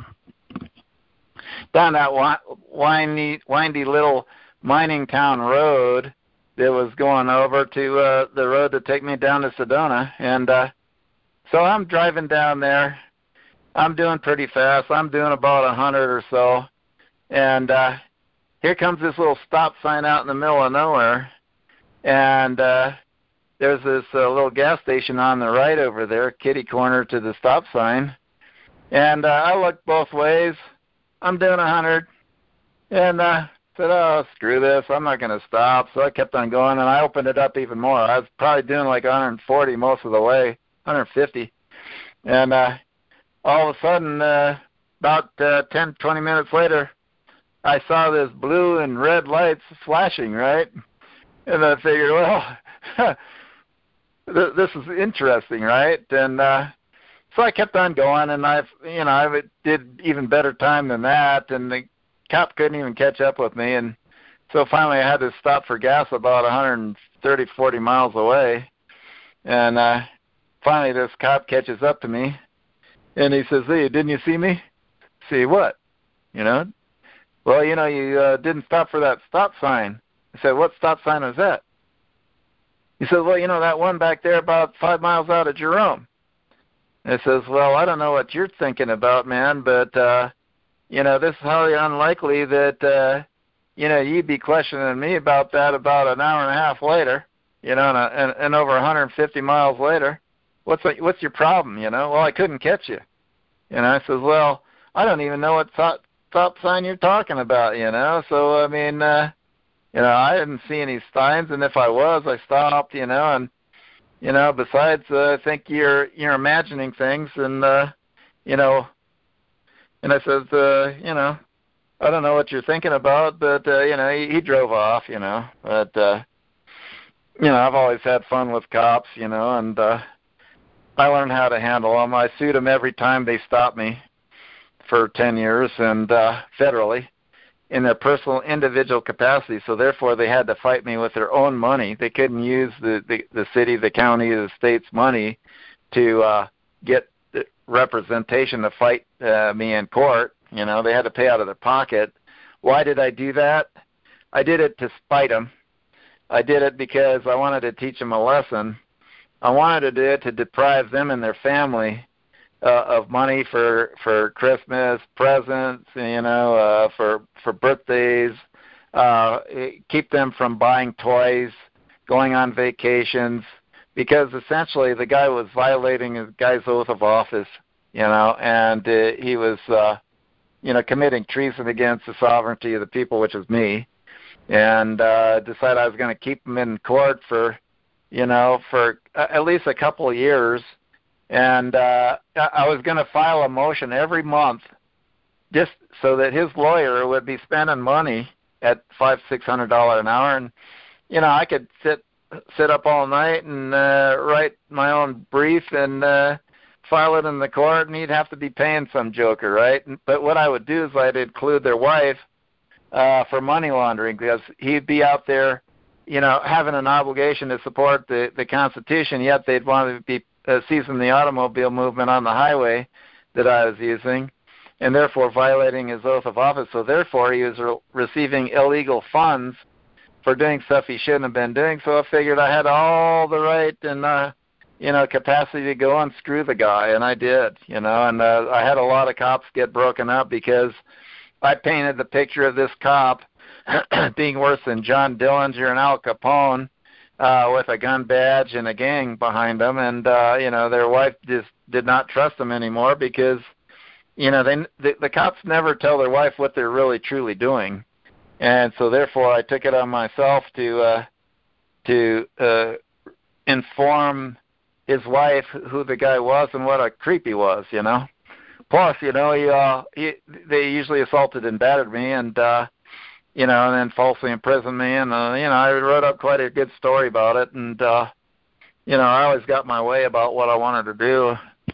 down that windy, windy little mining town road that was going over to uh, the road to take me down to Sedona. And uh, so I'm driving down there. I'm doing pretty fast. I'm doing about a hundred or so. And uh, here comes this little stop sign out in the middle of nowhere. And uh, there's this uh, little gas station on the right over there, kitty corner to the stop sign. And uh, I looked both ways. I'm doing a hundred. And uh, said, oh, screw this. I'm not going to stop. So I kept on going, and I opened it up even more. I was probably doing like one forty most of the way, one fifty. And uh, all of a sudden, uh, about uh, ten, twenty minutes later, I saw this blue and red lights flashing, right? And I figured, well, this is interesting, right? And uh, so I kept on going, and I, you know, I did even better time than that, and the cop couldn't even catch up with me. And so finally I had to stop for gas about one thirty, forty miles away. And uh, finally this cop catches up to me, and he says, hey, didn't you see me? See what? You know? Well, you know, you uh, didn't stop for that stop sign. I said, what stop sign was that? He said, well, you know, that one back there about five miles out of Jerome. And I says, well, I don't know what you're thinking about, man, but, uh, you know, this is highly unlikely that, uh, you know, you'd be questioning me about that about an hour and a half later, you know, and, and, and over one hundred fifty miles later. What's what's your problem, you know? Well, I couldn't catch you. And I says, well, I don't even know what stop, stop sign you're talking about, you know? So, I mean, uh, you know, I didn't see any signs, and if I was, I stopped, you know, and, you know, besides, uh, I think you're you're imagining things, and, uh, you know, and I said, uh, you know, I don't know what you're thinking about, but uh, you know, he, he drove off, you know. But uh, you know, I've always had fun with cops, you know, and uh, I learned how to handle them. I sued them every time they stopped me for ten years, and uh, federally, in their personal individual capacity. So therefore, they had to fight me with their own money. They couldn't use the the, the city, the county, the state's money to uh, get the representation to fight uh, me in court. You know, they had to pay out of their pocket. Why did I do that? I did it to spite them. I did it because I wanted to teach them a lesson. I wanted to do it to deprive them and their family uh, of money for for Christmas presents, you know, uh, for for birthdays. Uh, keep them from buying toys, going on vacations, because essentially the guy was violating his guy's oath of office, you know, and uh, he was. Uh, you know, committing treason against the sovereignty of the people, which is me, and uh, decided I was going to keep him in court for, you know, for at least a couple of years, and uh, I was going to file a motion every month just so that his lawyer would be spending money at five, six hundred dollars an hour, and, you know, I could sit sit up all night and uh, write my own brief and uh, file it in the court, and he'd have to be paying some joker, right? But what I would do is I'd include their wife uh, for money laundering, because he'd be out there, you know, having an obligation to support the, the Constitution, yet they'd want to be uh, seizing the automobile movement on the highway that I was using, and therefore violating his oath of office. So therefore he was re- receiving illegal funds for doing stuff he shouldn't have been doing. So I figured I had all the right and uh, you know, capacity to go and screw the guy, and I did, you know, and uh, I had a lot of cops get broken up because I painted the picture of this cop being worse than John Dillinger and Al Capone uh, with a gun badge and a gang behind him, and, uh, you know, their wife just did not trust him anymore because, you know, they the, the cops never tell their wife what they're really truly doing, and so therefore I took it on myself to, uh, to uh, inform his wife who the guy was and what a creep he was, you know. Plus, you know, he, uh, he they usually assaulted and battered me, and uh, you know, and then falsely imprisoned me, and uh, you know, I wrote up quite a good story about it, and uh, you know, I always got my way about what I wanted to do.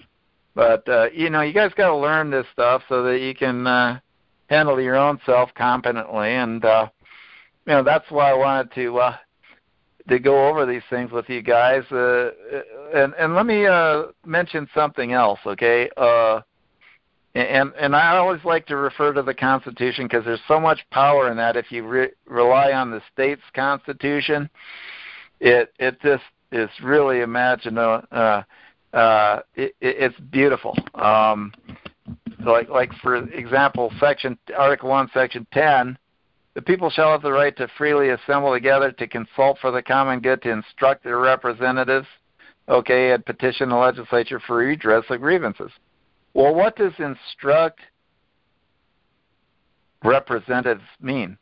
But uh, you know, you guys got to learn this stuff so that you can uh, handle your own self competently, and uh, you know, that's why I wanted to. Uh, to go over these things with you guys. Uh, and, and let me uh, mention something else, okay? Uh, and, and I always like to refer to the Constitution because there's so much power in that. If you re- rely on the state's Constitution, it it just is really imaginable. Uh, uh, it, it's beautiful. Um, like, like, for example, Section Article one, Section ten, the people shall have the right to freely assemble together to consult for the common good, to instruct their representatives, okay, and petition the legislature for redress of grievances. Well, what does instruct representatives mean?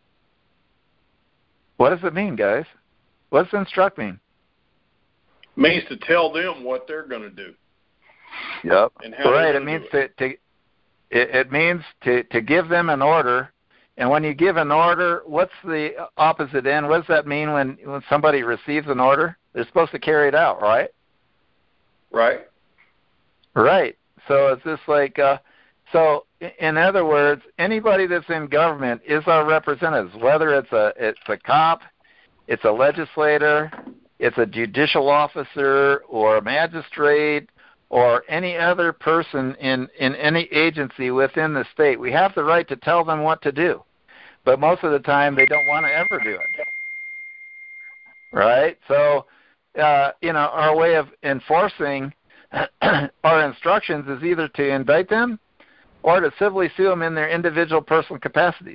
What does it mean, guys? What does instruct mean? It means to tell them what they're going to do. Yep. And how right. It means to, to it, it means to, to give them an order. And when you give an order, what's the opposite end? What does that mean when, when somebody receives an order? They're supposed to carry it out, right? Right. Right. So it's just like, uh, so in other words, anybody that's in government is our representatives, whether it's a it's a cop, it's a legislator, it's a judicial officer or a magistrate, or any other person in, in any agency within the state. We have the right to tell them what to do. But most of the time, they don't want to ever do it. Right? So, uh, you know, our way of enforcing our instructions is either to indict them or to civilly sue them in their individual personal capacities.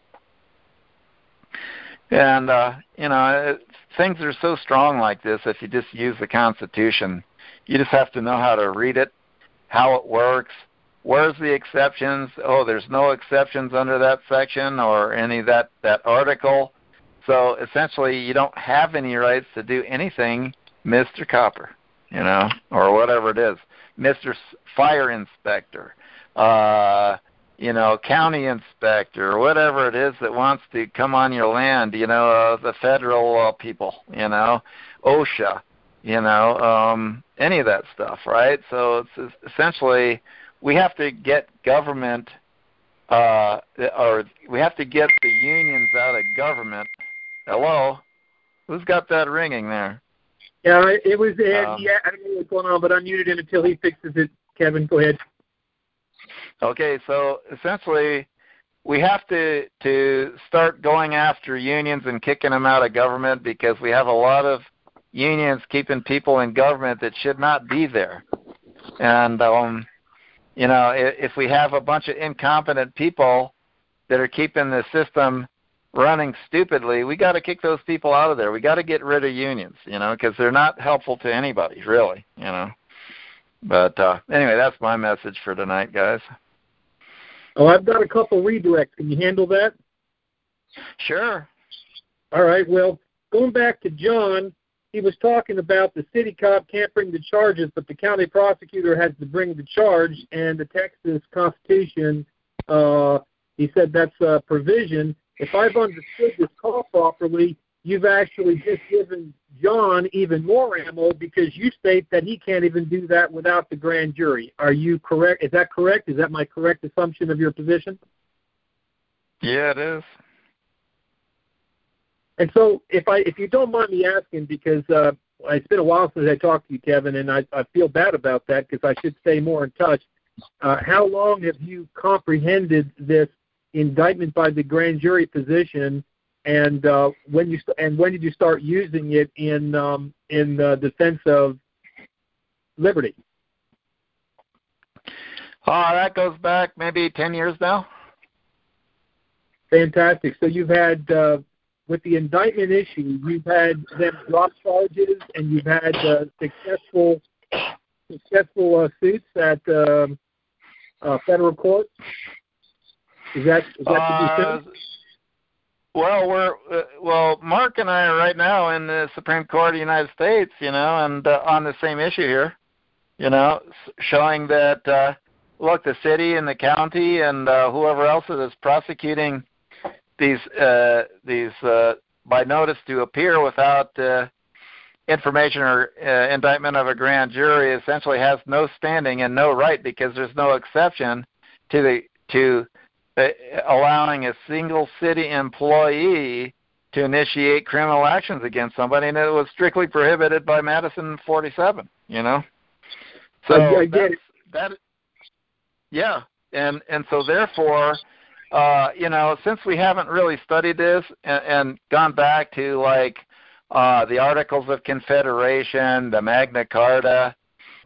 And, uh, you know, it, things are so strong like this if you just use the Constitution. You just have to know how to read it, how it works, where's the exceptions. Oh, there's no exceptions under that section or any of that, that article. So essentially you don't have any rights to do anything, Mister Copper, you know, or whatever it is, Mister Fire Inspector, uh, you know, county inspector or whatever it is that wants to come on your land, you know, uh, the federal uh, people, you know, OSHA, you know, um, any of that stuff, right? So it's essentially we have to get government, uh, or we have to get the unions out of government. Hello? Who's got that ringing there? Yeah, it was Ed. Um, yeah, I don't know what's going on, but I muted him until he fixes it. Kevin, go ahead. Okay, so essentially we have to to start going after unions and kicking them out of government because we have a lot of unions keeping people in government that should not be there. And, um, you know, if, if we have a bunch of incompetent people that are keeping the system running stupidly, we got to kick those people out of there. We got to get rid of unions, you know, because they're not helpful to anybody, really, you know. But uh, anyway, that's my message for tonight, guys. Oh, I've got a couple redirects. Can you handle that? Sure. All right. Well, going back to John, he was talking about the city cop can't bring the charges, but the county prosecutor has to bring the charge, and the Texas Constitution, uh, he said that's a provision. If I've understood this call properly, you've actually just given John even more ammo because you state that he can't even do that without the grand jury. Are you correct? Is that correct? Is that my correct assumption of your position? Yeah, it is. And so, if I, if you don't mind me asking, because uh, it's been a while since I talked to you, Kevin, and I, I feel bad about that because I should stay more in touch. Uh, how long have you comprehended this indictment by the grand jury position, and uh, when you st- and when did you start using it in um, in the defense of liberty? Uh, that goes back maybe ten years now. Fantastic. So you've had. Uh, With the indictment issue, you've had them drop charges, and you've had uh, successful successful uh, suits at uh, uh, federal court. Is that is that to be uh, said? Well, we're uh, well. Mark and I are right now in the Supreme Court of the United States, you know, and uh, on the same issue here, you know, showing that uh, look, the city and the county and uh, whoever else is prosecuting these uh, these uh, by notice to appear without uh, information or uh, indictment of a grand jury essentially has no standing and no right because there's no exception to the to uh, allowing a single city employee to initiate criminal actions against somebody, and it was strictly prohibited by Madison forty-seven. You know, so I, I get it. that yeah, and and so therefore. Uh, you know, since we haven't really studied this and, and gone back to like uh, the Articles of Confederation, the Magna Carta,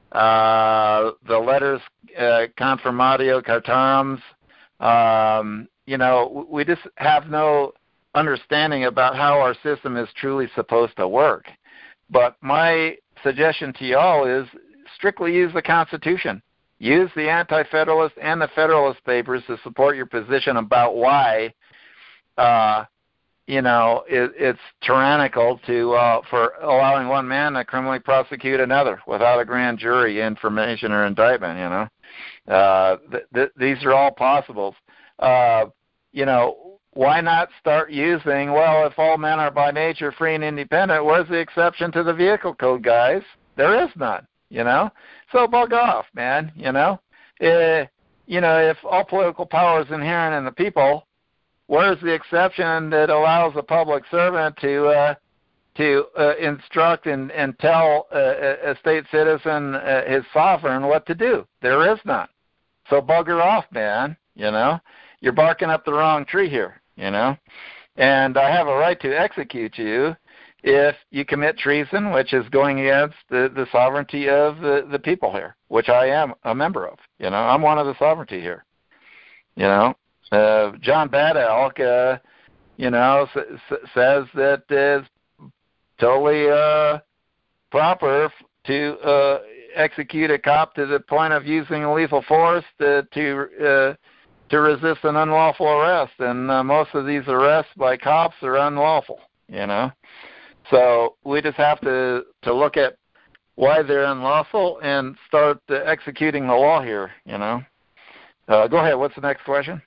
uh, the Letters uh, Confirmatio Cartarums, um, you know, we just have no understanding about how our system is truly supposed to work. But my suggestion to y'all is strictly use the Constitution. Use the Anti-Federalist and the Federalist Papers to support your position about why, uh, you know, it, it's tyrannical to uh, for allowing one man to criminally prosecute another without a grand jury information or indictment. You know, uh, th- th- these are all possibles. Uh, you know, why not start using? Well, if all men are by nature free and independent, where's the exception to the vehicle code, guys? There is none. You know, so bug off, man. You know, uh, you know, if all political power is inherent in the people, where's the exception that allows a public servant to uh, to uh, instruct and, and tell a, a state citizen, uh, his sovereign, what to do? There is none. So bugger off, man. You know, you're barking up the wrong tree here. You know, and I have a right to execute you if you commit treason, which is going against the, the sovereignty of the, the people here, which I am a member of. You know, I'm one of the sovereignty here. You know, uh, John Bad Elk, uh, you know, s- s- says that it's totally uh, proper to uh, execute a cop to the point of using lethal force to to, uh, to resist an unlawful arrest. And uh, most of these arrests by cops are unlawful, you know. So we just have to, to look at why they're unlawful and start uh, executing the law here, you know. Uh, go ahead. What's the next question?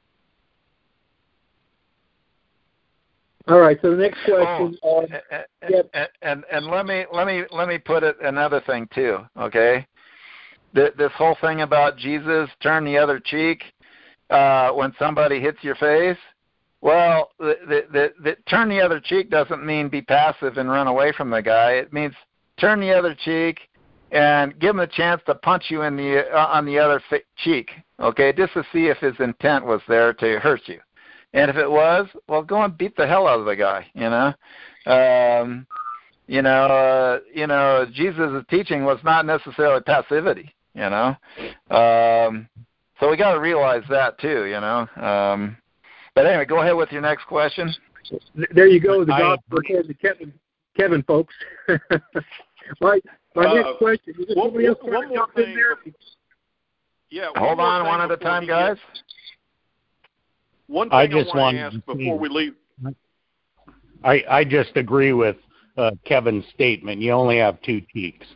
All right. So the next question. Oh, um, and, yep. and, and and let me let me let me put it another thing too. Okay, the, this whole thing about Jesus turn the other cheek uh, when somebody hits your face. Well, the, the, the, the turn the other cheek doesn't mean be passive and run away from the guy. It means turn the other cheek and give him a chance to punch you in the uh, on the other fi- cheek. Okay, just to see if his intent was there to hurt you. And if it was, well, go and beat the hell out of the guy. You know, um, you know, uh, you know, Jesus' teaching was not necessarily passivity. You know, um, so we got to realize that too. You know, um, but anyway, go ahead with your next question. There you go. The I gospel according to Kevin, Kevin, folks. my my Uh, next question. Is there one- somebody else one trying to more jump in thing there? Yeah. Hold more on, thing one at a before time, he guys. gets- One thing I I, just want to wanted ask to before see- we leave. I, I just agree with uh, Kevin's statement. You only have two cheeks.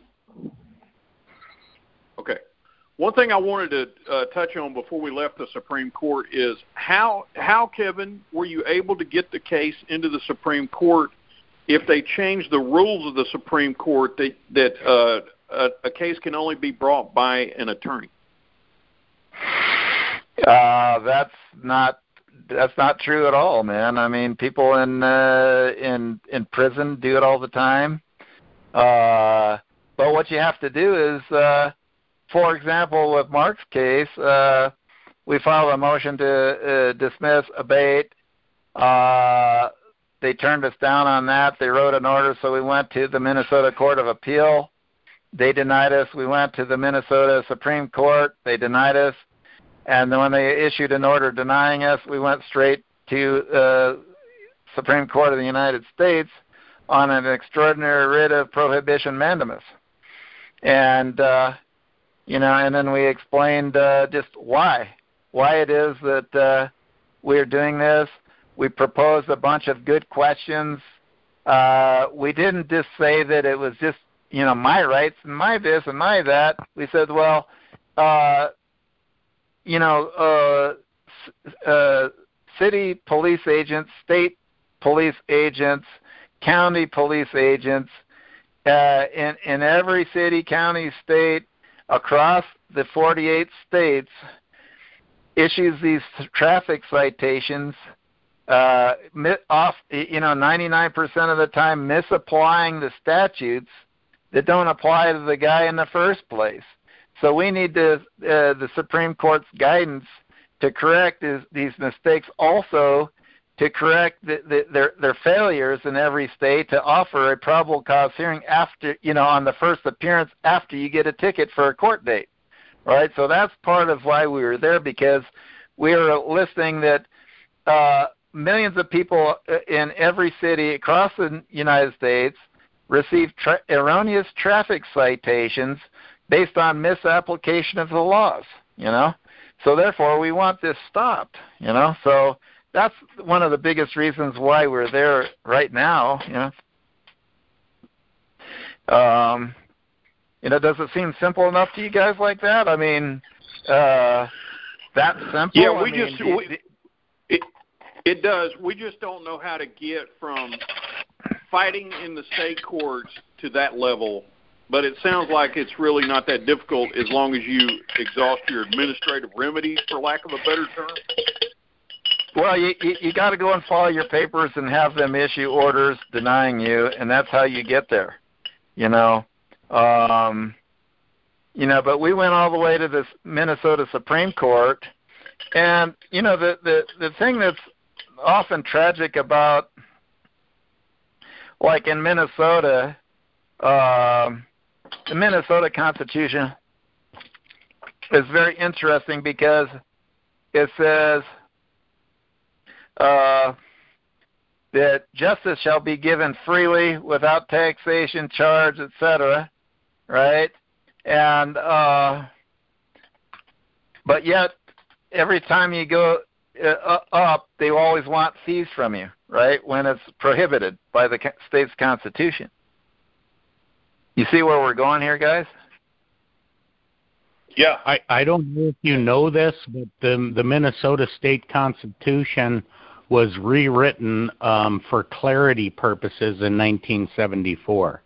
Okay. One thing I wanted to uh, touch on before we left the Supreme Court is how, how, Kevin, were you able to get the case into the Supreme Court if they changed the rules of the Supreme Court that, that uh, a, a case can only be brought by an attorney? Uh, that's not that's not true at all, man. I mean, people in uh, in in prison do it all the time. Uh, but what you have to do is, uh, for example, with Mark's case, uh, we filed a motion to uh, dismiss, abate. Uh, they turned us down on that. They wrote an order, so we went to the Minnesota Court of Appeal. They denied us. We went to the Minnesota Supreme Court. They denied us. And then when they issued an order denying us, we went straight to uh, Supreme Court of the United States on an extraordinary writ of prohibition mandamus. And, uh, you know, and then we explained uh, just why, why it is that uh, we're doing this. We proposed a bunch of good questions. Uh, we didn't just say that it was just, you know, my rights and my this and my that. We said, well, uh, you know, uh, uh, city police agents, state police agents, county police agents, uh, in, in every city, county, state, across the forty-eight states, issues these traffic citations, uh, off, you know, ninety-nine percent of the time misapplying the statutes that don't apply to the guy in the first place. So we need to, uh, the Supreme Court's guidance to correct is, these mistakes, also to correct the, the, their their failures in every state to offer a probable cause hearing after, you know, on the first appearance after you get a ticket for a court date, right? So that's part of why we were there, because we were listing that uh, millions of people in every city across the United States receive tra- erroneous traffic citations based on misapplication of the laws, you know. So therefore, we want this stopped, you know. So that's one of the biggest reasons why we're there right now, you know. Um, you know, does it seem simple enough to you guys like that? I mean, uh, that simple? Yeah, we I mean, just do, we, it it does. We just don't know how to get from fighting in the state courts to that level. But it sounds like it's really not that difficult as long as you exhaust your administrative remedies, for lack of a better term. Well, you you, you got to go and file your papers and have them issue orders denying you, and that's how you get there. You know, um, you know. But we went all the way to this Minnesota Supreme Court, and you know the the the thing that's often tragic about, like in Minnesota. Um, The Minnesota Constitution is very interesting because it says uh, that justice shall be given freely without taxation, charge, et cetera. Right? And uh, but yet, every time you go uh, up, they always want fees from you, right? When it's prohibited by the state's constitution. You see where we're going here, guys? Yeah. I, I don't know if you know this, but the the Minnesota State Constitution was rewritten um, for clarity purposes in nineteen seventy-four.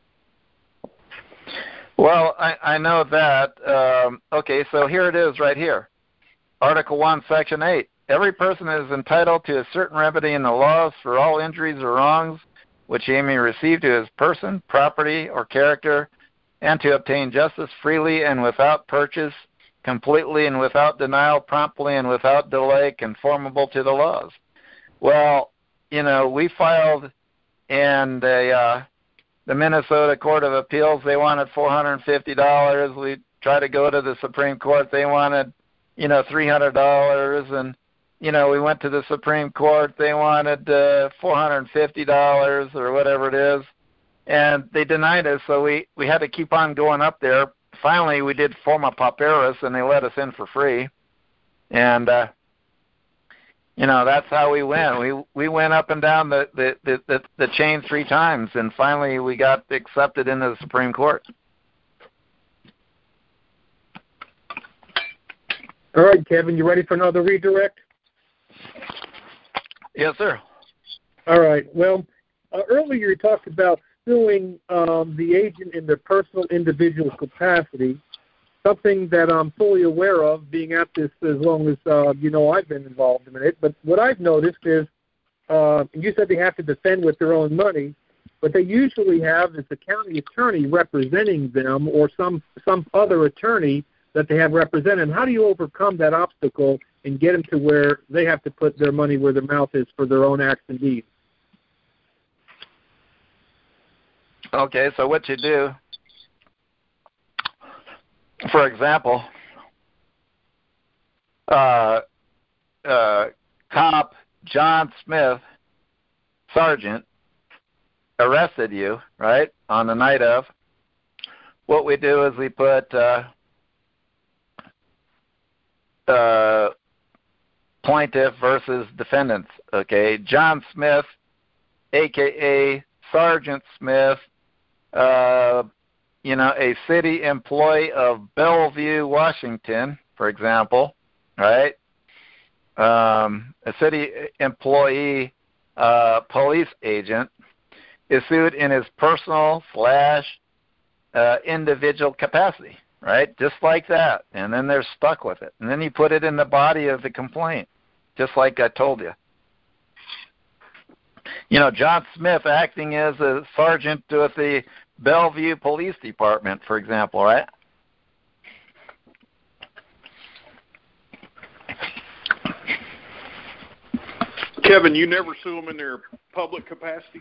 Well, I, I know that. Um, okay, so here it is right here. Article one, Section eight. Every person is entitled to a certain remedy in the laws for all injuries or wrongs which he may receive to his person, property, or character, and to obtain justice freely and without purchase, completely and without denial, promptly and without delay, conformable to the laws. Well, you know, we filed in the, uh, the Minnesota Court of Appeals. They wanted four hundred fifty dollars. We tried to go to the Supreme Court. They wanted, you know, three hundred dollars. And, you know, we went to the Supreme Court. They wanted uh, four hundred fifty dollars or whatever it is. And they denied us, so we, we had to keep on going up there. Finally, we did forma pauperis, and they let us in for free. And, uh, you know, that's how we went. We we went up and down the, the, the, the, the chain three times, and finally we got accepted into the Supreme Court. All right, Kevin, you ready for another redirect? Yes, sir. All right. Well, uh, earlier you talked about suing um, the agent in their personal individual capacity, something that I'm fully aware of, being at this as long as, uh, you know, I've been involved in it. But what I've noticed is, uh, you said they have to defend with their own money, but they usually have is the county attorney representing them or some, some other attorney that they have represented. How do you overcome that obstacle and get them to where they have to put their money where their mouth is for their own acts and deeds? Okay, so what you do, for example, uh, uh, cop John Smith, sergeant, arrested you, right, on the night of. What we do is we put uh, uh, plaintiff versus defendants, okay? John Smith, a k a. Sergeant Smith, uh, you know, a city employee of Bellevue, Washington, for example, right? Um, a city employee, uh, police agent, is sued in his personal slash uh, individual capacity, right? Just like that. And then they're stuck with it. And then you put it in the body of the complaint, just like I told you. You know, John Smith acting as a sergeant with the Bellevue Police Department, for example, right? Kevin, you never sue them in their public capacity?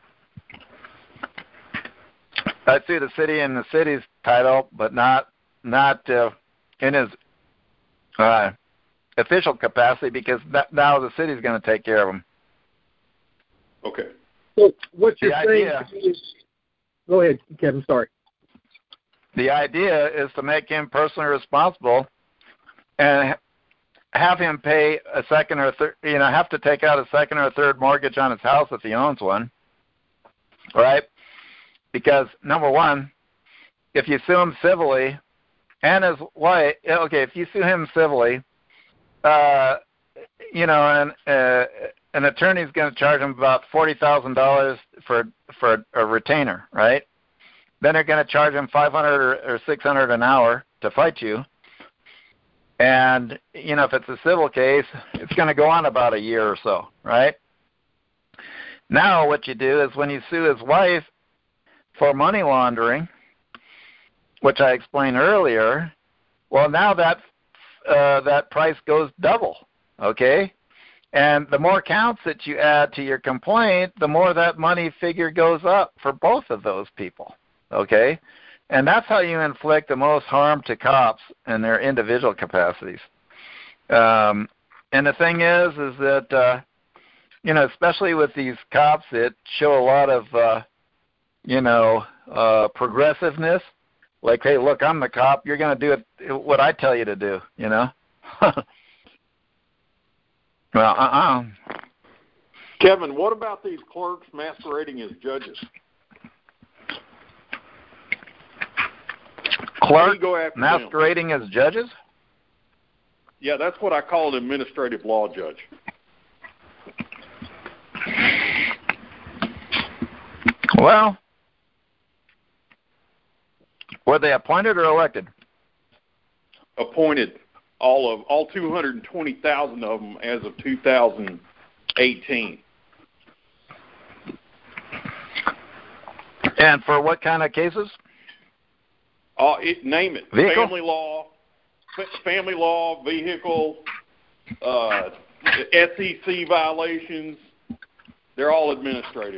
I sue the city in the city's title, but not not uh, in his uh, official capacity, because that, now the city's going to take care of him. Okay. So what you're the saying idea, is, go ahead, Kevin, sorry. The idea is to make him personally responsible and have him pay a second or third, you know, have to take out a second or third mortgage on his house if he owns one, right? Because, number one, if you sue him civilly, and his wife, okay, if you sue him civilly, uh, you know, and uh, an attorney's going to charge him about forty thousand dollars for for a retainer, right? Then they're going to charge him five hundred dollars or, or six hundred dollars an hour to fight you. And, you know, if it's a civil case, it's going to go on about a year or so, right? Now what you do is when you sue his wife for money laundering, which I explained earlier, well, now that uh, that price goes double, okay? And the more counts that you add to your complaint, the more that money figure goes up for both of those people, okay? And that's how you inflict the most harm to cops in their individual capacities. Um, and the thing is, is that, uh, you know, especially with these cops that show a lot of, uh, you know, uh, progressiveness, like, hey, look, I'm the cop, you're going to do it what I tell you to do, you know? Well, uh-uh. Kevin, what about these clerks masquerading as judges? Clerk go after masquerading them. as judges? Yeah, that's what I call an administrative law judge. Well, were they appointed or elected? Appointed, all of all two hundred twenty thousand of them as of two thousand eighteen. And for what kind of cases? Uh, it, name it. Vehicle? Family law, family law, vehicle, uh, S E C violations. They're all administrative.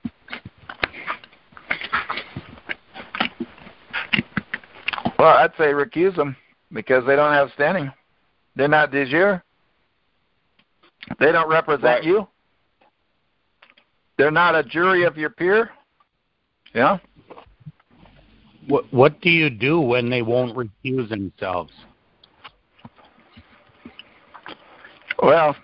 Well, I'd say recuse them because they don't have standing. They're not de jure. They don't represent Right. you. They're not a jury of your peer. Yeah. What What do you do when they won't recuse themselves? Well,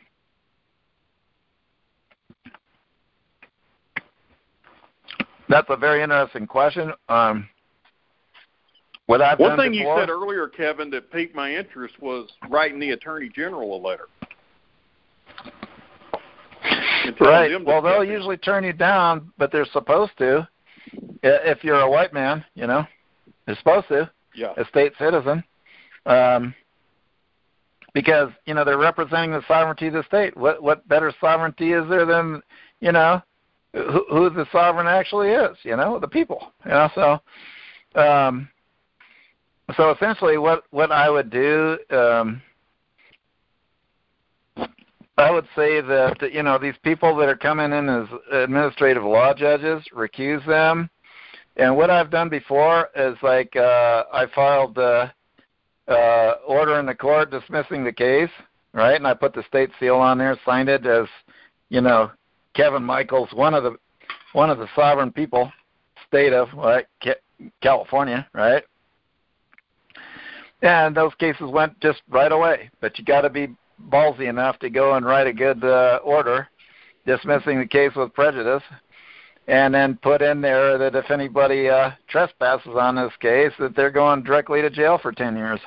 that's a very interesting question. Um, what I've One done thing before, you said earlier, Kevin, that piqued my interest was writing the Attorney General a letter. And telling right. them to Well, they'll step in. usually turn you down, but they're supposed to. If you're a white man, you know, they're supposed to. Yeah. A state citizen. Um, because, you know, they're representing the sovereignty of the state. What what better sovereignty is there than, you know, who, who the sovereign actually is, you know, the people. You know, so um, so essentially what, what I would do, um, I would say that, you know, these people that are coming in as administrative law judges, recuse them. And what I've done before is, like, uh, I filed uh, uh, order in the court dismissing the case, right? And I put the state seal on there, signed it as, you know, Kevin Michaels, one of the one of the sovereign people, state of right, California, right? And those cases went just right away. But you got to be ballsy enough to go and write a good uh, order dismissing the case with prejudice, and then put in there that if anybody uh, trespasses on this case, that they're going directly to jail for ten years.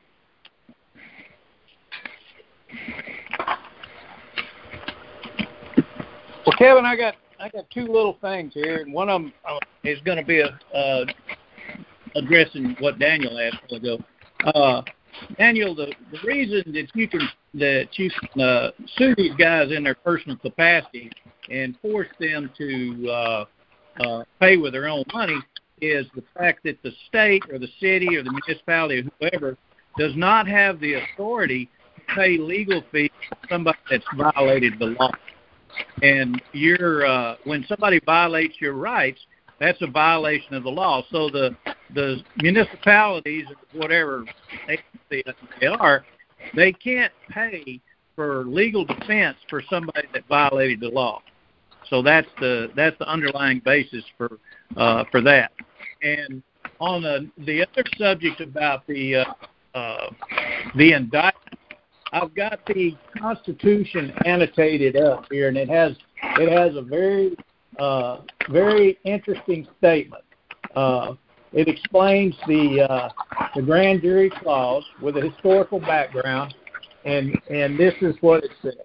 Well, Kevin, I got I got two little things here, and one of them is going to be a, uh, addressing what Daniel asked a while ago. Uh, Daniel, the, the reason that you can that you can uh, sue these guys in their personal capacity and force them to uh, uh, pay with their own money is the fact that the state or the city or the municipality or whoever does not have the authority to pay legal fees to somebody that's violated the law. And you're uh, when somebody violates your rights, that's a violation of the law. So the the municipalities, whatever agency they are, they can't pay for legal defense for somebody that violated the law. So that's the that's the underlying basis for uh, for that. And on the the other subject about the uh, uh, the indictment, I've got the Constitution annotated up here, and it has it has a very uh, very interesting statement. Uh, it explains the uh, the grand jury clause with a historical background, and and this is what it says.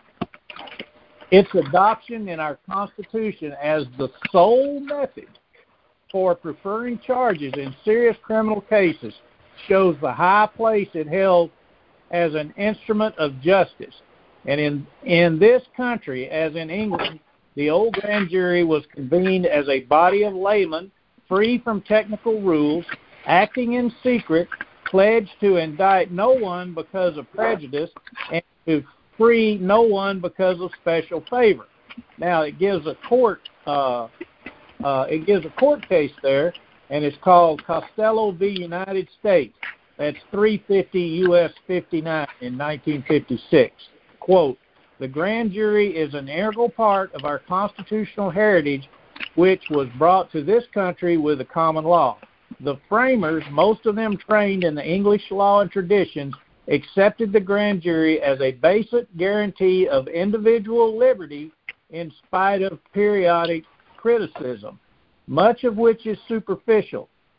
Its adoption in our Constitution as the sole method for preferring charges in serious criminal cases shows the high place it held as an instrument of justice. And in, in this country, as in England, the old grand jury was convened as a body of laymen, free from technical rules, acting in secret, pledged to indict no one because of prejudice, and to free no one because of special favor. Now, it gives a court uh, uh, it gives a court case there, and it's called Costello v. United States. That's three fifty U S fifty-nine in nineteen fifty-six. Quote, the grand jury is an integral part of our constitutional heritage, which was brought to this country with the common law. The framers, most of them trained in the English law and traditions, accepted the grand jury as a basic guarantee of individual liberty in spite of periodic criticism, much of which is superficial.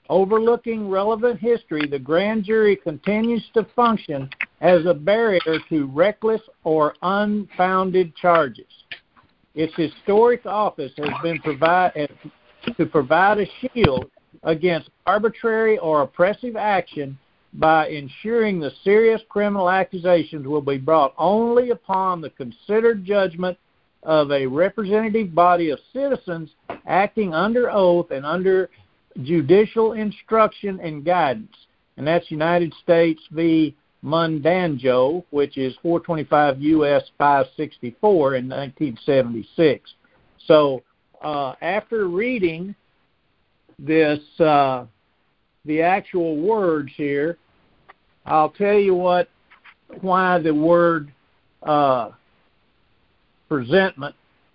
Overlooking relevant history, the grand jury continues to function as a barrier to reckless or unfounded charges. Its historic office has been provide, to provide a shield against arbitrary or oppressive action by ensuring the serious criminal accusations will be brought only upon the considered judgment of a representative body of citizens acting under oath and under judicial instruction and guidance. And that's United States v. Mundanjo, which is four twenty-five U S five sixty-four in nineteen seventy-six. So uh, after reading this, uh, the actual words here, I'll tell you what, why the word uh, presentment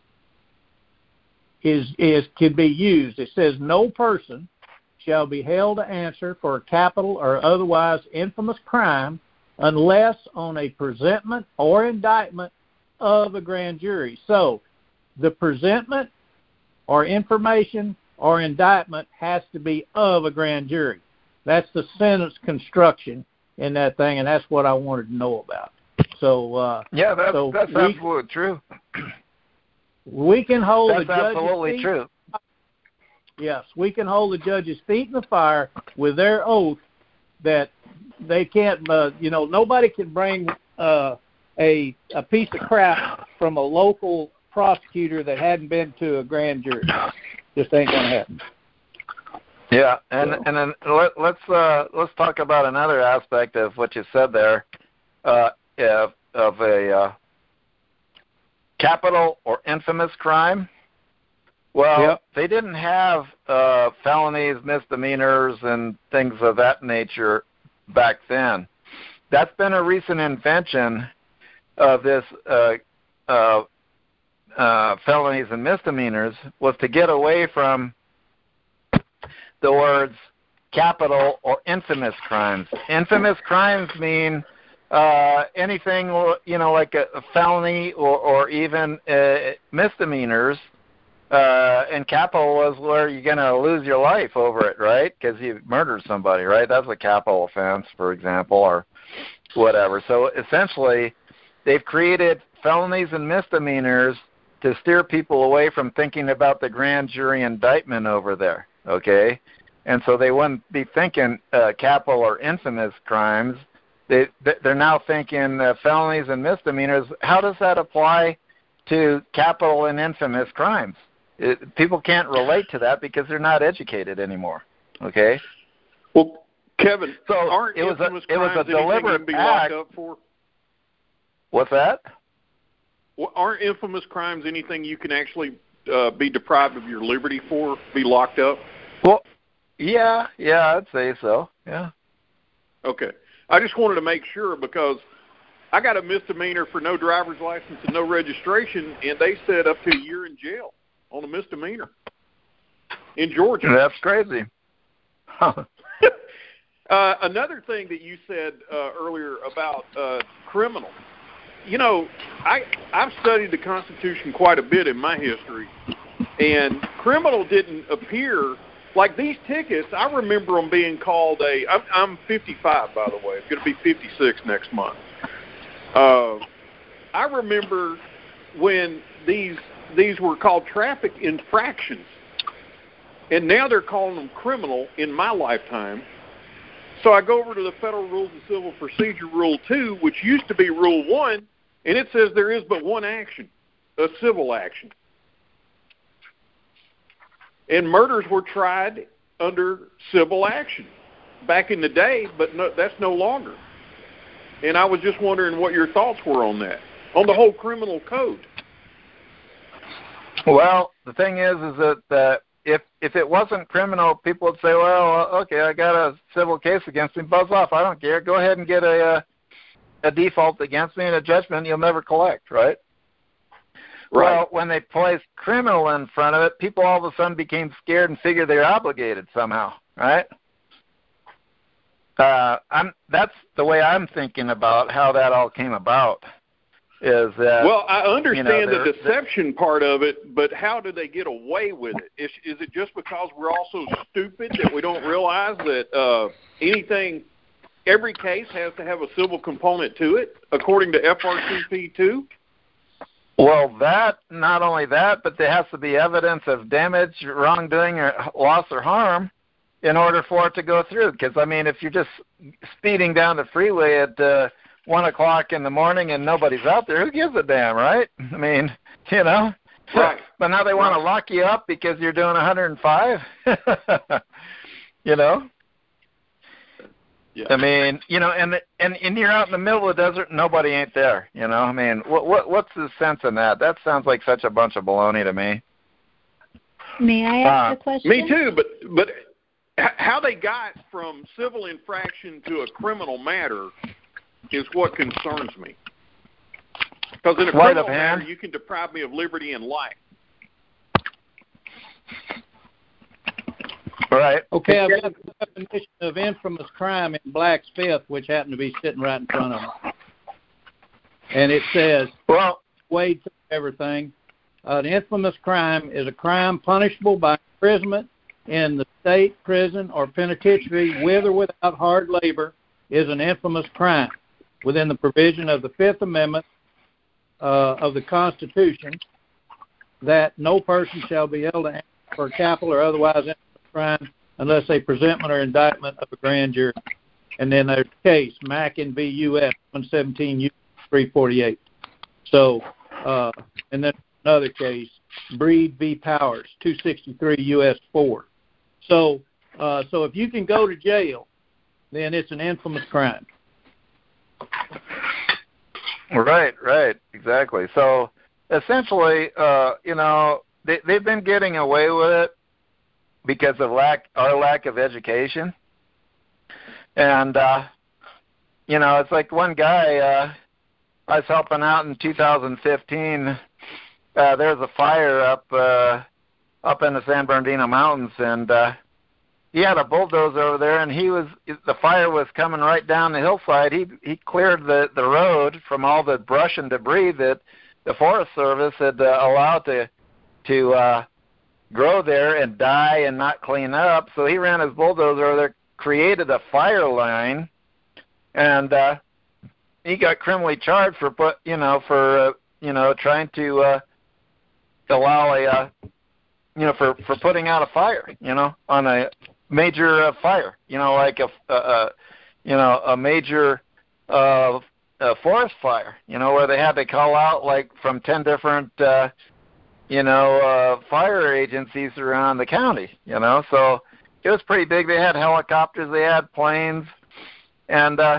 is is could be used. It says, no person shall be held to answer for a capital or otherwise infamous crime unless on a presentment or indictment of a grand jury. So the presentment or information or indictment has to be of a grand jury. That's the sentence construction in that thing, and that's what I wanted to know about. So uh, yeah, that's, so that's we, absolutely true. We can hold That's the judge's absolutely feet, true. Yes, we can hold the judge's feet in the fire with their oath that they can't, uh, you know, nobody can bring uh, a a piece of crap from a local prosecutor that hadn't been to a grand jury. Just ain't gonna happen. Yeah, and so. and then let, let's uh, let's talk about another aspect of what you said there, uh, of, of a uh, capital or infamous crime. Well, yep. They didn't have uh, felonies, misdemeanors, and things of that nature back then. That's been a recent invention of this uh, uh, uh, felonies and misdemeanors, was to get away from the words capital or infamous crimes. Infamous crimes mean uh, anything, you know, like a, a felony or, or even uh, misdemeanors. Uh, and capital was where you're going to lose your life over it, right? Because you murdered somebody, right? That's a capital offense, for example, or whatever. So essentially, they've created felonies and misdemeanors to steer people away from thinking about the grand jury indictment over there, okay? And so they wouldn't be thinking uh, capital or infamous crimes. They, they're now thinking uh, felonies and misdemeanors. How does that apply to capital and infamous crimes? It, people can't relate to that because they're not educated anymore. Okay. Well, Kevin, so aren't it was infamous a, it was crimes a deliberate you can be act. locked up for? What's that? Well, aren't infamous crimes anything you can actually uh, be deprived of your liberty for, be locked up? Well, yeah, yeah, I'd say so. Yeah. Okay. I just wanted to make sure because I got a misdemeanor for no driver's license and no registration, and they said up to a year in jail on a misdemeanor in Georgia. That's crazy. Huh. uh, another thing that you said uh, earlier about uh, criminal, you know, I, I've studied the Constitution quite a bit in my history, and criminal didn't appear like these tickets. I remember them being called a. I'm, I'm fifty-five, by the way. I'm going to be fifty-six next month. Uh, I remember when these these were called traffic infractions, and now they're calling them criminal in my lifetime. So I go over to the Federal Rules of Civil Procedure, Rule two, which used to be Rule one, and it says there is but one action, a civil action. And murders were tried under civil action back in the day, but no, that's no longer. And I was just wondering what your thoughts were on that, on the whole criminal code. Well, the thing is, is that uh, if if it wasn't criminal, people would say, well, okay, I got a civil case against me, buzz off, I don't care. Go ahead and get a, a, a default against me and a judgment you'll never collect, right? Right. Well, when they placed criminal in front of it, people all of a sudden became scared and figured they were obligated somehow, right? Uh, I'm, that's the way I'm thinking about how that all came about. is that. Well, I understand you know, the deception part of it, but how do they get away with it? Is, is it just because we're all so stupid that we don't realize that uh, anything, every case has to have a civil component to it, according to F R C P two? Well, that, not only that, but there has to be evidence of damage, wrongdoing, or loss or harm in order for it to go through. Because, I mean, if you're just speeding down the freeway at uh, one o'clock in the morning and nobody's out there, who gives a damn, right? I mean, you know. Right. But now they want right. to lock you up because you're doing one hundred five. You know. Yeah. I mean, you know, and and and you're out in the middle of the desert, and nobody ain't there. You know, I mean, what what what's the sense in that? That sounds like such a bunch of baloney to me. May I ask uh, a question? Me too, but but how they got from civil infraction to a criminal matter is what concerns me. Because in a Sleight criminal of hand. matter, you can deprive me of liberty and life. Right. Okay, I've got the definition of infamous crime in Black's Fifth, which happened to be sitting right in front of me. And it says, well, Wade took everything. Uh, an infamous crime is a crime punishable by imprisonment in the state prison or penitentiary with or without hard labor is an infamous crime within the provision of the Fifth Amendment uh, of the Constitution that no person shall be held to answer for capital or otherwise infamous crime unless a presentment or indictment of a grand jury. And then there's case, Mackin v. U S one seventeen U three forty-eight. So, uh, and then another case, Breed v. Powers, two sixty-three U S four. So, uh, so if you can go to jail, then it's an infamous crime. Right, right, exactly. So, essentially, uh, you know, they, they've been getting away with it because of lack, our lack of education. And, uh, you know, it's like one guy, uh, I was helping out in two thousand fifteen. Uh, there was a fire up uh, up in the San Bernardino Mountains, and uh, he had a bulldozer over there, and he was the fire was coming right down the hillside. He he cleared the, the road from all the brush and debris that the Forest Service had uh, allowed to to uh, grow there and die and not clean up. So he ran his bulldozer over there, created a fire line, and uh, he got criminally charged for put you know for uh, you know trying to uh, allow a uh, you know for, for putting out a fire you know on a major uh, fire you know like a, a, a you know a major uh, a forest fire you know where they had to call out like from ten different uh, you know uh, fire agencies around the county you know so it was pretty big. They had helicopters, they had planes, and uh,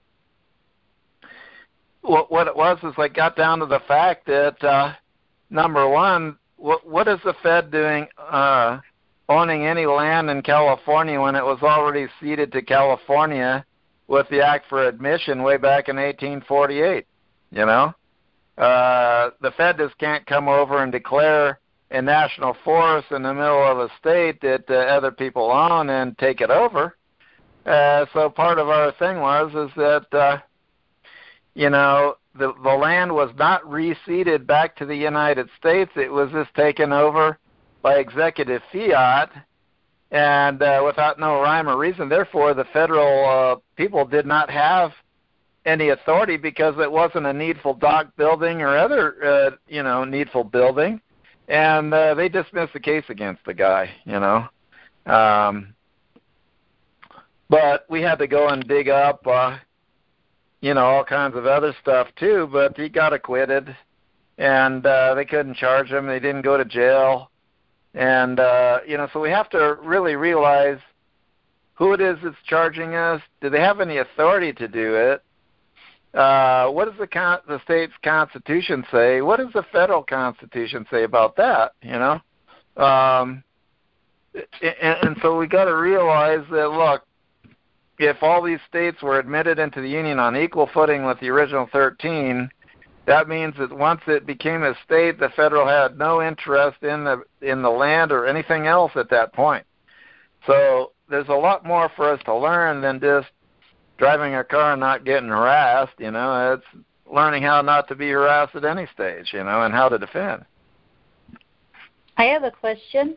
what what it was is like got down to the fact that uh, number one, what what is the Fed doing uh, owning any land in California when it was already ceded to California with the Act for Admission way back in eighteen forty-eight? You know, uh, the Fed just can't come over and declare a national forest in the middle of a state that uh, other people own and take it over. Uh, so part of our thing was is that uh, you know the the land was not reseeded back to the United States. It was just taken over by executive fiat and uh, without no rhyme or reason. Therefore, the federal uh, people did not have any authority because it wasn't a needful dock building or other uh, you know needful building. And uh, they dismissed the case against the guy, you know. Um, but we had to go and dig up, uh, you know, all kinds of other stuff too. But he got acquitted, and uh, they couldn't charge him. They didn't go to jail, and uh, you know, so we have to really realize who it is that's charging us. Do they have any authority to do it? Uh, what does the con- the state's constitution say? What does the federal constitution say about that? You know, um, and, and so we got to realize that. Look, if all these states were admitted into the union on equal footing with the original thirteen, that means that once it became a state, the federal had no interest in the in the land or anything else at that point. So there's a lot more for us to learn than just driving a car and not getting harassed. You know, it's learning how not to be harassed at any stage, you know, and how to defend. I have a question.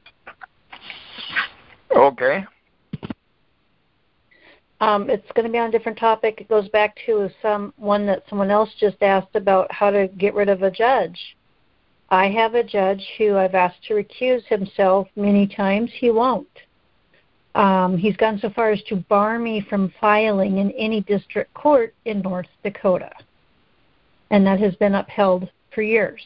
Okay. Um, it's going to be on a different topic. It goes back to some one that someone else just asked about how to get rid of a judge. I have a judge who I've asked to recuse himself many times. He won't. Um, he's gone so far as to bar me from filing in any district court in North Dakota. And that has been upheld for years.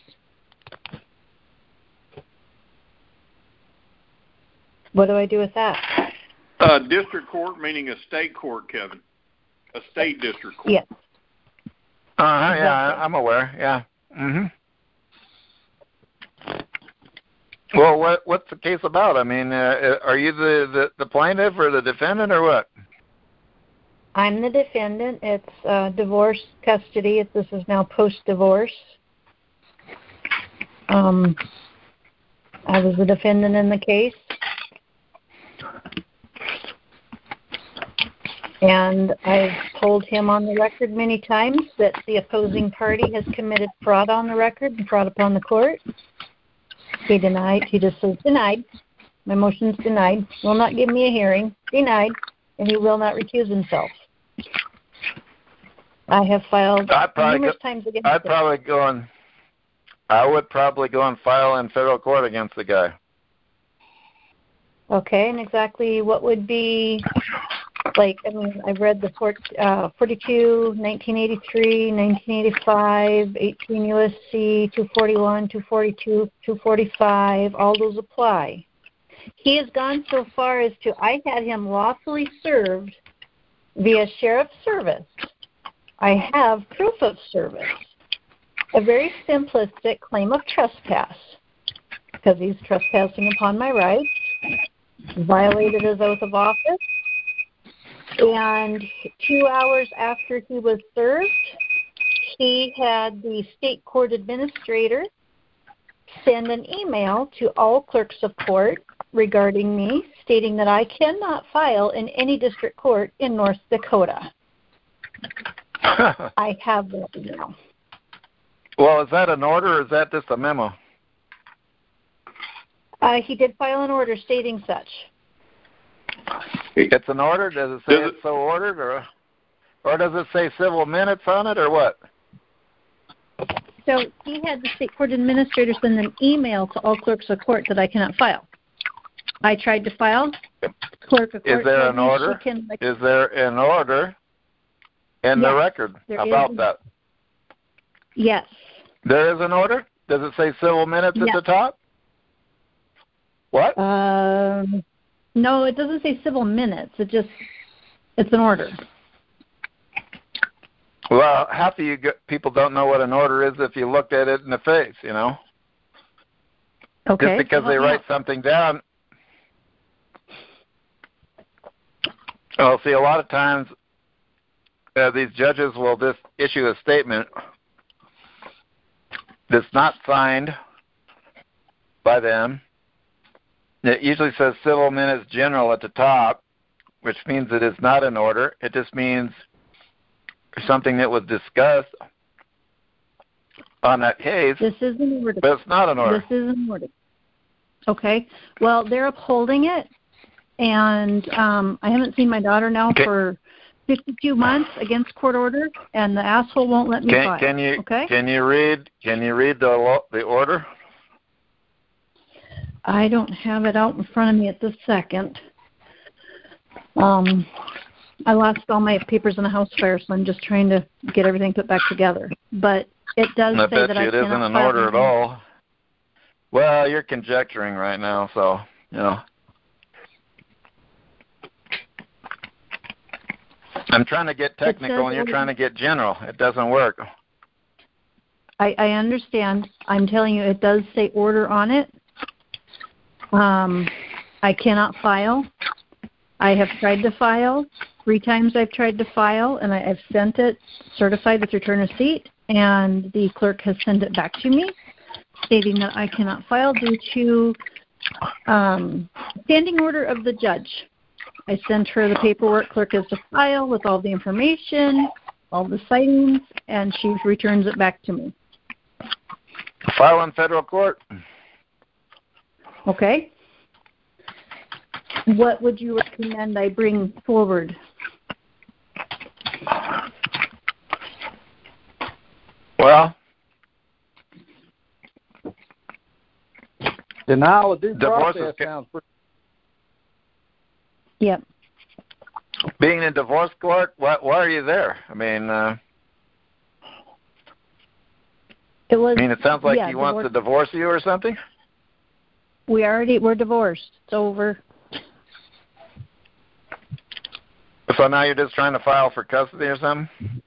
What do I do with that? Uh, district court meaning a state court, Kevin. A state district court. Yes. Uh, exactly. Yeah, I'm aware. Yeah. Mm-hmm. Well, what what's the case about? I mean, uh, are you the, the, the plaintiff or the defendant or what? I'm the defendant. It's uh, divorce custody. This is now post-divorce. Um, I was the defendant in the case. And I've told him on the record many times that the opposing party has committed fraud on the record and fraud upon the court. He denied. He just says, denied. My motion's denied. Will not give me a hearing. Denied. And he will not recuse himself. I have filed I'd numerous go, times against I'd probably go and I would probably go and file in federal court against the guy. Okay, and exactly what would be, like, I mean, I've read the uh, forty-two, nineteen eighty-three, nineteen eighty-five, eighteen U S C, two forty-one, two forty-two, two forty-five, all those apply. He has gone so far as to, I had him lawfully served via sheriff's service. I have proof of service. A very simplistic claim of trespass, because he's trespassing upon my rights, violated his oath of office, and two hours after he was served, he had the state court administrator send an email to all clerks of court regarding me, stating that I cannot file in any district court in North Dakota. I have that email. Well, is that an order or is that just a memo? Uh, he did file an order stating such. It's an order? Does it say does it's it, so ordered, or or does it say civil minutes on it, or what? So he had the state court administrator send an email to all clerks of court that I cannot file. I tried to file. Clerk of court is there an order? Can, like, is there an order in yes, the record about is. that? Yes. There is an order? Does it say civil minutes yes. at the top? What? Um, no, it doesn't say civil minutes. It just, it's an order. Well, half of you people don't know what an order is if you looked at it in the face, you know. Okay. Just because well, they write yeah. something down. Well, see, a lot of times uh, these judges will just issue a statement that's not signed by them. It usually says civil minutes general at the top, which means it is not an order. It just means something that was discussed on that case. This is an order. But it's not an order. This is an order. Okay. Well, they're upholding it, and um, I haven't seen my daughter now okay. for fifty-two months against court order, and the asshole won't let me can, file. Can you okay? can you read can you read the the order? I don't have it out in front of me at this second. Um, I lost all my papers in a house fire, so I'm just trying to get everything put back together. But it does I say bet that you I it cannot isn't an file order at all. Well, you're conjecturing right now, so you know. I'm trying to get technical, and you're trying to get general. It doesn't work. I, I understand. I'm telling you, it does say order on it. Um, I cannot file. I have tried to file. Three times I've tried to file, and I, I've sent it certified with return receipt, and the clerk has sent it back to me, stating that I cannot file due to um, standing order of the judge. I sent her the paperwork clerk is to file with all the information, all the sightings, and she returns it back to me. File in federal court. Okay. What would you recommend I bring forward? Well, denial of due divorce process is, sounds pretty. Yep. Being in divorce court, why, why are you there? I mean, uh, it was. I mean, it sounds like yeah, he divorce. wants to divorce you or something. We already we're divorced. It's over. So now you're just trying to file for custody or something?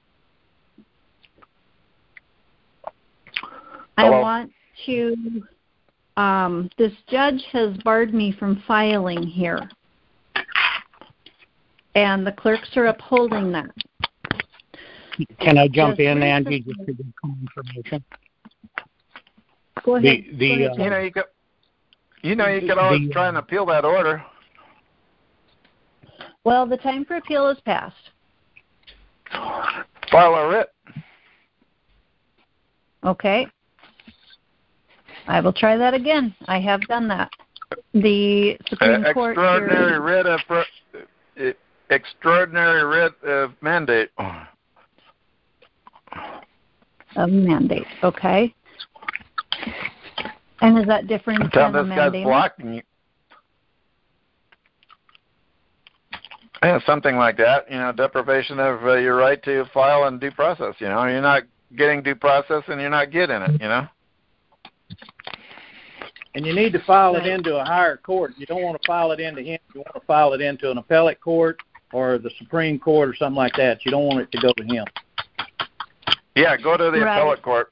I Hello? want to. Um, this judge has barred me from filing here, and the clerks are upholding that. Can I jump Just in, recently- Angie, just to give some information? Go ahead. The, the, Go ahead, uh, You know, you could, you know, you could always The- try and appeal that order. Well, the time for appeal has passed. File a writ. Okay. I will try that again. I have done that. The Supreme Uh, Court extraordinary here, writ of pro- uh, extraordinary writ of mandate. of mandate. Okay. And is that different Tell than a this guy's mandamus? blocking you. Yeah, something like that. You know, deprivation of uh, your right to file and due process. You know, you're not getting due process and you're not getting it. You know. And you need to file it into a higher court. You don't want to file it into him. You want to file it into an appellate court or the Supreme Court or something like that. You don't want it to go to him. Yeah, go to the Right. appellate court.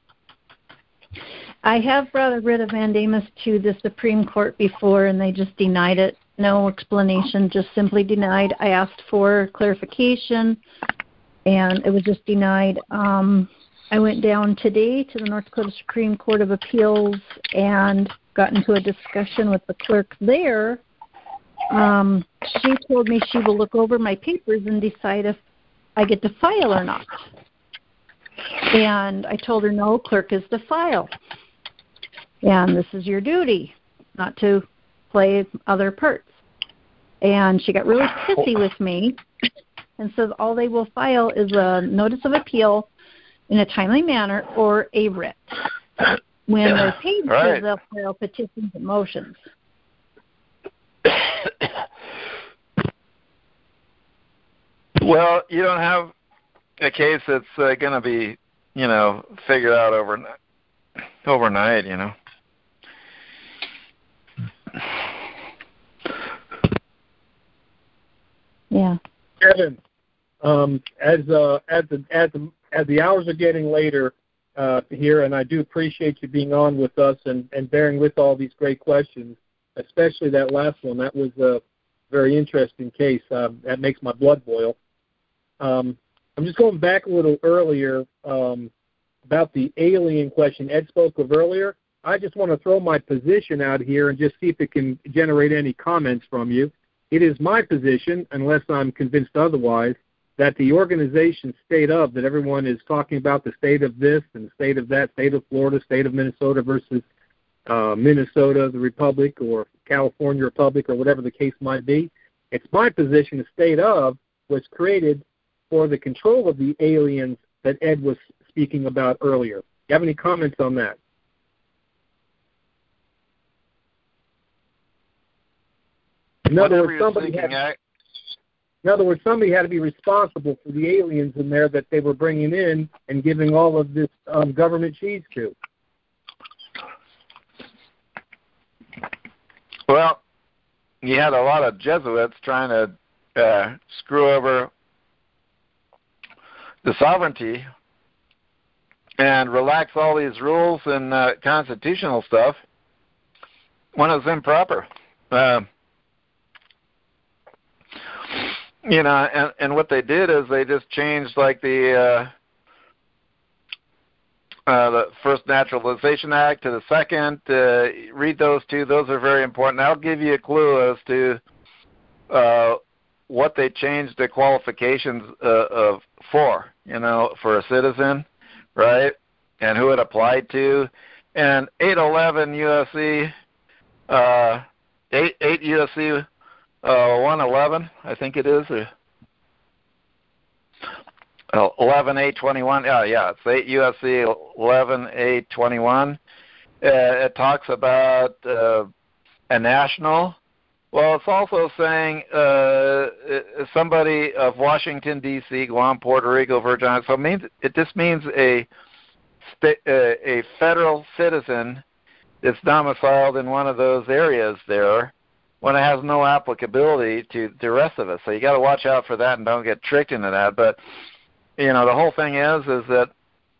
I have brought a writ of mandamus to the Supreme Court before, and they just denied it. No explanation, just simply denied. I asked for clarification, and it was just denied. Um, I went down today to the North Dakota Supreme Court of Appeals and got into a discussion with the clerk there. Um, she told me she will look over my papers and decide if I get to file or not. And I told her, no, clerk is to file. And this is your duty, not to play other parts. And she got really pissy with me and says all they will file is a notice of appeal in a timely manner or a writ. When they're paid to, Right. they'll file petitions and motions. Well, you don't have a case that's uh, going to be, you know, figured out overnight. Overnight, you know. Yeah. Kevin, um, as uh, as the as the as the hours are getting later uh, here, and I do appreciate you being on with us and, and bearing with all these great questions, especially that last one. That was a very interesting case. Uh, that makes my blood boil. Um, I'm just going back a little earlier um, about the alien question Ed spoke of earlier. I just want to throw my position out here and just see if it can generate any comments from you. It is my position, unless I'm convinced otherwise, that the organization state of, that everyone is talking about the state of this and the state of that, state of Florida, state of Minnesota versus uh, Minnesota, the Republic, or California Republic, or whatever the case might be. It's my position the state of was created for the control of the aliens that Ed was speaking about earlier. Do you have any comments on that? In other words, somebody had, in other words, somebody had to be responsible for the aliens in there that they were bringing in and giving all of this um, government cheese to. Well, you had a lot of Jesuits trying to uh, screw over the sovereignty and relax all these rules and uh, constitutional stuff when it was improper. Uh, you know, and, and what they did is they just changed like the uh, uh, the first Naturalization Act to the second. Uh, read those two; those are very important. I'll give you a clue as to uh, what they changed the qualifications uh, of for, you know, for a citizen, right, and who it applied to. And eight eleven U S C, uh, eight eight U S C uh, one eleven, I think it is. Uh, eleven A twenty-one. Yeah, yeah, it's eight U S C eleven A twenty-one. Uh, it talks about uh, a national. Well, it's also saying uh, somebody of Washington, D C, Guam, Puerto Rico, Virgin Islands. So it means it just means a sta- uh, a federal citizen that's domiciled in one of those areas there, when it has no applicability to the rest of us. So you got to watch out for that and don't get tricked into that. But you know, the whole thing is is that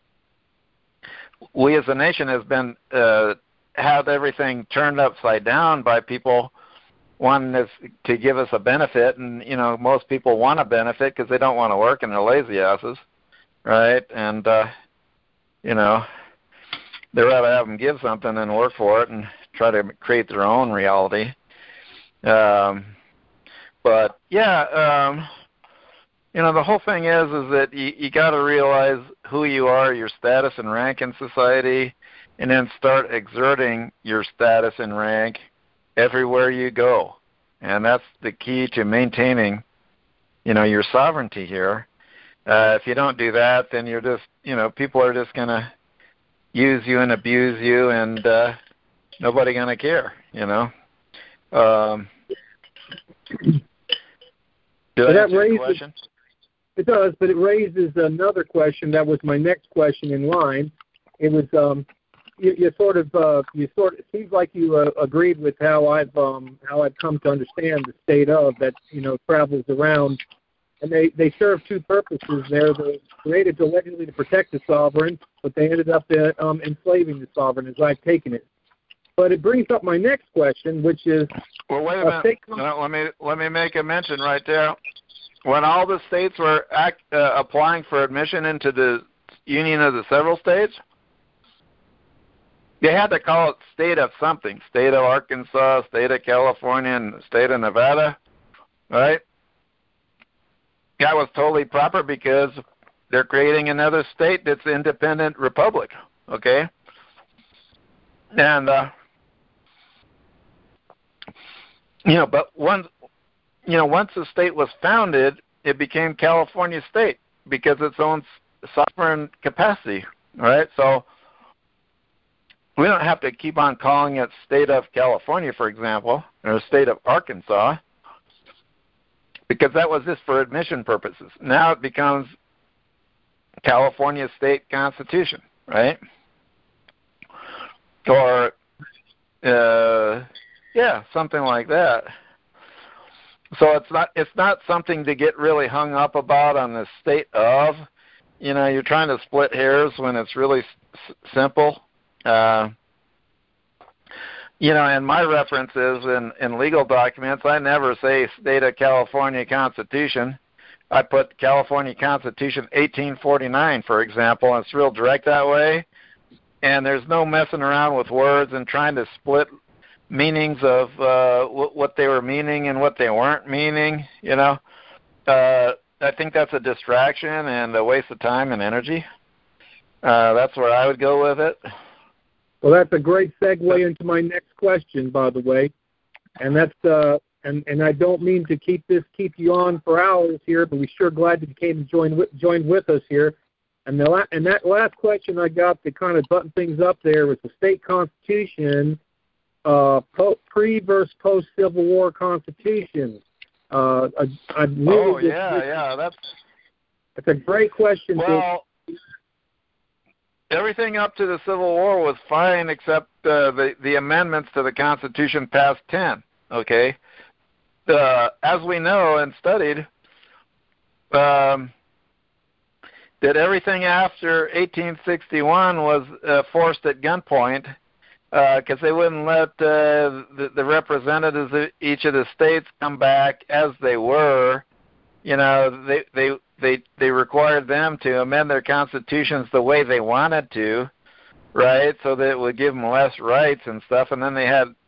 we as a nation has been uh, had everything turned upside down by people wanting this to give us a benefit, and you know, most people want a benefit because they don't want to work and they're lazy asses, right? And uh, you know, they'd rather have them give something than work for it and try to create their own reality. Um, but yeah, um, you know, the whole thing is is that you, you got to realize who you are, your status and rank in society, and then start exerting your status and rank everywhere you go. And that's the key to maintaining, you know, your sovereignty here. Uh, if you don't do that, then you're just, you know, people are just going to use you and abuse you, and uh, nobody going to care, you know. Um, do I that answer your raises, question? It does, but it raises another question. That was my next question in line. It was, um, you, you sort of, uh, you sort of, it seems like you uh, agreed with how I've, um, how I've come to understand the state of that, you know, travels around, and they, they serve two purposes there. They created allegedly to protect the sovereign, but they ended up uh, um, enslaving the sovereign, as I've taken it. But it brings up my next question, which is, well, wait a minute. State- no, let me let me make a mention right there. When all the states were act, uh, applying for admission into the Union of the Several States, they had to call it state of something. State of Arkansas, state of California, and state of Nevada, right? That was totally proper because they're creating another state that's independent republic, okay? And, uh, you know, but once, you know, once the state was founded, it became California state because its own sovereign capacity, right? So we don't have to keep on calling it state of California, for example, or state of Arkansas, because that was just for admission purposes. Now it becomes California state constitution, right? Or, uh, yeah, something like that. So it's not it's not something to get really hung up about on the state of. You know, you're trying to split hairs when it's really s- simple. Uh, you know, and my reference is in, in legal documents, I never say state of California Constitution. I put California Constitution eighteen forty-nine, for example, and it's real direct that way. And there's no messing around with words and trying to split meanings of uh, w- what they were meaning and what they weren't meaning, you know. Uh, I think that's a distraction and a waste of time and energy. Uh, that's where I would go with it. Well, that's a great segue into my next question, by the way. And that's uh, and, and I don't mean to keep this keep you on for hours here, but we're sure glad that you came and joined with, joined with us here. And, the la- and that last question I got to kind of button things up there was the state constitution, uh, pre versus post Civil War Constitution. Uh, I, I really oh yeah, just, yeah, that's that's a great question. Well, everything up to the Civil War was fine except uh, the the amendments to the Constitution past ten. Okay, uh, as we know and studied, um, that everything after eighteen sixty-one was uh, forced at gunpoint. Because uh, they wouldn't let uh, the, the representatives of each of the states come back as they were. You know, they they they they required them to amend their constitutions the way they wanted to, right? So that it would give them less rights and stuff. And then they had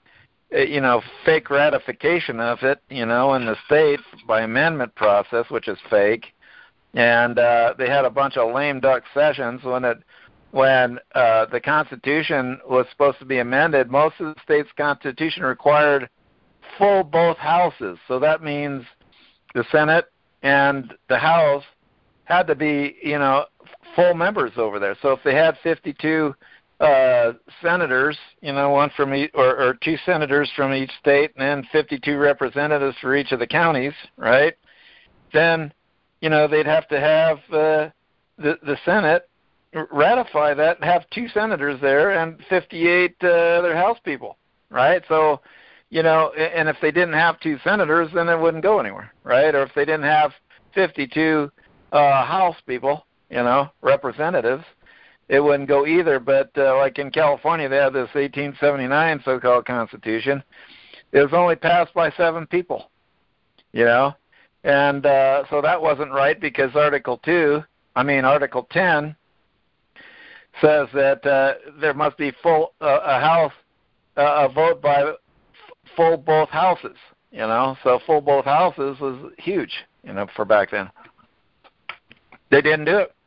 you know, fake ratification of it, you know, in the state by amendment process, which is fake. And uh, they had a bunch of lame duck sessions when it when uh, the Constitution was supposed to be amended. Most of the state's Constitution required full both houses. So that means the Senate and the House had to be, you know, full members over there. So if they had fifty-two uh, senators, you know, one from each, or, or two senators from each state, and then fifty-two representatives for each of the counties, right? Then, you know, they'd have to have uh, the the Senate ratify that and have two senators there and fifty-eight uh, other House people, right? So, you know, and if they didn't have two senators, then it wouldn't go anywhere, right? Or if they didn't have fifty-two uh, House people, you know, representatives, it wouldn't go either. But uh, like in California, they have this eighteen seventy-nine so-called Constitution. It was only passed by seven people, you know, and uh, so that wasn't right because Article two, I mean Article ten, says that uh, there must be full uh, a house uh, a vote by f- full both houses, you know. So full both houses was huge, you know, for back then. They didn't do it.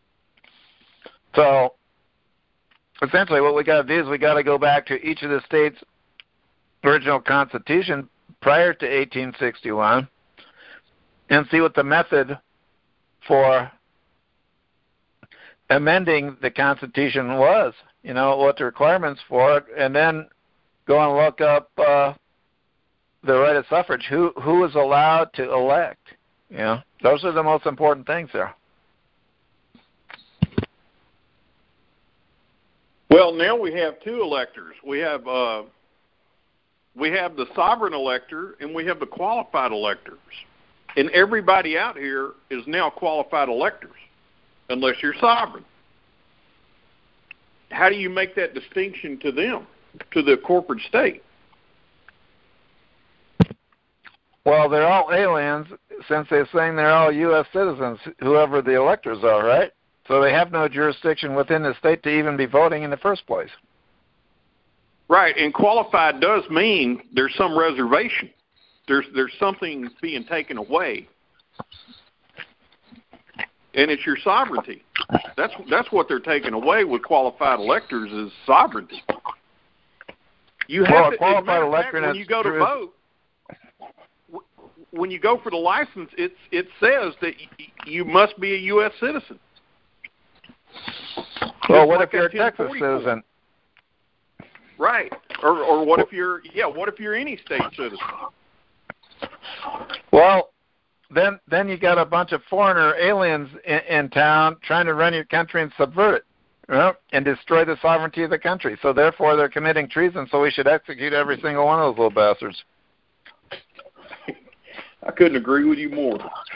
So essentially, what we got to do is we got to go back to each of the states' original constitution prior to eighteen sixty-one and see what the method for amending the Constitution was, you know, what the requirements for it, and then go and look up uh, the right of suffrage. Who who is allowed to elect? You know, those are the most important things there. Well, now we have two electors. We have uh, we have the sovereign elector and we have the qualified electors, and everybody out here is now qualified electors. Unless you're sovereign. How do you make that distinction to them, to the corporate state? Well, they're all aliens since they're saying they're all U S citizens, whoever the electors are, right? So they have no jurisdiction within the state to even be voting in the first place. Right, and qualified does mean there's some reservation. There's there's something being taken away. And it's your sovereignty. That's that's what they're taking away with qualified electors is sovereignty. You have well, to, qualified elector fact, when you go to vote, when you go for the license, it's it says that you must be a U S citizen. Well, what if you're a Texas citizen? Right. Or or what if you're yeah, what if you're any state citizen? Well, then then you got a bunch of foreigner aliens in, in town trying to run your country and subvert it, you know, and destroy the sovereignty of the country. So therefore they're committing treason, so we should execute every single one of those little bastards. I couldn't agree with you more.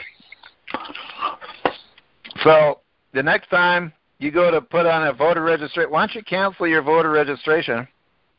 So the next time you go to put on a voter registration, why don't you cancel your voter registration?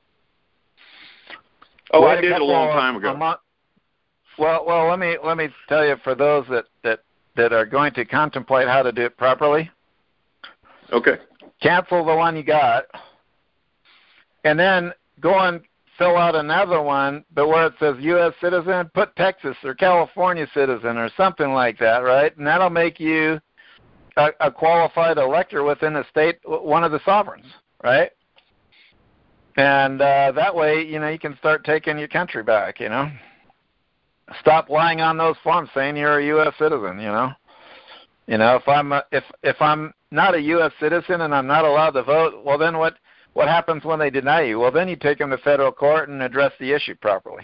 Oh, Wait I did a long time ago. Month, well, well, let me let me tell you for those that, that, that are going to contemplate how to do it properly. Okay. Cancel the one you got, and then go and fill out another one, but where it says U S citizen, put Texas or California citizen or something like that, right? And that'll make you a, a qualified elector within the state, one of the sovereigns, right? And uh, that way, you know, you can start taking your country back, you know. Stop lying on those forms saying you're a U S citizen, you know. You know, if I'm a, if if I'm not a U S citizen and I'm not allowed to vote, well, then what what happens when they deny you? Well, then you take them to federal court and address the issue properly.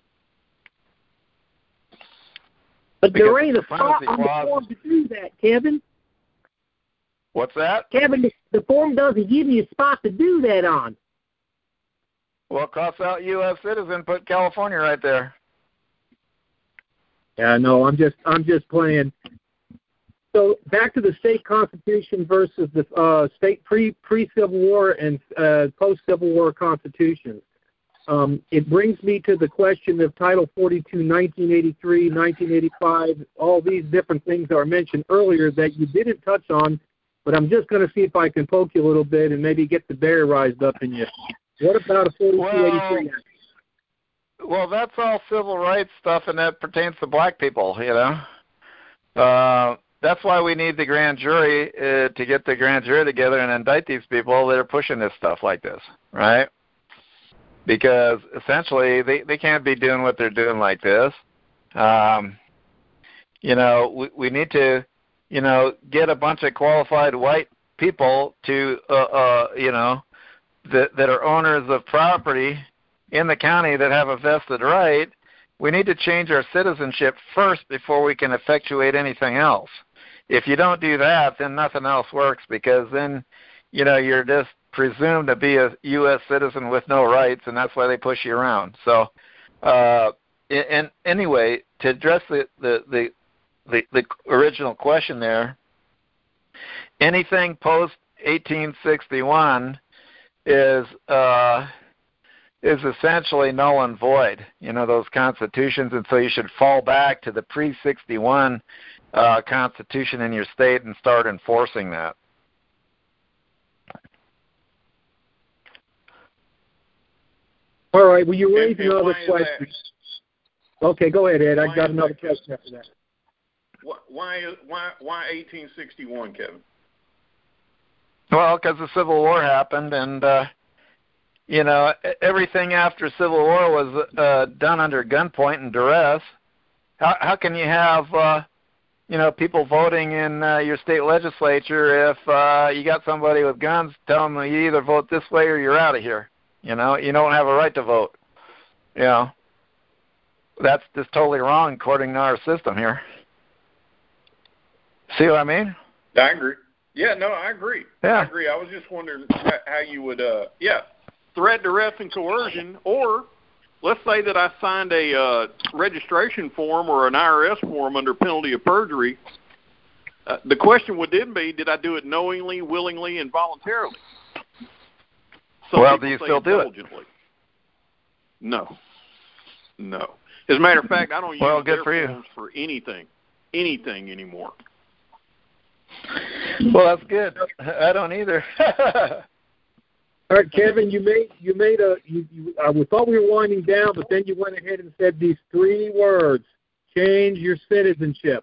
But because there ain't a spot on the form to do that, Kevin. What's that? Kevin, the form doesn't give you a spot to do that on. Well, cross out U S citizen, put California right there. Yeah, no, I'm just I'm just playing. So back to the state constitution versus the uh, state pre pre Civil War and uh, post Civil War constitutions. Um, it brings me to the question of Title forty-two, nineteen eighty-three, nineteen eighty-five, all these different things that were mentioned earlier that you didn't touch on, but I'm just going to see if I can poke you a little bit and maybe get the bear rised up in you. What about a forty-two eighty-three well, Act? well, that's all civil rights stuff, and that pertains to black people, you know. Uh, that's why we need the grand jury uh, to get the grand jury together and indict these people that are pushing this stuff like this, right? Because essentially they, they can't be doing what they're doing like this. Um, you know, we, we need to, you know, get a bunch of qualified white people to, uh, uh, you know, that, that are owners of property in the county that have a vested right. We need to change our citizenship first before we can effectuate anything else. If you don't do that, then nothing else works, because then, you know, you're just presumed to be a U S citizen with no rights, and that's why they push you around. So, uh, and anyway, to address the, the, the, the, the original question there, anything post eighteen sixty-one is uh, is essentially null and void, you know, those constitutions, and so you should fall back to the pre sixty-one uh, constitution in your state and start enforcing that. All right. Well, you raised another question. Okay, go ahead, Ed. I got another question after that. Why why why eighteen sixty-one, Kevin? Well, because the Civil War happened, and uh, you know, everything after Civil War was uh, done under gunpoint and duress. How how can you have uh, you know, people voting in uh, your state legislature if uh, you got somebody with guns telling them you either vote this way or you're out of here? You know, you don't have a right to vote. You know, that's just totally wrong according to our system here. See what I mean? I agree. Yeah, no, I agree. Yeah. I agree. I was just wondering how you would, uh, yeah, threat, duress, and coercion, or let's say that I signed a uh, registration form or an I R S form under penalty of perjury. Uh, the question would then be, did I do it knowingly, willingly, and voluntarily? Some well, do you still do it? No. No. As a matter of fact, I don't well, use good their for forms for anything, anything anymore. Well, that's good. I don't either. All right, Kevin, you made you made a. You, you, I thought we were winding down, but then you went ahead and said these three words: change your citizenship.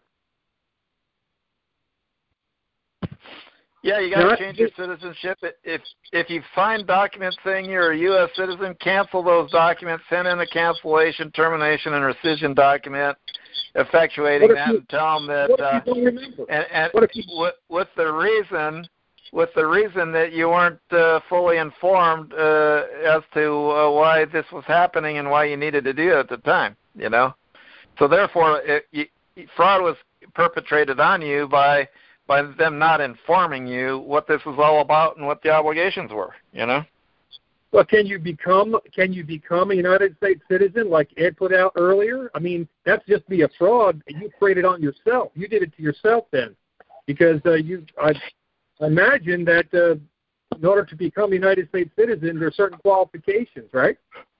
Yeah, you got to change your citizenship. If if you find documents saying you're a U S citizen, cancel those documents. Send in a cancellation, termination, and rescission document, effectuating that, you, and tell them that. What if uh, you don't remember? And, and what if you, with, with the reason, with the reason that you weren't uh, fully informed uh, as to uh, why this was happening and why you needed to do it at the time. You know, so therefore, it, you, fraud was perpetrated on you by. by them not informing you what this was all about and what the obligations were, you know? Well, can you become can you become a United States citizen like Ed put out earlier? I mean, that's just be a fraud. You created on yourself. You did it to yourself then, because uh, you. I imagine that uh, in order to become a United States citizen, there are certain qualifications, right?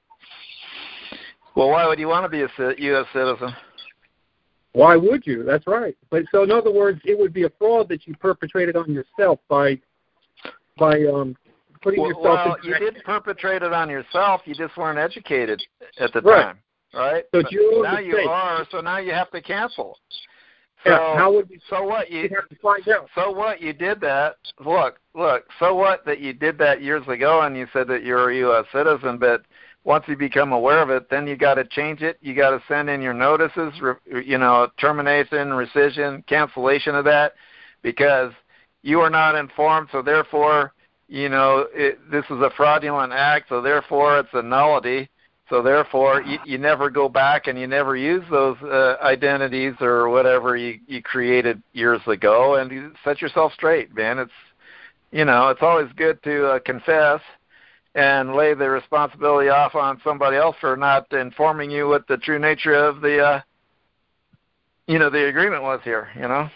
Well, why would you want to be a U S citizen? Why would you? That's right. But so, in other words, it would be a fraud that you perpetrated on yourself by by um, putting well, yourself. Well, in you did perpetrate it on yourself. You just weren't educated at the right. time, right? So you now you are. So now you have to cancel. So yeah, how would we, so what you have to find out? So what you did that? Look, look. So what that you did that years ago, and you said that you're a U S citizen, but once you become aware of it, then you got to change it. You got to send in your notices, you know, termination, rescission, cancellation of that, because you are not informed. So therefore, you know, it, this is a fraudulent act. So therefore, it's a nullity. So therefore, you, you never go back and you never use those uh, identities or whatever you, you created years ago, and you set yourself straight, man. It's, you know, it's always good to uh, confess and lay the responsibility off on somebody else for not informing you what the true nature of the, uh, you know, the agreement was here, you know.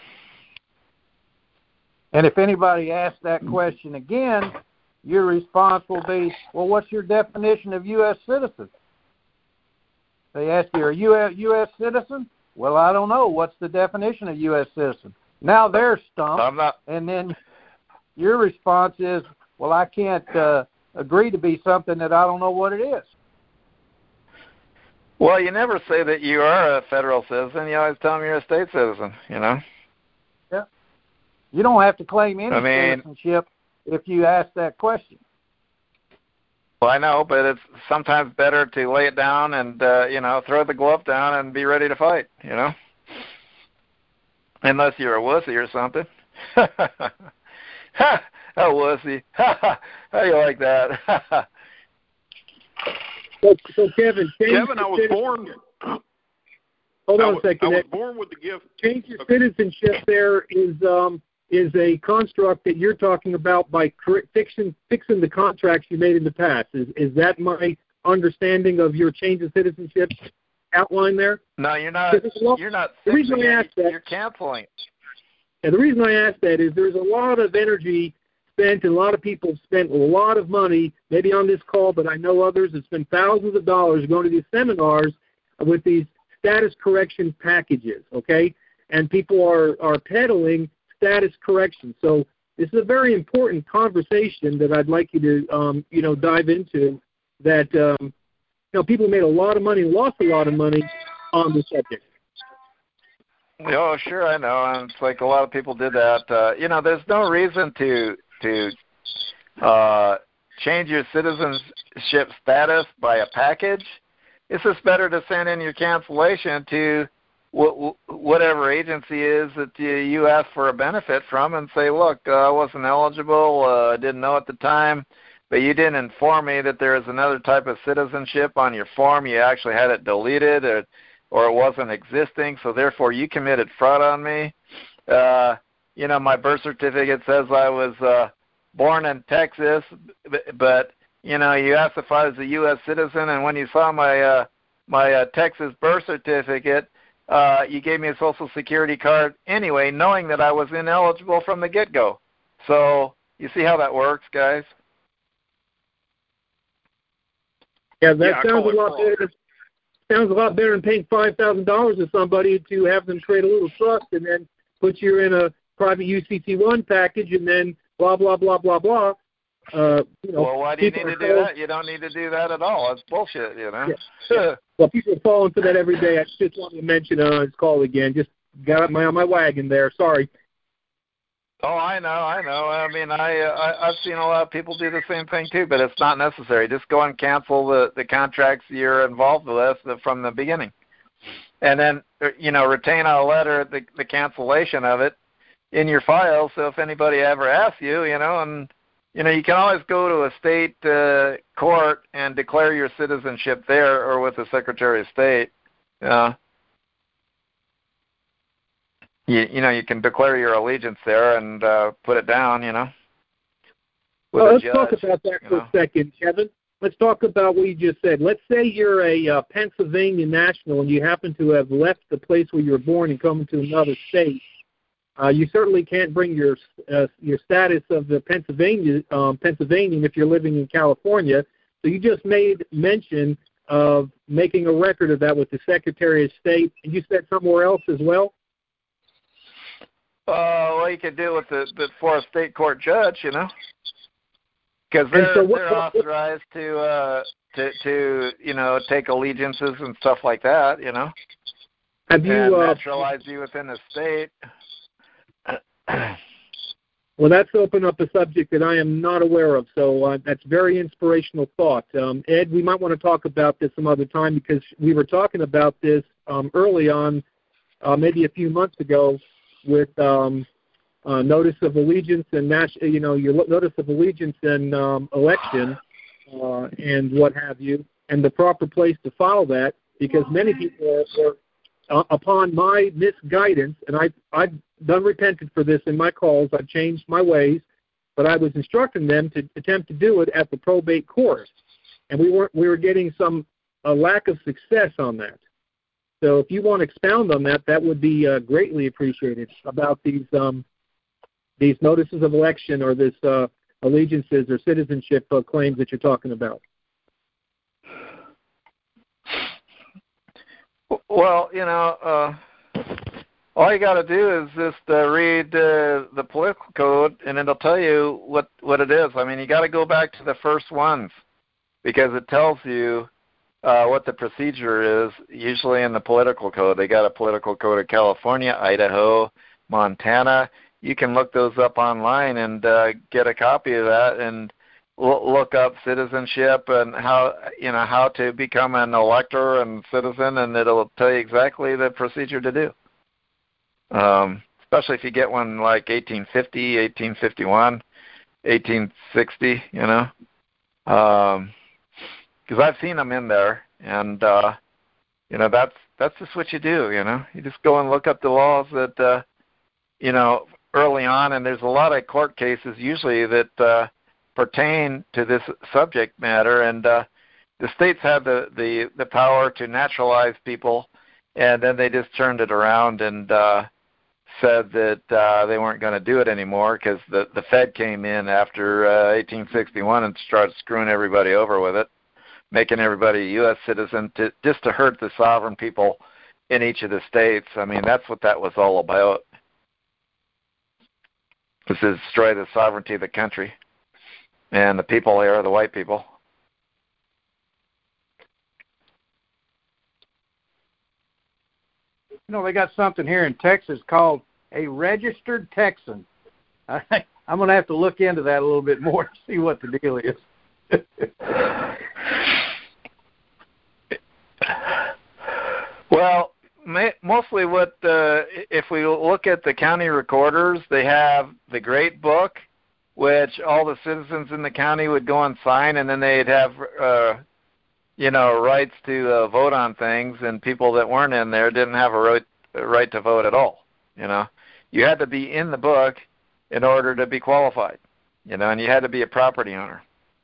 And if anybody asks that question again, your response will be, well, what's your definition of U S citizen? They ask you, are you a U S citizen? Well, I don't know. What's the definition of U S citizen? Now they're stumped. I'm not. And then your response is, well, I can't uh, agree to be something that I don't know what it is. Well, you never say that you are a federal citizen. You always tell them you're a state citizen, you know? Yeah. You don't have to claim any I mean, citizenship if you ask that question. Well, I know, but it's sometimes better to lay it down and, uh, you know, throw the glove down and be ready to fight, you know? Unless you're a wussy or something. Ha! A wussy. How do you like that? so, so, Kevin, Kevin, I was born... Hold I on was, a second. I was born with the gift... Change your okay. citizenship there is... um. is a construct that you're talking about by fixing, fixing the contracts you made in the past. Is is that my understanding of your change of citizenship outline there? No, you're not. You're not. The reason I asked that, you're canceling. And the reason I asked that is there's a lot of energy spent, and a lot of people have spent a lot of money, maybe on this call, but I know others have spent thousands of dollars going to these seminars with these status correction packages, okay? And people are, are peddling status correction. So this is a very important conversation that I'd like you to, um, you know, dive into. That um, you know, people made a lot of money, lost a lot of money on the subject. Oh, sure, I know. And it's like a lot of people did that. Uh, you know, there's no reason to to uh, change your citizenship status by a package. It's just better to send in your cancellation to whatever agency is that you ask for a benefit from and say, look, uh, I wasn't eligible, I uh, didn't know at the time, but you didn't inform me that there is another type of citizenship on your form. You actually had it deleted or, or it wasn't existing, so therefore you committed fraud on me. Uh, you know, my birth certificate says I was uh, born in Texas, but, but, you know, you asked if I was a U S citizen, and when you saw my, uh, my uh, Texas birth certificate, Uh, you gave me a Social Security card anyway, knowing that I was ineligible from the get-go. So you see how that works, guys? Yeah, that yeah, sounds a lot better. Sounds a lot better than paying five thousand dollars to somebody to have them create a little trust and then put you in a private U C C one package and then blah blah blah blah blah. Uh, you know, well, why do you need to do that? You don't need to do that at all. It's bullshit, you know. Yeah. Well, people are falling for that every day. I just wanted to mention it on his call again. Just got my on my wagon there. Sorry. Oh, I know, I know. I mean, I, uh, I I've seen a lot of people do the same thing too, but it's not necessary. Just go and cancel the the contracts you're involved with from the beginning, and then you know retain a letter the the cancellation of it in your file. So if anybody ever asks you, you know, and you know, you can always go to a state uh, court and declare your citizenship there or with the Secretary of State. Uh, you, you know, you can declare your allegiance there and uh, put it down, you know. Well, let's judge, talk about that for know. a second, Kevin. Let's talk about what you just said. Let's say you're a uh, Pennsylvania national and you happen to have left the place where you were born and come to another state. Uh, you certainly can't bring your uh, your status of the Pennsylvania um, Pennsylvanian if you're living in California. So you just made mention of making a record of that with the Secretary of State, and you said somewhere else as well. Uh, well, you could do it with the before a state court judge, you know, because they're so what, they're what, authorized what, to uh, to to you know take allegiances and stuff like that, you know. Have you and uh, naturalize you within the state? Well, that's opened up a subject that I am not aware of, so uh, that's very inspirational thought. Um, Ed, we might want to talk about this some other time because we were talking about this um, early on, uh, maybe a few months ago, with um, uh, notice of allegiance and nas- you know your notice of allegiance and um, election uh, and what have you, and the proper place to file that because many people are. are Uh, upon my misguidance, and I, I've done repented for this in my calls, I've changed my ways, but I was instructing them to attempt to do it at the probate court, and we weren't we were getting some a lack of success on that. So if you want to expound on that, that would be uh, greatly appreciated about these um, these notices of election or this uh, allegiances or citizenship uh, claims that you're talking about. Well, you know, uh, all you got to do is just uh, read uh, the political code, and it'll tell you what, what it is. I mean, you got to go back to the first ones because it tells you uh, what the procedure is, usually in the political code. They got a political code of California, Idaho, Montana. You can look those up online and uh, get a copy of that and l- look up citizenship and how you know how to become an elector and citizen, and it'll tell you exactly the procedure to do. Um, especially if you get one like eighteen fifty, eighteen fifty-one, eighteen sixty, you know. Um, because I've seen them in there, and uh, you know that's that's just what you do. You know, you just go and look up the laws that uh, you know early on, and there's a lot of court cases usually that uh, pertain to this subject matter, and uh, the states have the, the the power to naturalize people, and then they just turned it around and uh, said that uh, they weren't going to do it anymore because the the Fed came in after uh, eighteen sixty-one and started screwing everybody over with it, making everybody a U S citizen to, just to hurt the sovereign people in each of the states. I mean, that's what that was all about. This is destroy the sovereignty of the country. And the people here are the white people. You know, they got something here in Texas called a registered Texan. I, I'm going to have to look into that a little bit more to see what the deal is. Well, mostly what, uh, if we look at the county recorders, they have the Great Book, which all the citizens in the county would go and sign, and then they'd have, uh, you know, rights to uh, vote on things, and people that weren't in there didn't have a right, a right to vote at all, you know. You had to be in the book in order to be qualified, you know, and you had to be a property owner.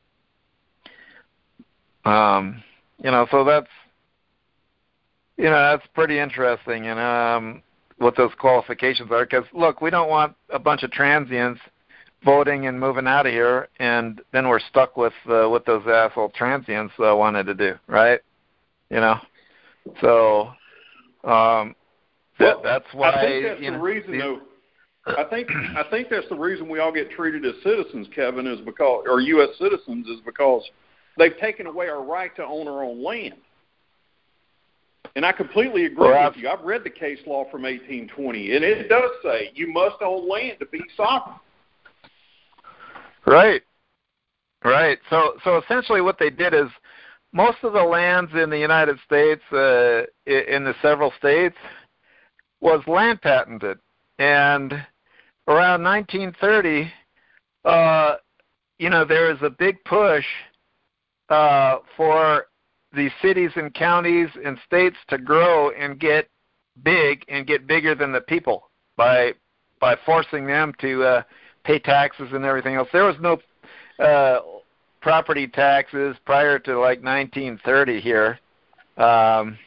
Um, you know, so that's, you know, that's pretty interesting, you know, um, what those qualifications are. Because, look, we don't want a bunch of transients voting and moving out of here, and then we're stuck with uh, what those asshole transients uh, wanted to do, right? You know? So um, that, well, that's why... I think that's you the know, reason, these, though. I think I think that's the reason we all get treated as citizens, Kevin, is because, or U S citizens, is because they've taken away our right to own our own land. And I completely agree well, with you. I've read the case law from eighteen twenty, and it does say you must own land to be sovereign. Right, right. So, so essentially, what they did is most of the lands in the United States, uh, in the several states, was land patented, and around nineteen thirty, uh, you know, there was a big push uh, for the cities and counties and states to grow and get big and get bigger than the people by by forcing them to uh, pay taxes and everything else. There was no uh, property taxes prior to like nineteen thirty here. Um,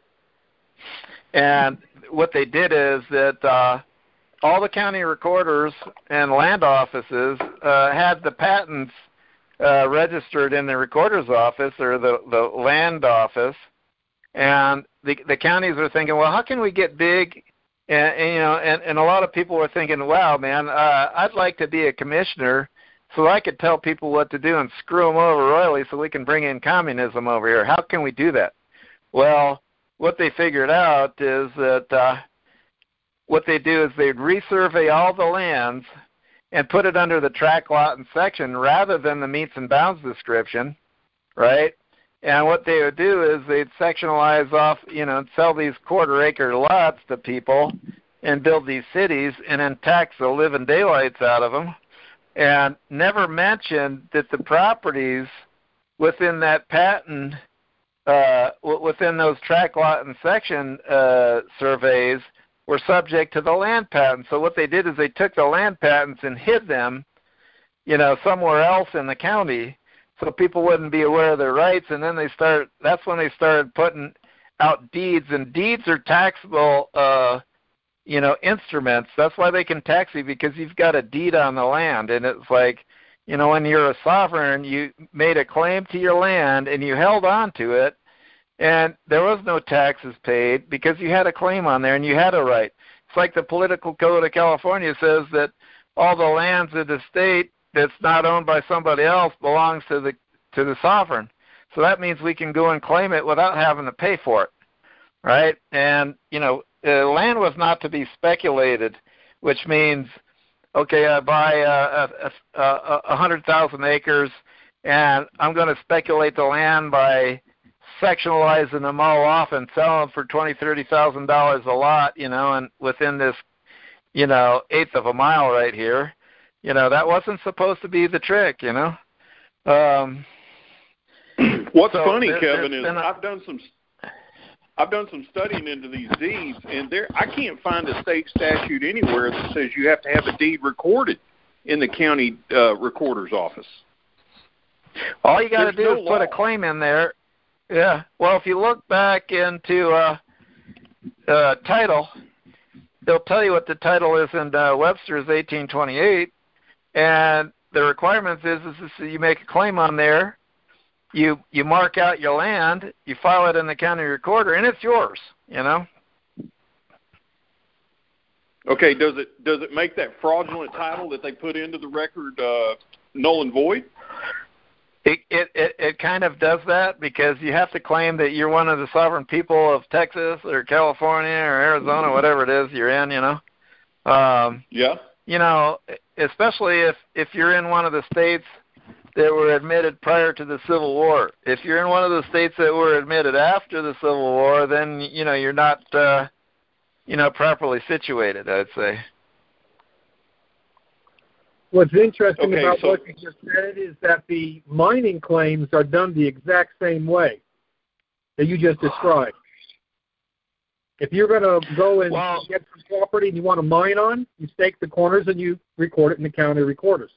and what they did is that uh, all the county recorders and land offices uh, had the patents Uh, registered in the recorder's office or the, the land office, and the the counties were thinking, well, how can we get big? And, and you know, and, and a lot of people were thinking, wow, man, uh, I'd like to be a commissioner so I could tell people what to do and screw them over royally so we can bring in communism over here. How can we do that? Well, what they figured out is that uh, what they do is they'd resurvey all the lands and put it under the tract, lot, and section rather than the meets and bounds description, right? And what they would do is they'd sectionalize off, you know, sell these quarter-acre lots to people and build these cities and then tax the living daylights out of them, and never mention that the properties within that patent, uh, within those tract, lot, and section uh, surveys were subject to the land patents. So what they did is they took the land patents and hid them, you know, somewhere else in the county so people wouldn't be aware of their rights. And then they start, that's when they started putting out deeds, and deeds are taxable, uh, you know, instruments. That's why they can tax you, because you've got a deed on the land. And it's like, you know, when you're a sovereign, you made a claim to your land and you held on to it, and there was no taxes paid because you had a claim on there and you had a right. It's like the political code of California says that all the lands of the state that's not owned by somebody else belongs to the to the sovereign. So that means we can go and claim it without having to pay for it, right? And, you know, uh, land was not to be speculated, which means, okay, I buy a, a, a, a one hundred thousand acres, and I'm going to speculate the land by sectionalizing them all off and sell them for twenty thousand dollars, thirty thousand dollars a lot, you know, and within this, you know, eighth of a mile right here. You know, that wasn't supposed to be the trick, you know. Um, What's so funny, there, Kevin, is a, I've done some I've done some studying into these deeds, and there I can't find a state statute anywhere that says you have to have a deed recorded in the county uh, recorder's office. All you got to do no is law. put a claim in there. Yeah. Well, if you look back into uh, uh, title, they'll tell you what the title is in uh, Webster's eighteen twenty-eight, and the requirements is, is, is you make a claim on there. You you mark out your land, you file it in the county recorder, and it's yours, you know. Okay, does it does it make that fraudulent title that they put into the record uh, null and void? It, it it it kind of does that because you have to claim that you're one of the sovereign people of Texas or California or Arizona, whatever it is you're in, you know. Um, yeah. You know, especially if if you're in one of the states that were admitted prior to the Civil War. If you're in one of the states that were admitted after the Civil War, then, you know, you're not, uh, you know, properly situated, I'd say. What's interesting okay, about so, what you just said is that the mining claims are done the exact same way that you just described. If you're going to go and well, get some property and you want to mine on, you stake the corners and you record it in the county recorders.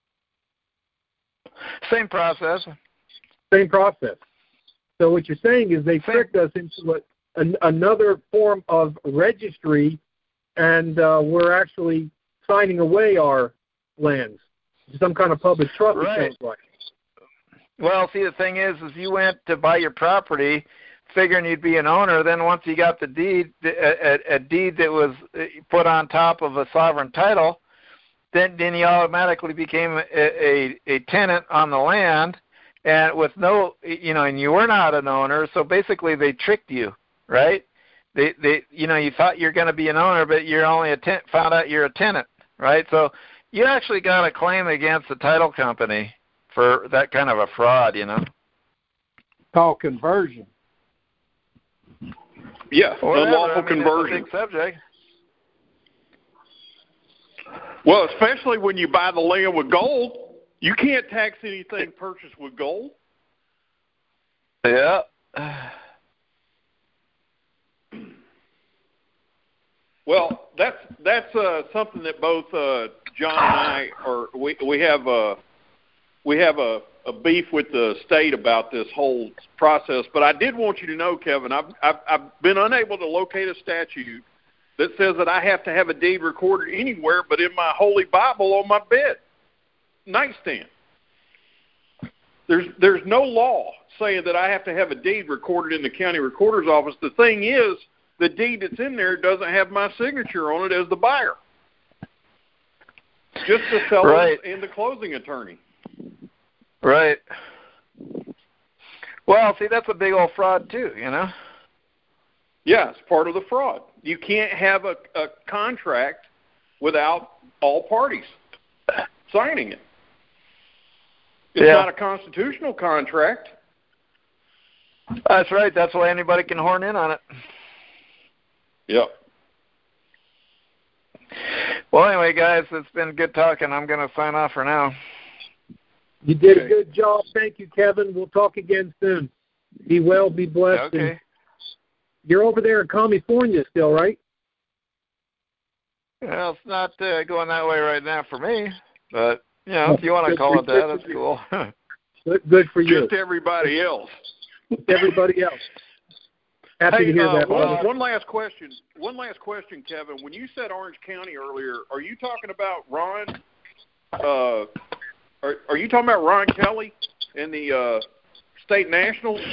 Same process. Same process. So what you're saying is they Same. tricked us into a, an, another form of registry, and uh, we're actually signing away our lands. Some kind of public trust, right. it sounds like. Well, see, the thing is, is you went to buy your property figuring you'd be an owner. Then once you got the deed, a, a, a deed that was put on top of a sovereign title, then then you automatically became a, a, a tenant on the land, and with no, you know, and you were not an owner. So basically, they tricked you, right? They they you know you thought you're going to be an owner, but you're only a ten- found out you're a tenant, right? So you actually got a claim against the title company for that kind of a fraud, you know. Called conversion. Yeah, Well, unlawful I mean, conversion. It's a big subject. Well, especially when you buy the land with gold, you can't tax anything purchased with gold. Yeah. Well, that's that's uh, something that both uh, John and I are. We we have a we have a, a beef with the state about this whole process. But I did want you to know, Kevin, I've I've, I've been unable to locate a statute that says that I have to have a deed recorded anywhere but in my Holy Bible on my bed nightstand. There's there's no law saying that I have to have a deed recorded in the county recorder's office. The thing is, the deed that's in there doesn't have my signature on it as the buyer. Just the seller right. and the closing attorney. Right. Well, see, that's a big old fraud too, you know? Yeah, it's part of the fraud. You can't have a, a contract without all parties signing it. It's yeah. not a constitutional contract. That's right. That's why anybody can horn in on it. Yep. Well, anyway, guys, it's been good talking. I'm going to sign off for now. You did okay. a good job. Thank you, Kevin. We'll talk again soon. Be well, be blessed. Okay. And you're over there in California still, right? Well, it's not uh, going that way right now for me, but, you know, if you want to call it that, that's cool. Good, good for you. Just everybody else. Everybody else. Happy hey, to hear uh, that. One, one last question. One last question, Kevin. When you said Orange County earlier, are you talking about Ron? Uh, are, are you talking about Ron Kelly and the uh, state nationals?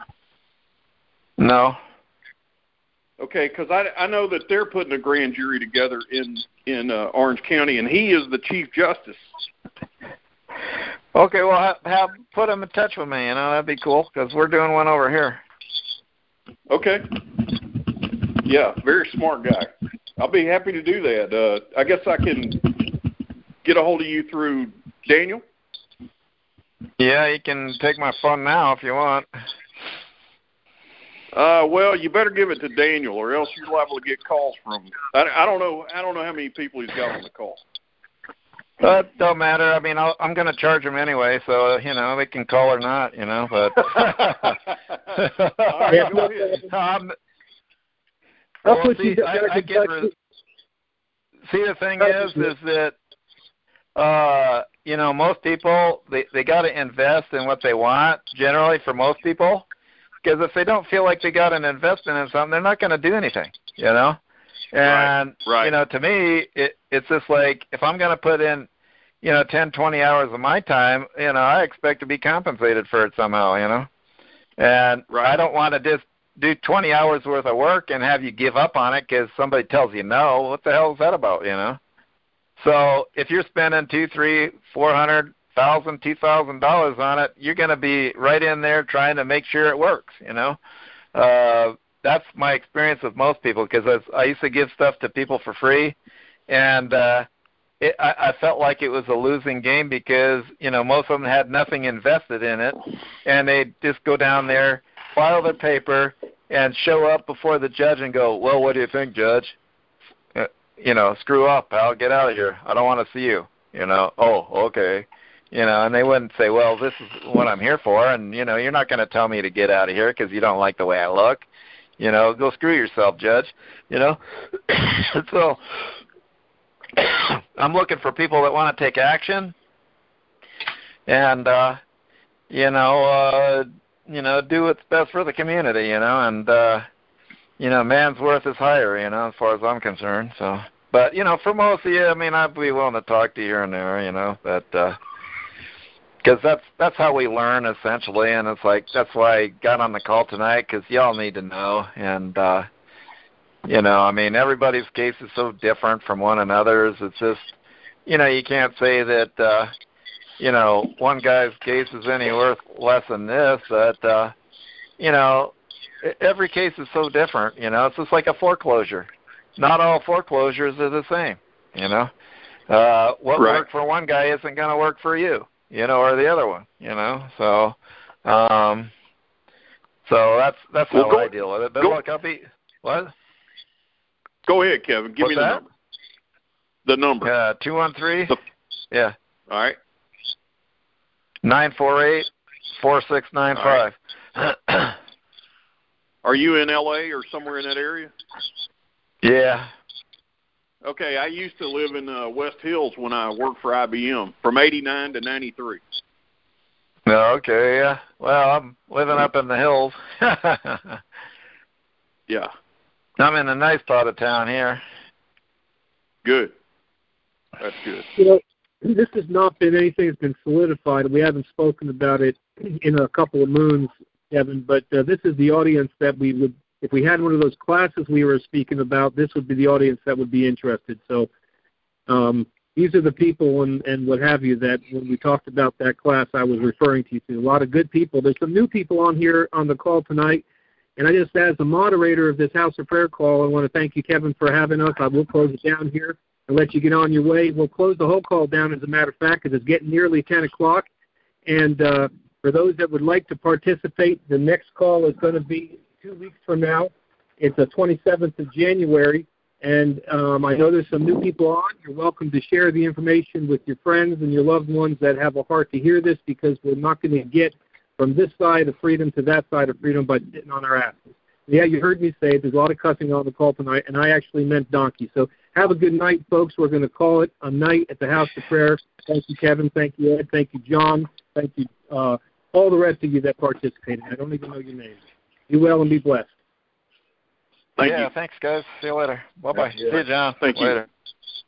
No. Okay, because I, I know that they're putting a grand jury together in in uh, Orange County, and he is the Chief Justice. Okay, well, have, have put him in touch with me. You know, that'd be cool because we're doing one over here. Okay. Yeah, very smart guy. I'll be happy to do that. Uh, I guess I can get a hold of you through Daniel? Yeah, you can take my phone now if you want. Uh, well, you better give it to Daniel, or else you're liable to get calls from. I, I don't know. I don't know how many people he's got on the call. Uh, it don't matter. I mean, I'll, I'm going to charge them anyway, so uh, you know they can call or not. You know, but. All right, go ahead. Um, I'll well, put see, you I, back I in get touch re- with- see, the thing is, is that uh, you know, most people they they got to invest in what they want. Generally, for most people, because if they don't feel like they got an investment in something, they're not going to do anything. You know. And, right, right. you know, to me, it, it's just like if I'm going to put in, you know, ten, twenty hours of my time, you know, I expect to be compensated for it somehow, you know. And right. I don't want to just do twenty hours worth of work and have you give up on it because somebody tells you no. What the hell is that about, you know? So if you're spending two, three, four hundred thousand, two thousand dollars on it, you're going to be right in there trying to make sure it works, you know. Uh, That's my experience with most people because I used to give stuff to people for free, and uh, it, I, I felt like it was a losing game because, you know, most of them had nothing invested in it, and they'd just go down there, file their paper, and show up before the judge and go, well, what do you think, Judge? Uh, you know, screw up, pal, get out of here. I don't want to see you. You know, oh, okay. You know, and they wouldn't say, well, this is what I'm here for, and, you know, you're not going to tell me to get out of here because you don't like the way I look. You know, go screw yourself, Judge. You know, so I'm looking for people that want to take action, and uh, you know, uh, you know, do what's best for the community. You know, and uh, you know, man's worth is higher. You know, as far as I'm concerned. So, but you know, for most of you, I mean, I'd be willing to talk to you here and there. You know, but. Uh, Because that's that's how we learn essentially, and it's like that's why I got on the call tonight because y'all need to know, and uh, you know, I mean, everybody's case is so different from one another's. It's just, you know, you can't say that, uh, you know, one guy's case is any worth less than this. But uh, you know, every case is so different. You know, it's just like a foreclosure. Not all foreclosures are the same. You know, uh, what right. worked for one guy isn't going to work for you. You know, or the other one, you know. So, um, so that's that's well, how go, I deal with it. But go, look, I'll be what? Go ahead, Kevin. Give What's me the that? number. The number. Uh, two one three. Yeah. All right. Nine four eight four six nine five. Are you in L A or somewhere in that area? Yeah. Okay, I used to live in uh, West Hills when I worked for I B M, from eighty-nine to ninety-three. No, okay, yeah. Well, I'm living up in the hills. Yeah. I'm in a nice part of town here. Good. That's good. You know, this has not been anything that's been solidified. We haven't spoken about it in a couple of moons, Kevin, but uh, this is the audience that we would, if we had one of those classes we were speaking about, this would be the audience that would be interested. So um, these are the people and, and what have you that when we talked about that class I was referring to you to. A lot of good people. There's some new people on here on the call tonight. And I just, as the moderator of this House of Prayer call, I want to thank you, Kevin, for having us. I will close it down here and let you get on your way. We'll close the whole call down, as a matter of fact, because it's getting nearly ten o'clock. And uh, for those that would like to participate, the next call is going to be two weeks from now. It's the twenty-seventh of January, and um, I know there's some new people on. You're welcome to share the information with your friends and your loved ones that have a heart to hear this, because we're not going to get from this side of freedom to that side of freedom by sitting on our asses. Yeah, you heard me say there's a lot of cussing on the call tonight, and I actually meant donkey. So have a good night, folks. We're going to call it a night at the House of Prayer. Thank you, Kevin. Thank you, Ed. Thank you, John. Thank you, uh, all the rest of you that participated. I don't even know your names. Be well and be blessed. Thank yeah, you. thanks, guys. See you later. Bye-bye. Yeah. See you, John. Thank later. you.